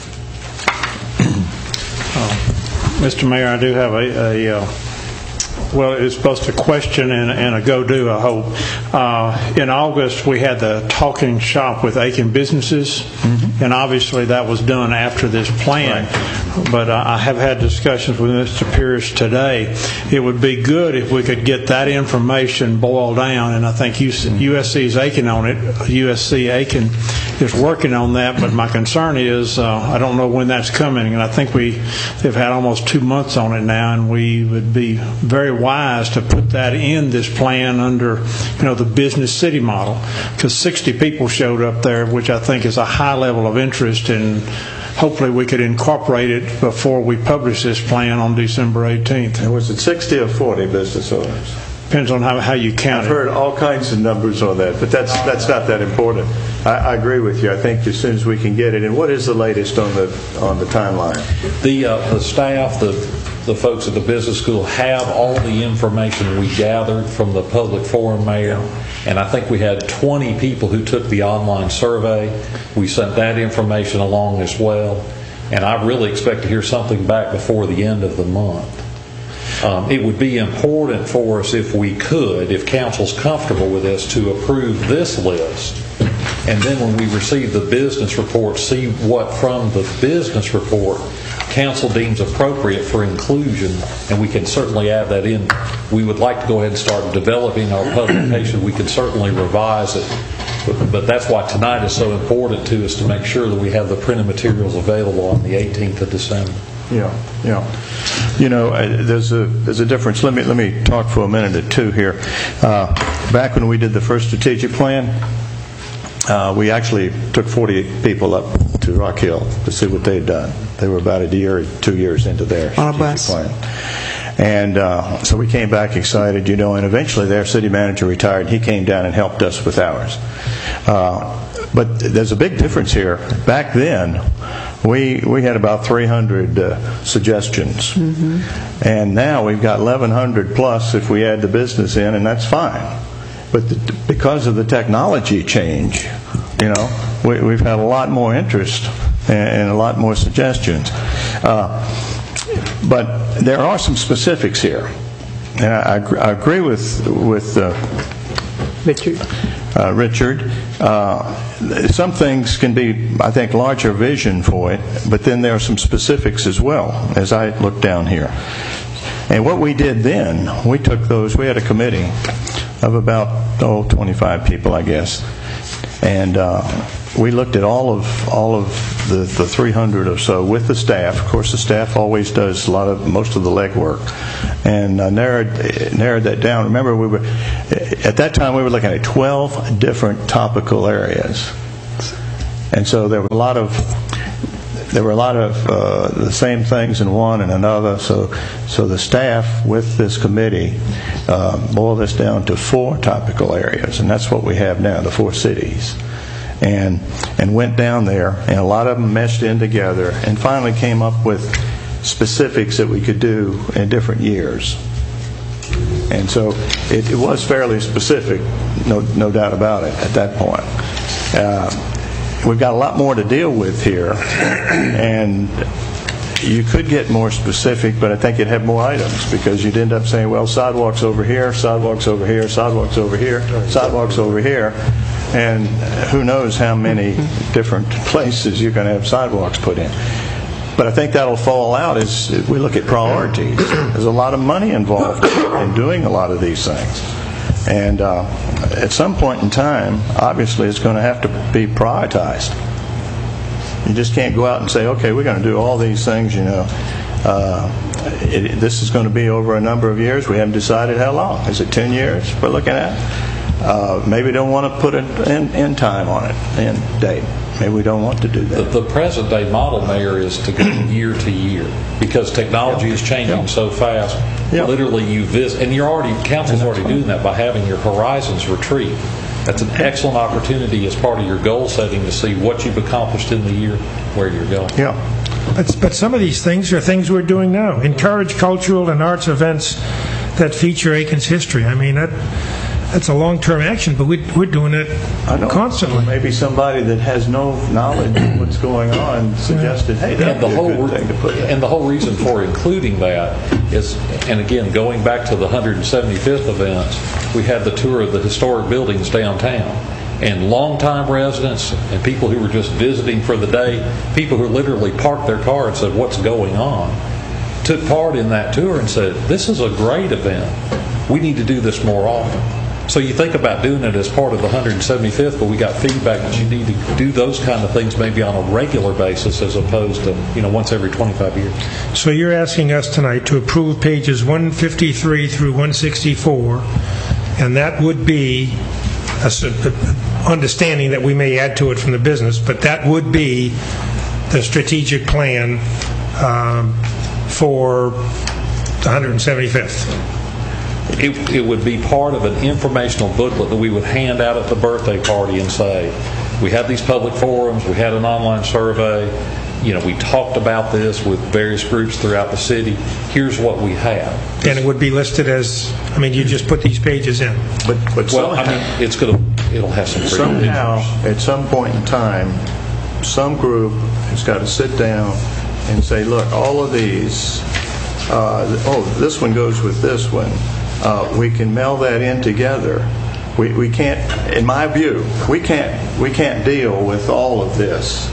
Mister Mayor, I do have a, a uh, well, it's supposed to question and, and a go-do, I hope. Uh, in August, we had the talking shop with Aiken businesses, mm-hmm. and obviously that was done after this plan. Right. But I have had discussions with Mister Pierce today. It would be good if we could get that information boiled down, and I think U S C is Aiken on it. U S C Aiken is working on that, but my concern is uh, I don't know when that's coming, and I think we have had almost two months on it now, and we would be very wise to put that in this plan under, you know, the business city model, because sixty people showed up there, which I think is a high level of interest, and hopefully we could incorporate it before we publish this plan on December eighteenth. And was it sixty or forty business owners? Depends on how, how you count I've it. heard all kinds of numbers on that, but that's that's not that important. I, I agree with you. I think as soon as we can get it. And what is the latest on the on the timeline? The uh, the staff, the the folks at the business school have all the information we gathered from the public forum, Mayor, and I think we had twenty people who took the online survey. We sent that information along as well, and I really expect to hear something back before the end of the month. Um, it would be important for us if we could, if council's comfortable with this, to approve this list. And then when we receive the business report, see what from the business report council deems appropriate for inclusion, and we can certainly add that in. We would like to go ahead and start developing our publication. We can certainly revise it But, but that's why tonight is so important to us, to make sure that we have the printed materials available on the eighteenth of December. Yeah, yeah. You know, uh, there's a there's a difference. Let me let me talk for a minute or two here. Uh, back when we did the first strategic plan, uh, we actually took forty people up to Rock Hill to see what they'd done. They were about a year or two years into their On a strategic bus. plan. And uh, so we came back excited, you know, and eventually their city manager retired. He came down and helped us with ours. Uh, but there's a big difference here. Back then, we we had about three hundred uh, suggestions. Mm-hmm. And now we've got eleven hundred plus if we add the business in, and that's fine. But the, because of the technology change, you know, we, we've had a lot more interest and, and a lot more suggestions. Uh, but there are some specifics here. And I, I agree with, with uh, Richard. Uh, Richard. Uh, some things can be, I think, larger vision for it, but then there are some specifics as well, as I look down here. And what we did then, we took those, we had a committee of about, oh, twenty-five people, I guess. And uh, we looked at all of all of the, the three hundred or so with the staff. Of course, the staff always does a lot of most of the legwork, and uh, narrowed narrowed that down. Remember, we were at that time we were looking at twelve different topical areas, and so there were a lot of there were a lot of uh, the same things in one and another. So, so the staff with this committee uh, boiled this down to four topical areas, and that's what we have now, the four cities. And and went down there, and a lot of them meshed in together, and finally came up with specifics that we could do in different years. And so it, it was fairly specific, no no doubt about it, at that point. Uh, we've got a lot more to deal with here, and you could get more specific, but I think you'd have more items, because you'd end up saying, well, sidewalks over here, sidewalks over here, sidewalks over here, sidewalks over here, and who knows how many different places you're going to have sidewalks put in. But I think that'll fall out as we look at priorities. There's a lot of money involved in doing a lot of these things. And uh, at some point in time, obviously, it's going to have to be prioritized. You just can't go out and say, okay, we're going to do all these things, you know. Uh, it, this is going to be over a number of years. We haven't decided how long. Is it ten years we're looking at? Uh, maybe we don't want to put an end, end time on it, end date. Maybe we don't want to do that. The, the present day model, Mayor, is to go year to year, because technology yeah. is changing yeah. so fast. Yeah. Literally, you visit, and you're already, council's already doing that by having your Horizons retreat. That's an excellent opportunity as part of your goal setting to see what you've accomplished in the year, where you're going. Yeah. But, but some of these things are things we're doing now. Encourage cultural and arts events that feature Aiken's history. I mean, that that's a long-term action, but we, we're doing it I know. constantly. Maybe somebody that has no knowledge of what's going on suggested, hey, that'd and the be a whole good thing to put in. And the whole reason for including that is, and again, going back to the one hundred seventy-fifth events, we had the tour of the historic buildings downtown. And longtime residents and people who were just visiting for the day, people who literally parked their car and said, what's going on, took part in that tour and said, this is a great event. We need to do this more often. So you think about doing it as part of the one hundred seventy-fifth, but we got feedback that you need to do those kind of things maybe on a regular basis as opposed to, you know, once every twenty-five years. So you're asking us tonight to approve pages one fifty-three through one sixty-four, and that would be a, a understanding that we may add to it from the business, but that would be the strategic plan um, for the one hundred seventy-fifth. It, it would be part of an informational booklet that we would hand out at the birthday party and say, we had these public forums, we had an online survey, you know, we talked about this with various groups throughout the city. Here's what we have. And it would be listed as, I mean, you just put these pages in. But, but well, I mean, it's going to, it'll have some somehow, at some point in time, some group has got to sit down and say, look, all of these, uh, oh, this one goes with this one. Uh, we can meld that in together. We we can't, in my view, we can't we can't deal with all of this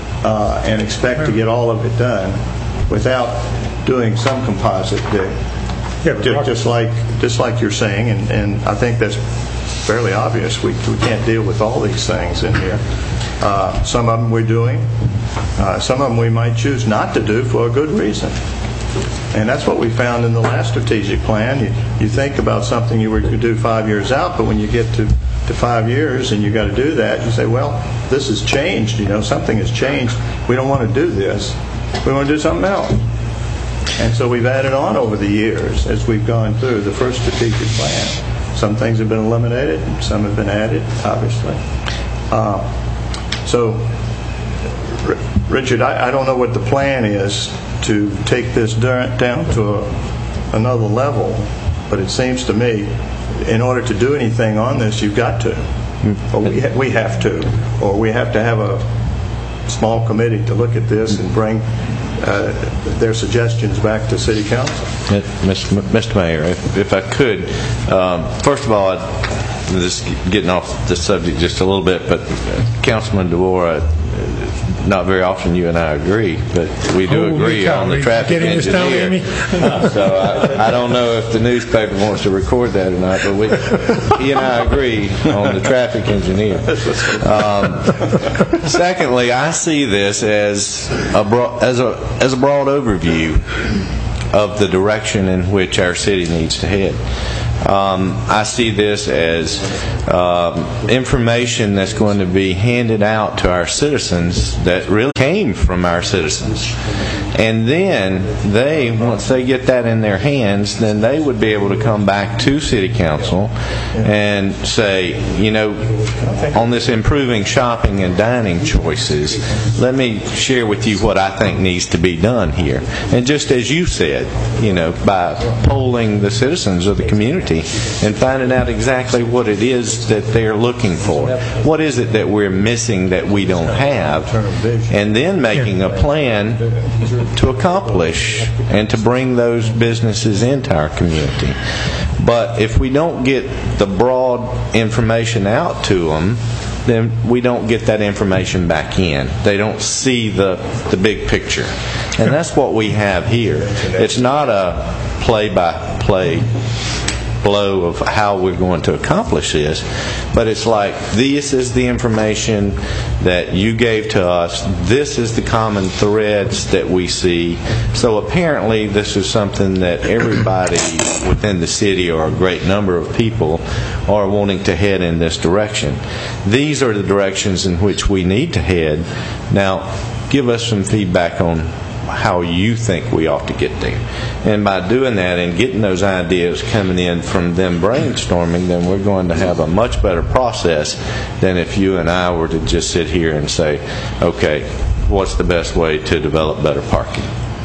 uh, and expect to get all of it done without doing some composite thing. Yeah, just, just like just like you're saying, and, and I think that's fairly obvious. We, we can't deal with all these things in here. Uh, some of them we're doing. Uh, some of them we might choose not to do for a good reason. And that's what we found in the last strategic plan. You, you think about something you were to do five years out, but when you get to, to five years and you got to do that, you say, well, this has changed. You know, something has changed. We don't want to do this. We want to do something else. And so we've added on over the years as we've gone through the first strategic plan. Some things have been eliminated, and some have been added, obviously. Uh, so, R- Richard, I, I don't know what the plan is to take this down to a, another level, but it seems to me, in order to do anything on this, you've got to, or we, ha- we have to, or we have to have a small committee to look at this and bring uh, their suggestions back to City Council. Mister Mayor, if, if I could, um, first of all, I'd, just getting off the subject just a little bit, but uh, Councilman DeWara, not very often you and I agree, but we do Oh, agree we on the traffic getting this down, engineer. Amy? So I, I don't know if the newspaper wants to record that or not, but we, he and I agree on the traffic engineer. Um, secondly, I see this as a broad, as a as a broad overview of the direction in which our city needs to head. Um, I see this as um, information that's going to be handed out to our citizens that really came from our citizens. And then they, once they get that in their hands, then they would be able to come back to City Council and say, you know, on this improving shopping and dining choices, let me share with you what I think needs to be done here. And just as you said, you know, by polling the citizens of the community and finding out exactly what it is that they're looking for. What is it that we're missing that we don't have? And then making a plan to accomplish and to bring those businesses into our community. But if we don't get the broad information out to them, then we don't get that information back in. They don't see the the big picture. And that's what we have here. It's not a play-by-play blow of how we're going to accomplish this, but it's like, this is the information that you gave to us, this is the common threads that we see, so apparently this is something that everybody within the city, or a great number of people, are wanting to head in this direction. These are the directions in which we need to head. Now, give us some feedback on how you think we ought to get there. And by doing that and getting those ideas coming in from them brainstorming, then we're going to have a much better process than if you and I were to just sit here and say, okay, what's the best way to develop better parking?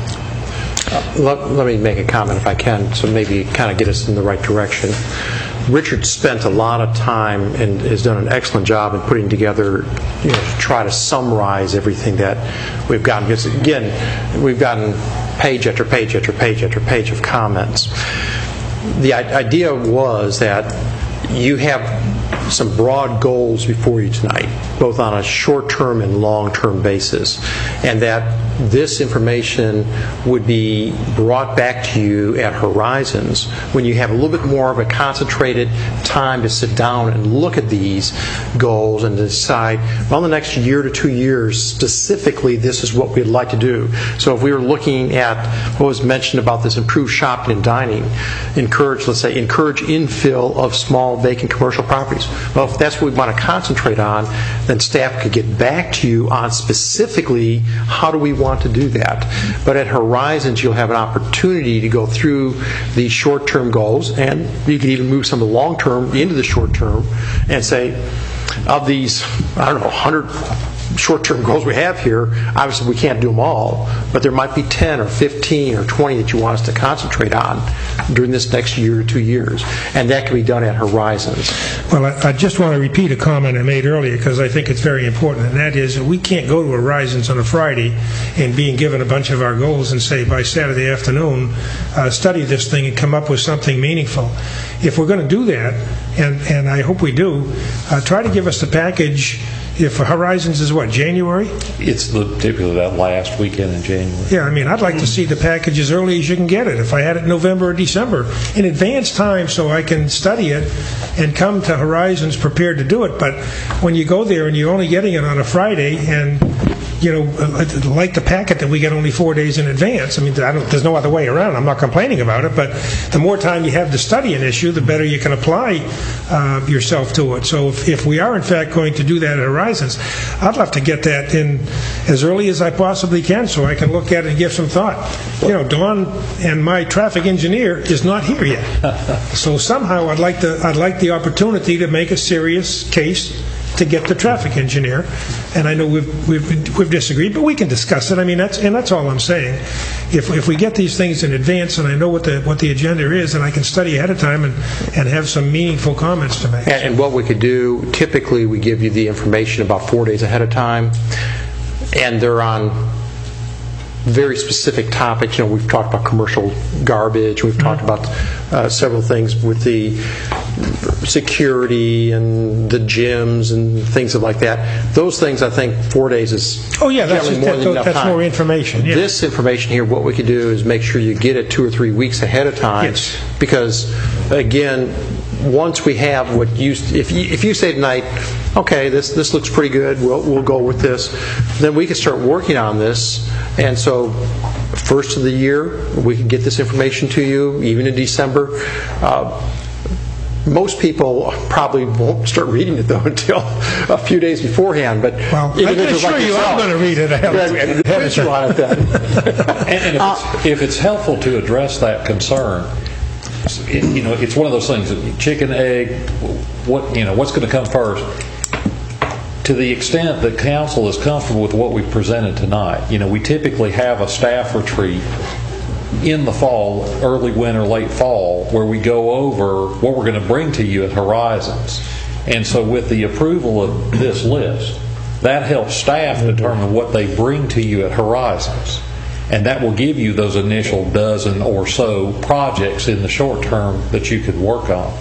Uh, let, let me make a comment if I can, so maybe kind of get us in the right direction. Richard spent a lot of time and has done an excellent job in putting together, you know, to try to summarize everything that we've gotten. Because again, we've gotten page after page after page after page of comments. The idea was that you have some broad goals before you tonight, both on a short-term and long-term basis, and that this information would be brought back to you at Horizons when you have a little bit more of a concentrated time to sit down and look at these goals and decide, well, in the next year to two years, specifically, this is what we'd like to do. So if we were looking at what was mentioned about this improved shopping and dining, encourage, let's say, encourage infill of small vacant commercial properties. Well, if that's what we want to concentrate on, then staff could get back to you on specifically how do we want to do that. But at Horizons, you'll have an opportunity to go through these short-term goals, and you can even move some of the long-term into the short-term and say, of these, I don't know, one hundred short-term goals we have here, obviously we can't do them all, but there might be ten or fifteen or twenty that you want us to concentrate on during this next year or two years. And that can be done at Horizons. Well, I, I just want to repeat a comment I made earlier because I think it's very important, and that is that we can't go to Horizons on a Friday and being given a bunch of our goals and say by Saturday afternoon, uh, study this thing and come up with something meaningful. If we're going to do that, and, and I hope we do, uh, try to give us the package if Horizons is what, January? It's the, typically that last weekend in January. Yeah, I mean, I'd like to see the package as early as you can get it. If I had it in November or December, in advance time, so I can study it and come to Horizons prepared to do it. But when you go there and you're only getting it on a Friday, and you know, like the packet that we get only four days in advance. I mean, I don't, there's no other way around. I'm not complaining about it, but the more time you have to study an issue, the better you can apply uh, yourself to it. So if, if we are in fact going to do that at Horizons, I'd love to get that in as early as I possibly can, so I can look at it and give some thought. You know, Dawn and my traffic engineer is not here yet, so somehow I'd like to I'd like the opportunity to make a serious case to get the traffic engineer. And I know we've we've we've disagreed, but we can discuss it. I mean, that's and that's all I'm saying. If if we get these things in advance, and I know what the what the agenda is, and I can study ahead of time and and have some meaningful comments to make. And, and what we could do, typically we give you the information about four days ahead of time, and they're on very specific topics. You know, we've talked about commercial garbage. We've talked about uh, several things with the security and the gyms and things like that. Those things, I think, four days is oh yeah, that's, generally just, more that, than enough that's time. more information. Yeah. This information here, what we could do is make sure you get it two or three weeks ahead of time. Yes. Because again, once we have what you, if you, if you say tonight, okay, this this looks pretty good, we'll we'll go with this, then we can start working on this. And so, first of the year, we can get this information to you, even in December. Uh, most people probably won't start reading it, though, until a few days beforehand. But well, I can assure like you I'm going to read it. I have yeah, quiz you on it then. and, and if, Uh, it's, if it's helpful to address that concern, it, you know, it's one of those things: chicken, egg. What you know, what's going to come first? To the extent that council is comfortable with what we presented tonight, you know, we typically have a staff retreat in the fall, early winter, late fall, where we go over what we're going to bring to you at Horizons. And so with the approval of this list, that helps staff determine what they bring to you at Horizons. And that will give you those initial dozen or so projects in the short term that you could work on.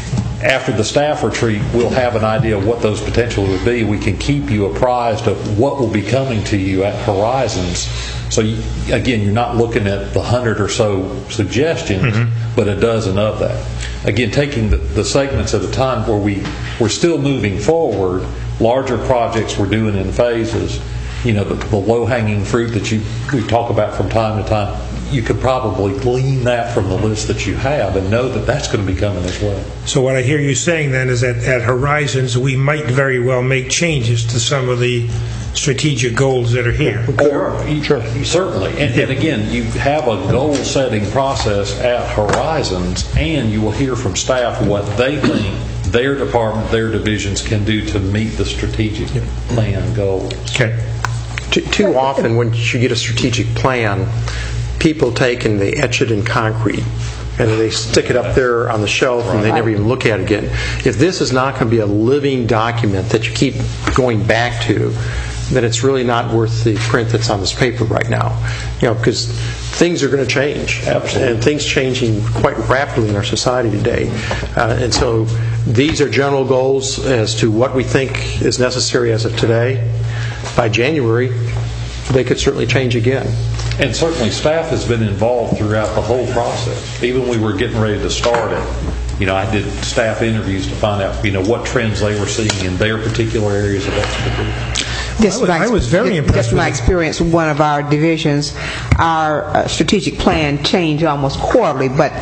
After the staff retreat, we'll have an idea of what those potentially would be. We can keep you apprised of what will be coming to you at Horizons. So, you, again, you're not looking at the hundred or so suggestions, mm-hmm. but a dozen of that. Again, taking the, the segments at a time where we, we're still moving forward, larger projects we're doing in phases, you know, the, the low-hanging fruit that you we talk about from time to time, you could probably glean that from the list that you have and know that that's going to be coming as well. So what I hear you saying then is that at Horizons we might very well make changes to some of the strategic goals that are here. Or, sure. Certainly. And, and again, you have a goal-setting process at Horizons, and you will hear from staff what they think their department, their divisions can do to meet the strategic plan goals. Okay. Too, too often when you get a strategic plan, people take and they etch it in concrete and they stick it up there on the shelf and they never even look at it again. If this is not going to be a living document that you keep going back to, then it's really not worth the print that's on this paper right now. You know, because things are going to change. Absolutely. And things changing quite rapidly in our society today. Uh, and so these are general goals as to what we think is necessary as of today. By January, they could certainly change again. And certainly staff has been involved throughout the whole process. Even when we were getting ready to start it, you know, I did staff interviews to find out, you know, what trends they were seeing in their particular areas of expertise. This I was, I was very impressed. Just my experience with one of our divisions, our uh, strategic plan changed almost quarterly. But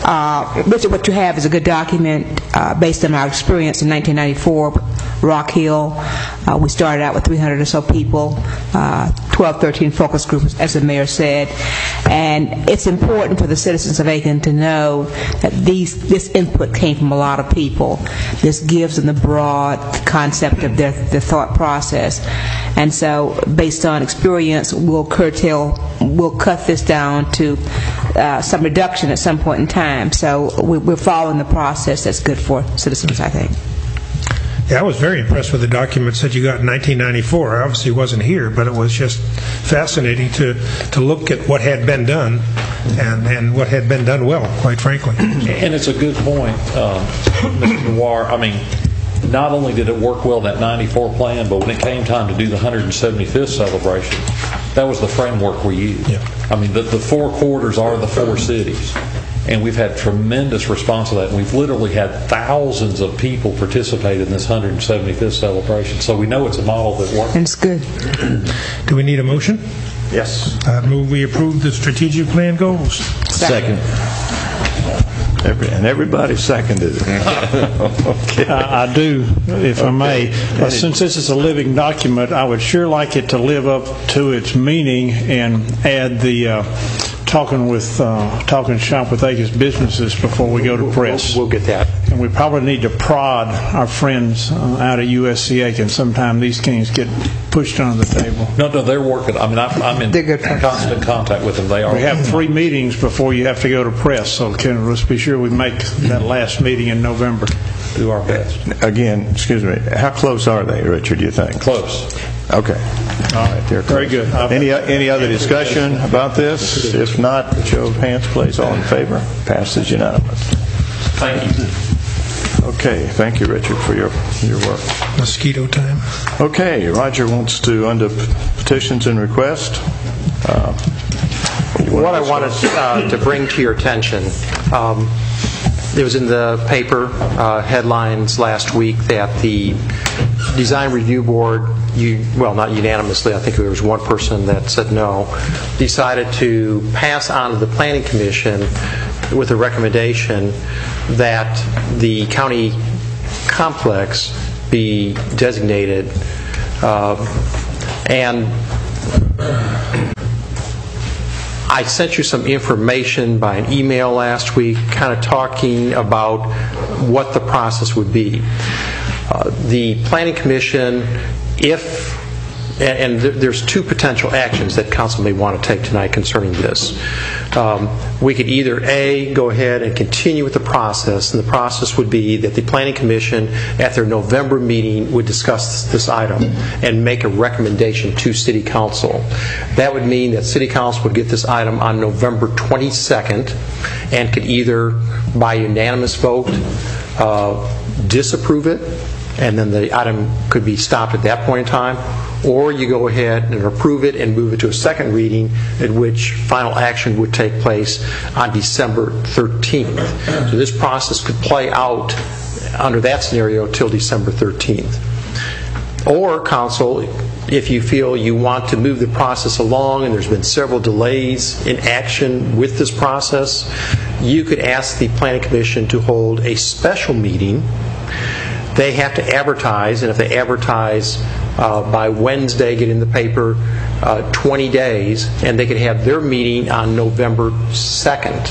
uh, Richard, what you have is a good document uh, based on our experience in nineteen ninety-four, Rock Hill. Uh, we started out with three hundred or so people, uh, twelve, thirteen focus groups, as the mayor said. And it's important for the citizens of Aiken to know that these this input came from a lot of people. This gives them the broad concept of their, their thought process. And so, based on experience, we'll curtail, we'll cut this down to uh, some reduction at some point in time. So we, we're following the process that's good for citizens, I think. Yeah, I was very impressed with the documents that you got in nineteen ninety-four. I obviously wasn't here, but it was just fascinating to, to look at what had been done and, and what had been done well, quite frankly. And it's a good point, um, Mister Dewar. I mean, not only did it work well, that ninety-four plan, but when it came time to do the one hundred seventy-fifth celebration, that was the framework we used. Yeah. I mean, the, the four quarters are the four cities. And we've had tremendous response to that. And we've literally had thousands of people participate in this one hundred seventy-fifth celebration. So we know it's a model that works. And it's good. Do we need a motion? Yes. I move we approve the strategic plan goals. Second. Every, and everybody seconded it. Okay. I, I do, if I may. Uh, since this is a living document, I would sure like it to live up to its meaning and add the uh, talking with uh, talking shop with Acres businesses before we go to press. We'll, we'll get that. And we probably need to prod our friends uh, out of U S C Aiken. Sometimes these things get pushed under the table. No, no, they're working. I mean, I'm, I'm in constant contact with them. They are. We have three meetings before you have to go to press, so can, let's be sure we make that last meeting in November. Do our best. Again, excuse me, how close are they, Richard, do you think? Close. Okay. All right, they're close. Very good. Any, any other discussion about this? If not, show of hands, please. All in favor? Passes unanimous. Thank you. Okay, thank you, Richard, for your, your work. Mosquito time. Okay, Roger wants to, under petitions and requests. Uh, What I wanted uh, to bring to your attention, um, it was in the paper uh, headlines last week that the Design Review Board, you, well, not unanimously, I think there was one person that said no, decided to pass on to the Planning Commission with a recommendation that the county complex be designated. Uh, and I sent you some information by an email last week, kind of talking about what the process would be. Uh, the Planning Commission, if, and, and there's two potential actions that council may want to take tonight concerning this. Um, we could either A, go ahead and continue with the process, and the process would be that the Planning Commission at their November meeting would discuss this item and make a recommendation to City Council. That would mean that City Council would get this item on November twenty-second and could either by unanimous vote uh, disapprove it, and then the item could be stopped at that point in time, or you go ahead and approve it and move it to a second reading, at which final action would take place on December thirteenth. So this process could play out under that scenario till December thirteenth. Or, Council, if you feel you want to move the process along and there's been several delays in action with this process, you could ask the Planning Commission to hold a special meeting. They have to advertise, and if they advertise uh, by Wednesday, get in the paper uh, twenty days, and they could have their meeting on November second.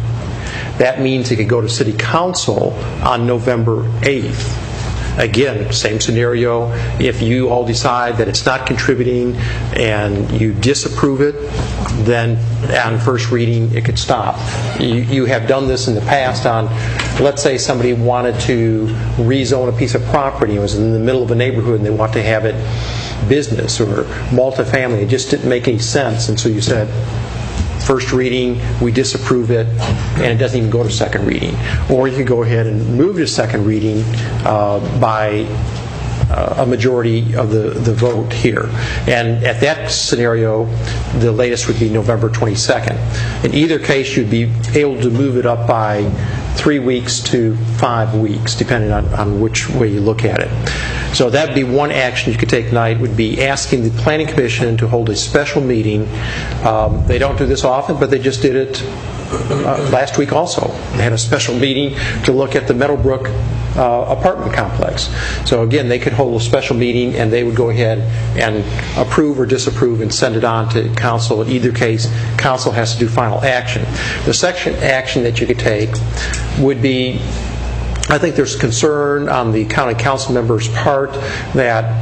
That means they could go to City Council on November eighth. Again, same scenario. If you all decide that it's not contributing and you disapprove it, then on first reading it could stop. You, you have done this in the past on, let's say somebody wanted to rezone a piece of property. It was in the middle of a neighborhood and they want to have it business or multifamily. It just didn't make any sense, and so you said, first reading, we disapprove it, and it doesn't even go to second reading. Or you could go ahead and move to second reading uh, by uh, a majority of the, the vote here. And at that scenario, the latest would be November twenty-second. In either case, you'd be able to move it up by three weeks to five weeks, depending on, on which way you look at it. So that would be one action you could take tonight, would be asking the Planning Commission to hold a special meeting. Um, they don't do this often, but they just did it uh, last week also. They had a special meeting to look at the Meadowbrook uh, apartment complex. So again, they could hold a special meeting and they would go ahead and approve or disapprove and send it on to council. In either case, council has to do final action. The second action that you could take would be, I think there's concern on the county council members' part that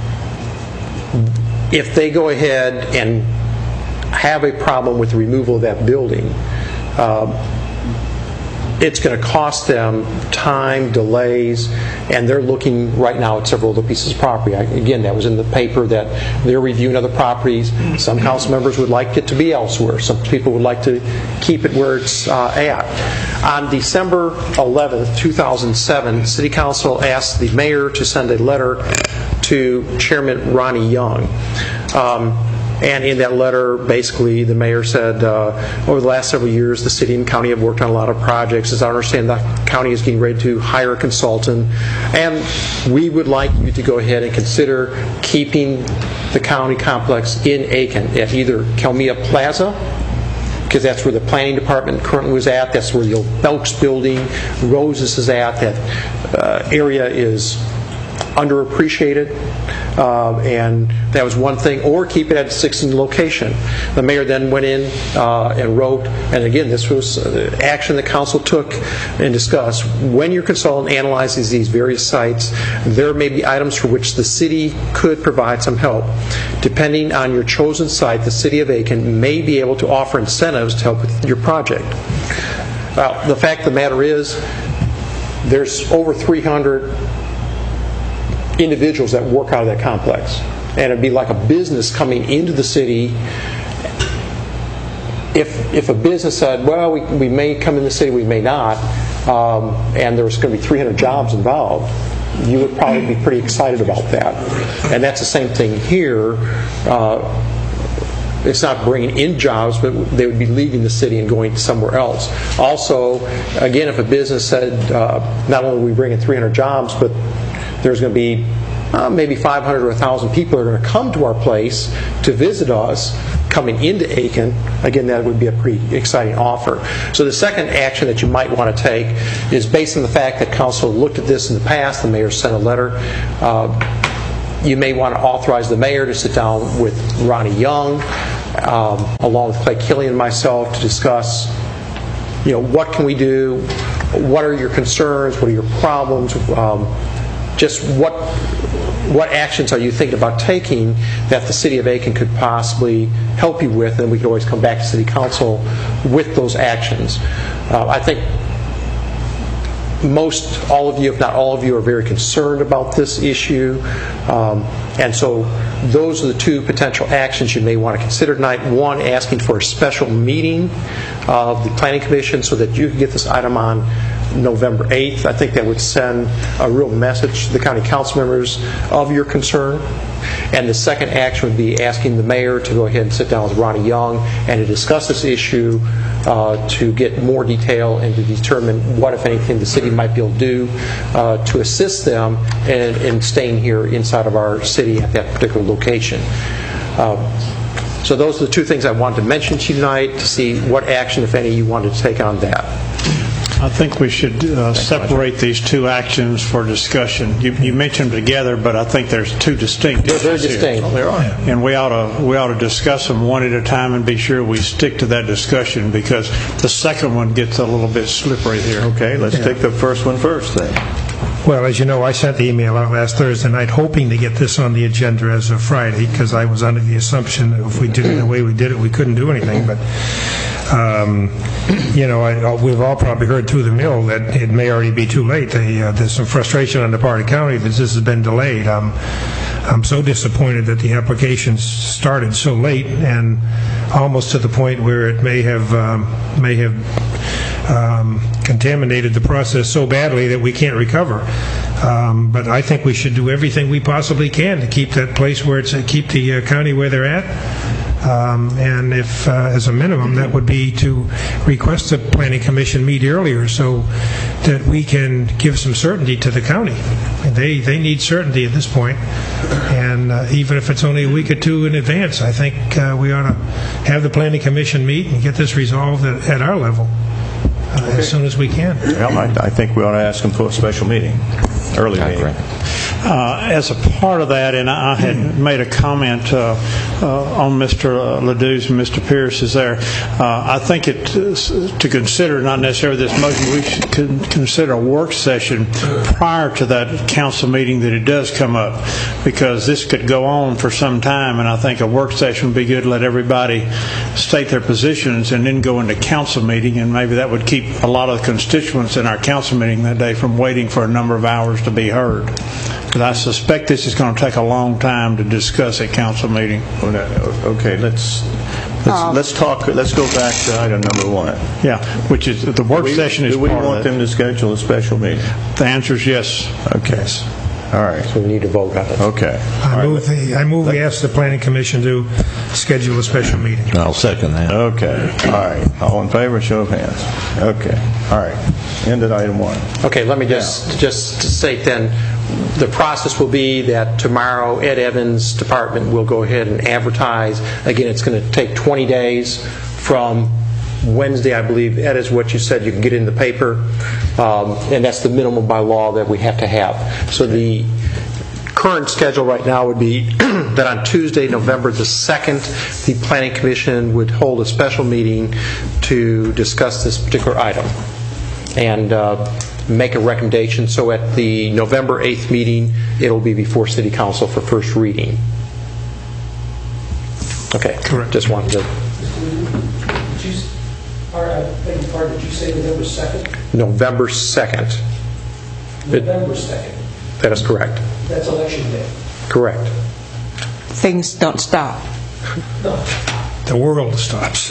if they go ahead and have a problem with the removal of that building, uh, it's going to cost them time, delays, and they're looking right now at several other pieces of property. I, again, that was in the paper that they're reviewing other properties. Some council members would like it to be elsewhere. Some people would like to keep it where it's uh, at. On December eleventh, two thousand seven, City Council asked the mayor to send a letter to Chairman Ronnie Young. Um, And in that letter, basically, the mayor said, uh, over the last several years, the city and county have worked on a lot of projects. As I understand, the county is getting ready to hire a consultant, and we would like you to go ahead and consider keeping the county complex in Aiken at either Kelmia Plaza, because that's where the planning department currently was at. That's where the old Belks building, Roses is at. That uh, area is underappreciated, uh, and that was one thing. Or keep it at a sixteen location. The mayor then went in uh, and wrote, and again, this was uh, action the council took and discussed. When your consultant analyzes these various sites, there may be items for which the city could provide some help. Depending on your chosen site, the city of Aiken may be able to offer incentives to help with your project. Well, the fact of the matter is, there's over three hundred individuals that work out of that complex, and it'd be like a business coming into the city. If if a business said, well, we, we may come in the city, we may not, um, and there's going to be three hundred jobs involved, you would probably be pretty excited about that. And that's the same thing here. Uh, It's not bringing in jobs, but they would be leaving the city and going somewhere else. Also, again, if a business said, uh, not only are we bringing three hundred jobs, but there's going to be uh, maybe five hundred or one thousand people are going to come to our place to visit us coming into Aiken, again, that would be a pretty exciting offer. So the second action that you might want to take is based on the fact that council looked at this in the past. The mayor sent a letter. Uh, you may want to authorize the mayor to sit down with Ronnie Young, um, along with Clay Killian and myself, to discuss, you know, what can we do? What are your concerns? What are your problems? Um, just what what actions are you thinking about taking that the city of Aiken could possibly help you with, and we could always come back to city council with those actions. Uh, I think most, all of you, if not all of you, are very concerned about this issue. Um, and so those are the two potential actions you may want to consider tonight. One, asking for a special meeting of the Planning Commission so that you can get this item on November eighth. I think that would send a real message to the county council members of your concern. And the second action would be asking the mayor to go ahead and sit down with Ronnie Young and to discuss this issue, uh, to get more detail and to determine what, if anything, the city might be able to do uh, to assist them in, in staying here inside of our city at that particular location. Uh, so those are the two things I wanted to mention to you tonight, to see what action, if any, you wanted to take on that. I think we should uh, separate these two actions for discussion. You, you mentioned them together, but I think there's two distinct They're very issues distinct. here. There are. And we ought to we ought to discuss them one at a time and be sure we stick to that discussion, because the second one gets a little bit slippery here. Okay, let's Yeah. take the first one first then. Well, as you know, I sent the email out last Thursday night hoping to get this on the agenda as of Friday, because I was under the assumption that if we did it the way we did it, we couldn't do anything. But, um, you know, I, we've all probably heard through the mill that it may already be too late. They, uh, there's some frustration on the part of the county because this has been delayed. Um, I'm so disappointed that the applications started so late, and almost to the point where it may have um, may have um, contaminated the process so badly that we can't recover. Um, but I think we should do everything we possibly can to keep that place where it's uh, keep the uh, county where they're at. Um, and if, uh, as a minimum, that would be to request the Planning Commission meet earlier so that we can give some certainty to the county. And they, they need certainty at this point. And uh, even if it's only a week or two in advance, I think uh, we ought to have the Planning Commission meet and get this resolved at, at our level uh, okay. as soon as we can. Well, I, I think we ought to ask them for a special meeting, early meeting. Uh, as a part of that, and I had made a comment uh, uh, on Mister Ledoux's and Mister Pierce's there, uh, I think it to consider, not necessarily this motion, we should con- consider a work session prior to that council meeting that it does come up, because this could go on for some time, and I think a work session would be good to let everybody state their positions and then go into council meeting, and maybe that would keep a lot of the constituents in our council meeting that day from waiting for a number of hours to be heard. Because I suspect this is going to take a long time to discuss at council meeting. Okay, let's let's, let's talk. Let's go back to item number one. Yeah, which is the work do we, session is do we part want of that. them to schedule a special meeting? The answer is yes. Okay. All right. So we need to vote on it. Okay. I move, the, I move we ask the Planning Commission to schedule a special meeting. I'll second that. Okay. All right. All in favor, show of hands. Okay. All right. End at item one. Okay, let me just yeah. just state then, the process will be that tomorrow Ed Evans' department will go ahead and advertise. Again, it's going to take twenty days from Wednesday, I believe. Ed, is what you said you can get in the paper, um, and that's the minimum by law that we have to have. So the current schedule right now would be that on Tuesday, November the second, the Planning Commission would hold a special meeting to discuss this particular item and uh, make a recommendation. So at the November eighth meeting, it'll be before City Council for first reading. Okay. Correct. Just wanted to... I beg your pardon, did you say November second? November second. November second. That is correct. That's election day. Correct. Things don't stop. No. The world stops.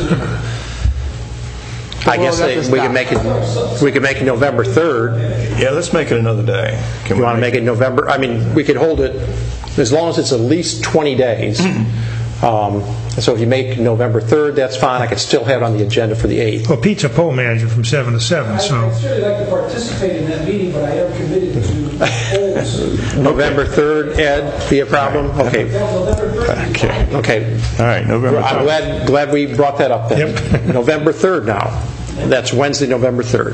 I guess they, we can make it. We can make it November third. Yeah, let's make it another day. Can you we want to make it November? I mean, we could hold it as long as it's at least twenty days. Um, so if you make November third, that's fine. I could still have it on the agenda for the eighth. Well, Pete's a poll manager from seven to seven, so... I'd certainly like to participate in that meeting, but I am committed to polls. November third, Ed, be a problem? Okay. Okay. Okay. All right, November third. I'm glad, glad we brought that up then. Yep. November third now. That's Wednesday, November third.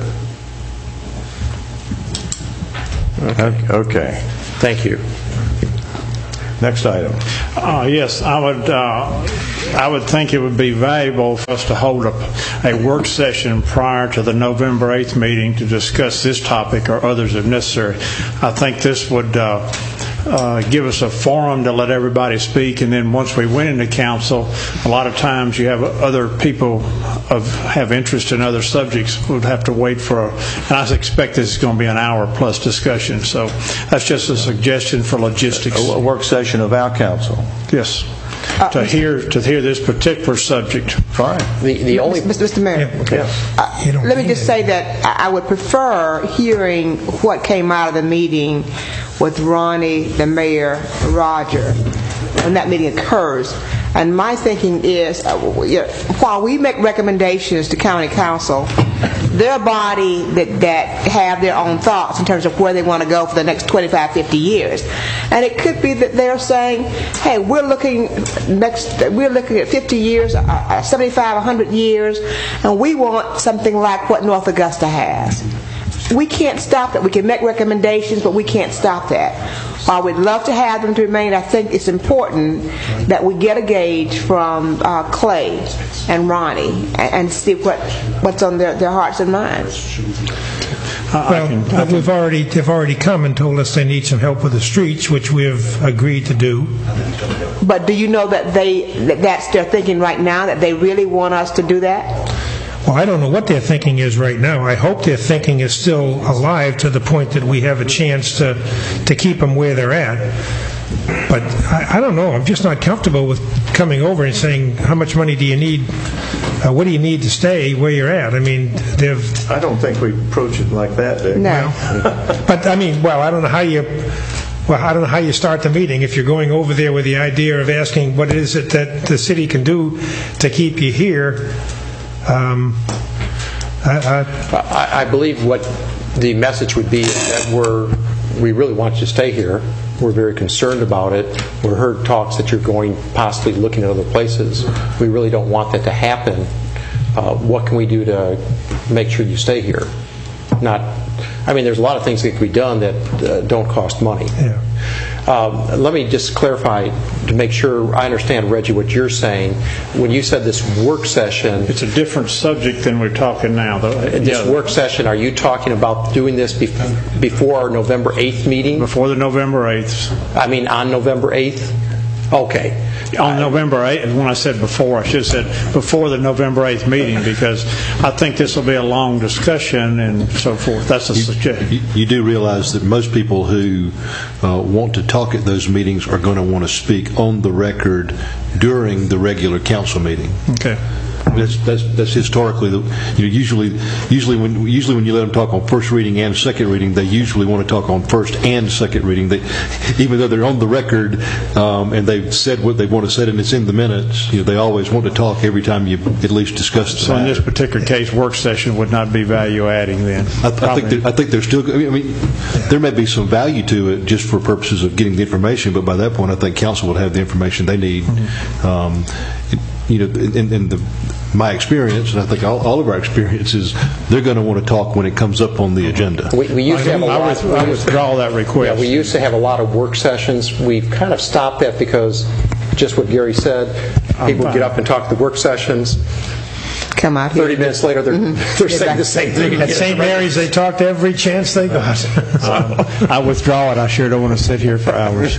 Okay. Thank you. Next item. Uh, yes, I would. Uh, I would think it would be valuable for us to hold a, a work session prior to the November eighth meeting to discuss this topic or others if necessary. I think this would uh, uh, give us a forum to let everybody speak, and then once we went into council, a lot of times you have other people of have interest in other subjects would have to wait for, a, and I expect this is going to be an hour plus discussion. So that's just a suggestion for logistics. A, a work session of our council. Yes. Uh, to hear to hear this particular subject. Fine. The the only Mister Mayor. Okay. Uh, let me just say that I would prefer hearing what came out of the meeting with Ronnie, the mayor, Roger, when that meeting occurs. And my thinking is, uh, while we make recommendations to county council, their body that, that have their own thoughts in terms of where they want to go for the next twenty-five, fifty years. And it could be that they're saying, hey, we're looking next, we're looking at fifty years, uh, seventy-five, one hundred years, and we want something like what North Augusta has. We can't stop that. We can make recommendations, but we can't stop that. While we'd love to have them to remain, I think it's important that we get a gauge from uh, Clay and Ronnie and, and see what what's on their, their hearts and minds. Well, I can, I can. We've already, they've already come and told us they need some help with the streets, which we've agreed to do. But do you know that they that that's their thinking right now, that they really want us to do that? Well, I don't know what their thinking is right now. I hope their thinking is still alive to the point that we have a chance to to keep them where they're at. But I, I don't know. I'm just not comfortable with coming over and saying, how much money do you need? Uh, what do you need to stay where you're at? I mean, they've... I don't think we approach it like that, Dick. No. But, I mean, well, I don't know how you... Well, I don't know how you start the meeting if you're going over there with the idea of asking what is it that the city can do to keep you here. Um, I, I, I believe what the message would be is that we're we really want you to stay here. We're very concerned about it. We've heard talks that you're going possibly looking at other places. We really don't want that to happen. Uh, what can we do to make sure you stay here? Not, I mean, there's a lot of things that can be done that uh, don't cost money. Yeah. Um, let me just clarify to make sure I understand, Reggie, what you're saying. When you said this work session... It's a different subject than we're talking now, though. This yeah. work session, are you talking about doing this bef- before our November eighth meeting? Before the November eighth. I mean on November eighth? Okay. On November eighth, when I said before, I should have said before the November eighth meeting, because I think this will be a long discussion and so forth. That's a suggestion. You, you do realize that most people who uh, want to talk at those meetings are going to want to speak on the record during the regular council meeting. Okay. That's, that's, that's historically the, you know, usually usually when usually when you let them talk on first reading and second reading, they usually want to talk on first and second reading. They, even though they're on the record um, and they've said what they want to say and it's in the minutes, you know, they always want to talk every time you at least discuss the So matter. in this particular case, work session would not be value adding then. I, I think there, I think there's still. I mean, there may be some value to it just for purposes of getting the information, but by that point, I think council would have the information they need. Mm-hmm. Um, it, you know, in, in the my experience, and I think all, all of our experiences, they're going to want to talk when it comes up on the agenda. We, we used to have a I, lot. I withdraw that request. Yeah, we used to have a lot of work sessions. We've kind of stopped that because, just what Gary said, people get up and talk at the work sessions. Come out here. Thirty minutes later, they're Mm-hmm. they're saying the same thing. At Saint Mary's, they talked every chance they got. uh, I withdraw it. I sure don't want to sit here for hours.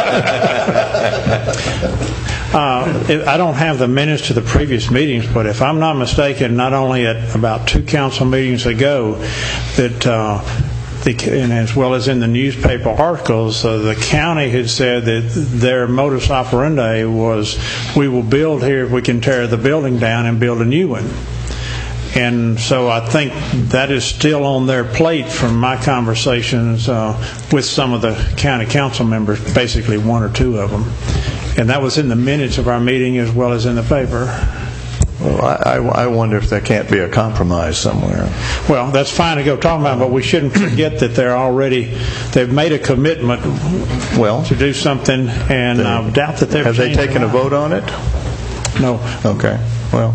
Uh, I don't have the minutes to the previous meetings, but if I'm not mistaken, not only at about two council meetings ago, that uh, the, and as well as in the newspaper articles, uh, the county had said that their modus operandi was, we will build here if we can tear the building down and build a new one. And so I think that is still on their plate from my conversations uh, with some of the county council members, basically one or two of them. And that was in the minutes of our meeting as well as in the paper. Well, I, I wonder if there can't be a compromise somewhere. Well, that's fine to go talking about, but we shouldn't forget that they're already, they've made a commitment well, to do something, and I uh, doubt that they've Have they taken a vote on it? No. Okay. Well.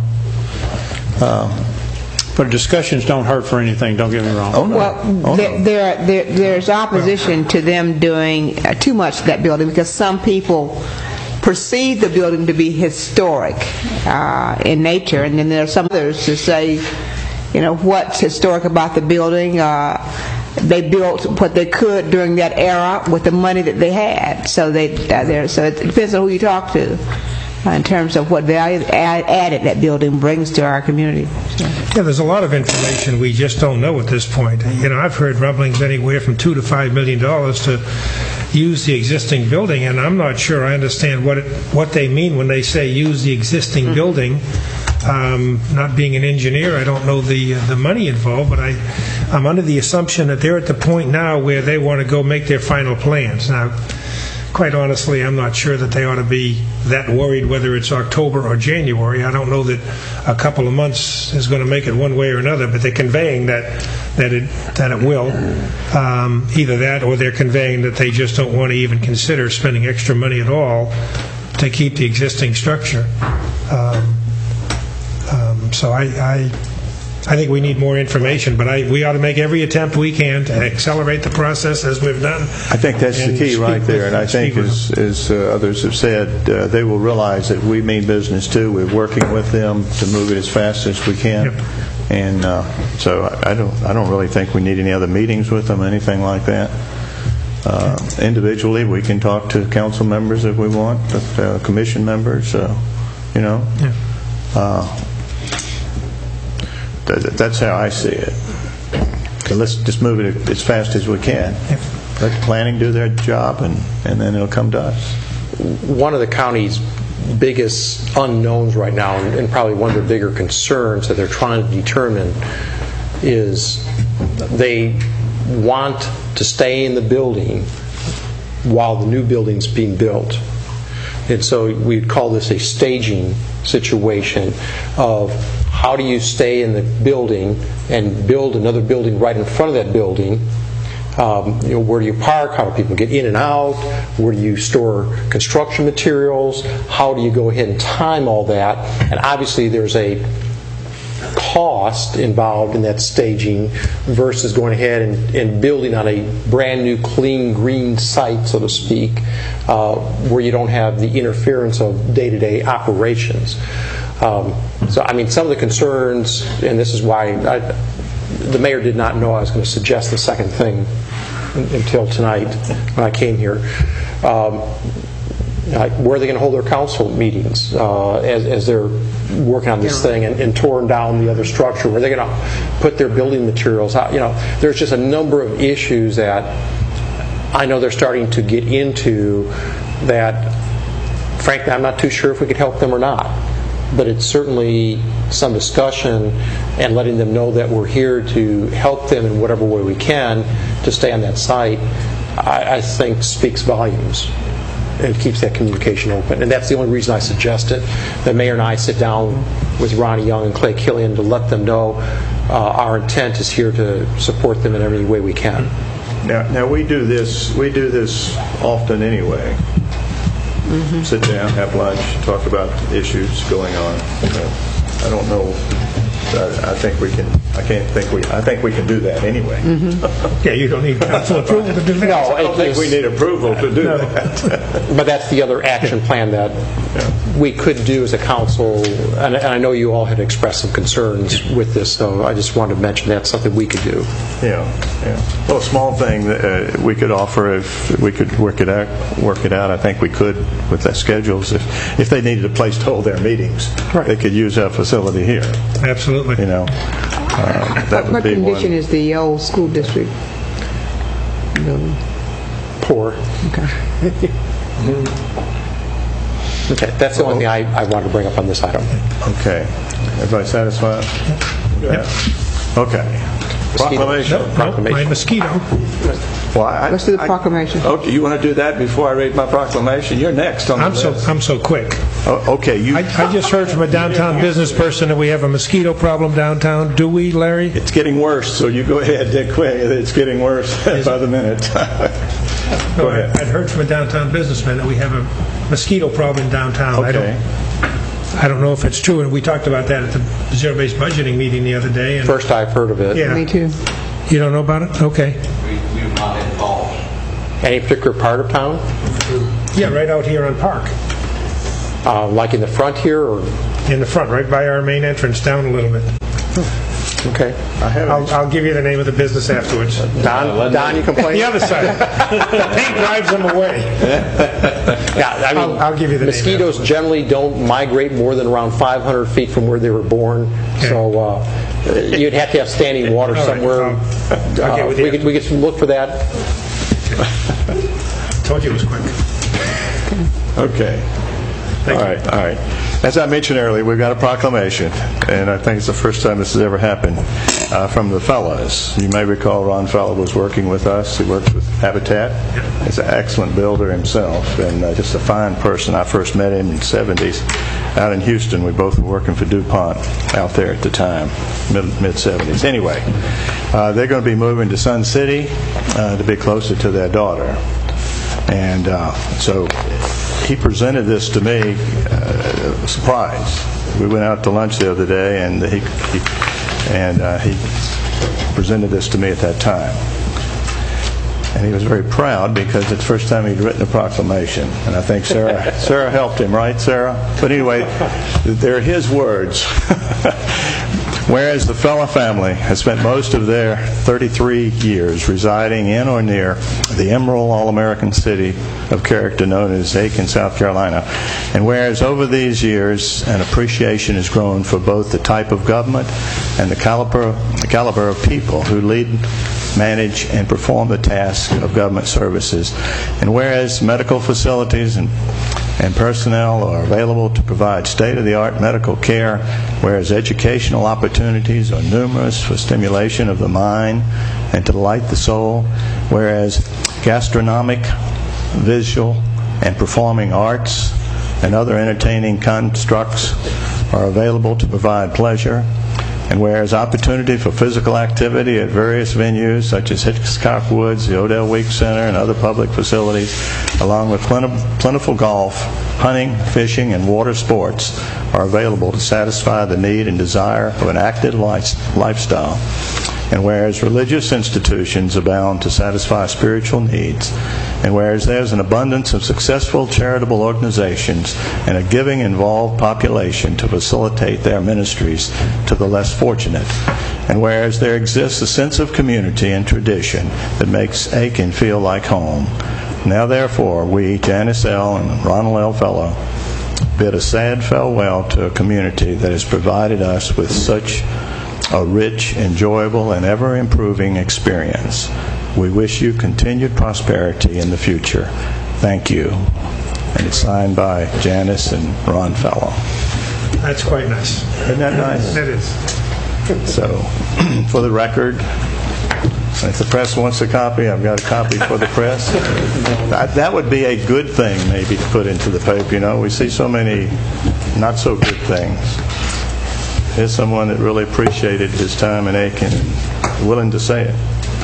Uh, But discussions don't hurt for anything, don't get me wrong. Oh, no. Well, oh, there, no. there, there, there's opposition to them doing uh, too much to that building because some people perceive the building to be historic uh, in nature, and then there are some others to say, you know, what's historic about the building. Uh, they built what they could during that era with the money that they had. So they, uh, there. So it depends on who you talk to uh, in terms of what value add, added that building brings to our community. So. Yeah, there's a lot of information we just don't know at this point. You know, I've heard rumblings anywhere from two to five million dollars to use the existing building, and I'm not sure I understand what it, what they mean when they say use the existing mm-hmm. building. Um, not being an engineer, I don't know the uh, the money involved, but I, I'm under the assumption that they're at the point now where they want to go make their final plans. Now, quite honestly, I'm not sure that they ought to be that worried whether it's October or January. I don't know that a couple of months is going to make it one way or another, but they're conveying that that it that it will. Um, either that, or they're conveying that they just don't want to even consider spending extra money at all to keep the existing structure. Um, um, so I, I I think we need more information, but I, we ought to make every attempt we can to accelerate the process as we've done. I think that's the key right there, and I think, as, as uh, others have said, uh, they will realize that we mean business too. We're working with them to move it as fast as we can, yep. and uh, so I don't, I don't really think we need any other meetings with them, anything like that. Uh, individually, we can talk to council members if we want, uh, commission members, uh, you know. Yeah. Uh, That's how I see it. So let's just move it as fast as we can. Let the planning do their job, and, and then it'll come to us. One of the county's biggest unknowns right now, and, and probably one of their bigger concerns that they're trying to determine, is they want to stay in the building while the new building's being built. And so we'd call this a staging situation of how do you stay in the building and build another building right in front of that building? Um, you know, where do you park? How do people get in and out? Where do you store construction materials? How do you go ahead and time all that? And obviously there's a cost involved in that staging versus going ahead and, and building on a brand new, clean, green site, so to speak, uh, where you don't have the interference of day-to-day operations. Um, so, I mean, some of the concerns, and this is why I, the mayor did not know I was going to suggest the second thing until tonight when I came here. Um, like, where are they going to hold their council meetings uh, as, as they're working on this thing and, and torn down the other structure? Where are they going to put their building materials out? You know, there's just a number of issues that I know they're starting to get into that, frankly, I'm not too sure if we could help them or not. But it's certainly some discussion and letting them know that we're here to help them in whatever way we can to stay on that site, I, I think speaks volumes. It keeps that communication open. And that's the only reason I suggest it. The mayor and I sit down with Ronnie Young and Clay Killian to let them know uh, our intent is here to support them in every way we can. Now, now we do this. We do this often anyway. Mm-hmm. Sit down, have lunch, talk about issues going on. Uh, I don't know. I, I think we can. I can't think we. I think we can do that anyway. Mm-hmm. Yeah, you don't need council approval to do that. No, I don't think we need approval to do no. that. But that's the other action plan that yeah. we could do as a council. And, and I know you all had expressed some concerns with this, so I just wanted to mention that's something we could do. Yeah, yeah. Well, a small thing that uh, we could offer if we could work it out. Work it out. I think we could with their schedules. If if they needed a place to hold their meetings, right. they could use our facility here. Absolutely. You know, uh, that would what be condition one. is the old school district building? Poor. Okay. Okay, that's the only thing I, I wanted to bring up on this item. Okay. Everybody satisfied? Yep. Okay. Proclamation. Nope, proclamation. Nope, my mosquito. Well, I, Let's do the proclamation. I, okay, you want to do that before I read my proclamation? You're next on the I'm list. So I'm so quick. Oh, okay, you. I, I just heard from a downtown business person that we have a mosquito problem downtown. Do we, Larry? It's getting worse. So you go ahead, Dick. Quick. It's getting worse by the minute. Go no, ahead. I'd heard from a downtown businessman that we have a mosquito problem downtown. Okay. I don't. I don't know if it's true, and we talked about that at the zero-based budgeting meeting the other day. And First I've heard of it. Yeah. Me too. You don't know about it? Okay. We, we have not had calls. Any particular part of town? Yeah, right out here on Park. Uh, like in the front here, or in the front, right by our main entrance, down a little bit. Okay. I have. I'll, I'll give you the name of the business afterwards. Don, Don, you complain? The other side. The paint drives them away. Yeah, I mean, I'll, I'll give you the mosquitoes name generally don't migrate more than around five hundred feet from where they were born. Okay. So uh, you'd have to have standing water All somewhere. Right. I'll, I'll uh, get with you. We could, we could look for that. Told you it was quick. Okay. Thank all you. right, all right. As I mentioned earlier, we've got a proclamation, and I think it's the first time this has ever happened, uh, from the fellows. You may recall Ron Fellow was working with us. He works with Habitat. He's an excellent builder himself, and uh, just a fine person. I first met him in the seventies out in Houston. We both were working for DuPont out there at the time, mid-seventies. Anyway, uh, they're going to be moving to Sun City uh, to be closer to their daughter. And uh, so he presented this to me, uh, surprise. We went out to lunch the other day, and he, he and uh, he presented this to me at that time. And he was very proud because it's the first time he'd written a proclamation. And I think Sarah Sarah helped him, right, Sarah? But anyway, they're his words. Whereas the Fella family has spent most of their thirty-three years residing in or near the Emerald All-American city of character known as Aiken, South Carolina, and whereas over these years an appreciation has grown for both the type of government and the caliber, the caliber of people who lead, manage, and perform the task of government services, and whereas medical facilities and and personnel are available to provide state-of-the-art medical care, whereas educational opportunities are numerous for stimulation of the mind and to delight the soul, whereas gastronomic, visual, and performing arts and other entertaining constructs are available to provide pleasure, And whereas opportunity for physical activity at various venues such as Hitchcock Woods, the Odell Week Center, and other public facilities, along with plentiful golf, hunting, fishing, and water sports, are available to satisfy the need and desire of an active lifestyle. And whereas religious institutions abound to satisfy spiritual needs, and whereas there's an abundance of successful charitable organizations and a giving involved population to facilitate their ministries to the less fortunate, and whereas there exists a sense of community and tradition that makes Aiken feel like home, now therefore we, Janice L. and Ronald L. Fellow, bid a sad farewell to a community that has provided us with such a rich, enjoyable, and ever-improving experience. We wish you continued prosperity in the future. Thank you. And it's signed by Janice and Ron Fellow. That's quite nice. Isn't that nice? It is. So, for the record, if the press wants a copy, I've got a copy for the press. That, that would be a good thing, maybe, to put into the paper. You know, we see so many not-so-good things. Here's someone that really appreciated his time in Aiken and willing to say it.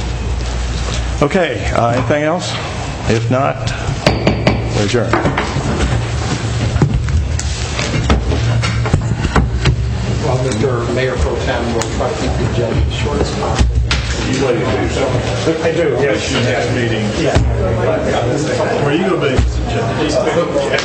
Okay, uh, anything else? If not, we're adjourned. Well, Mister Mayor Pro Tem will try to keep the agenda as short as possible. You ready to do something? I do, yes. Next meeting. Yeah. Where are you going to be?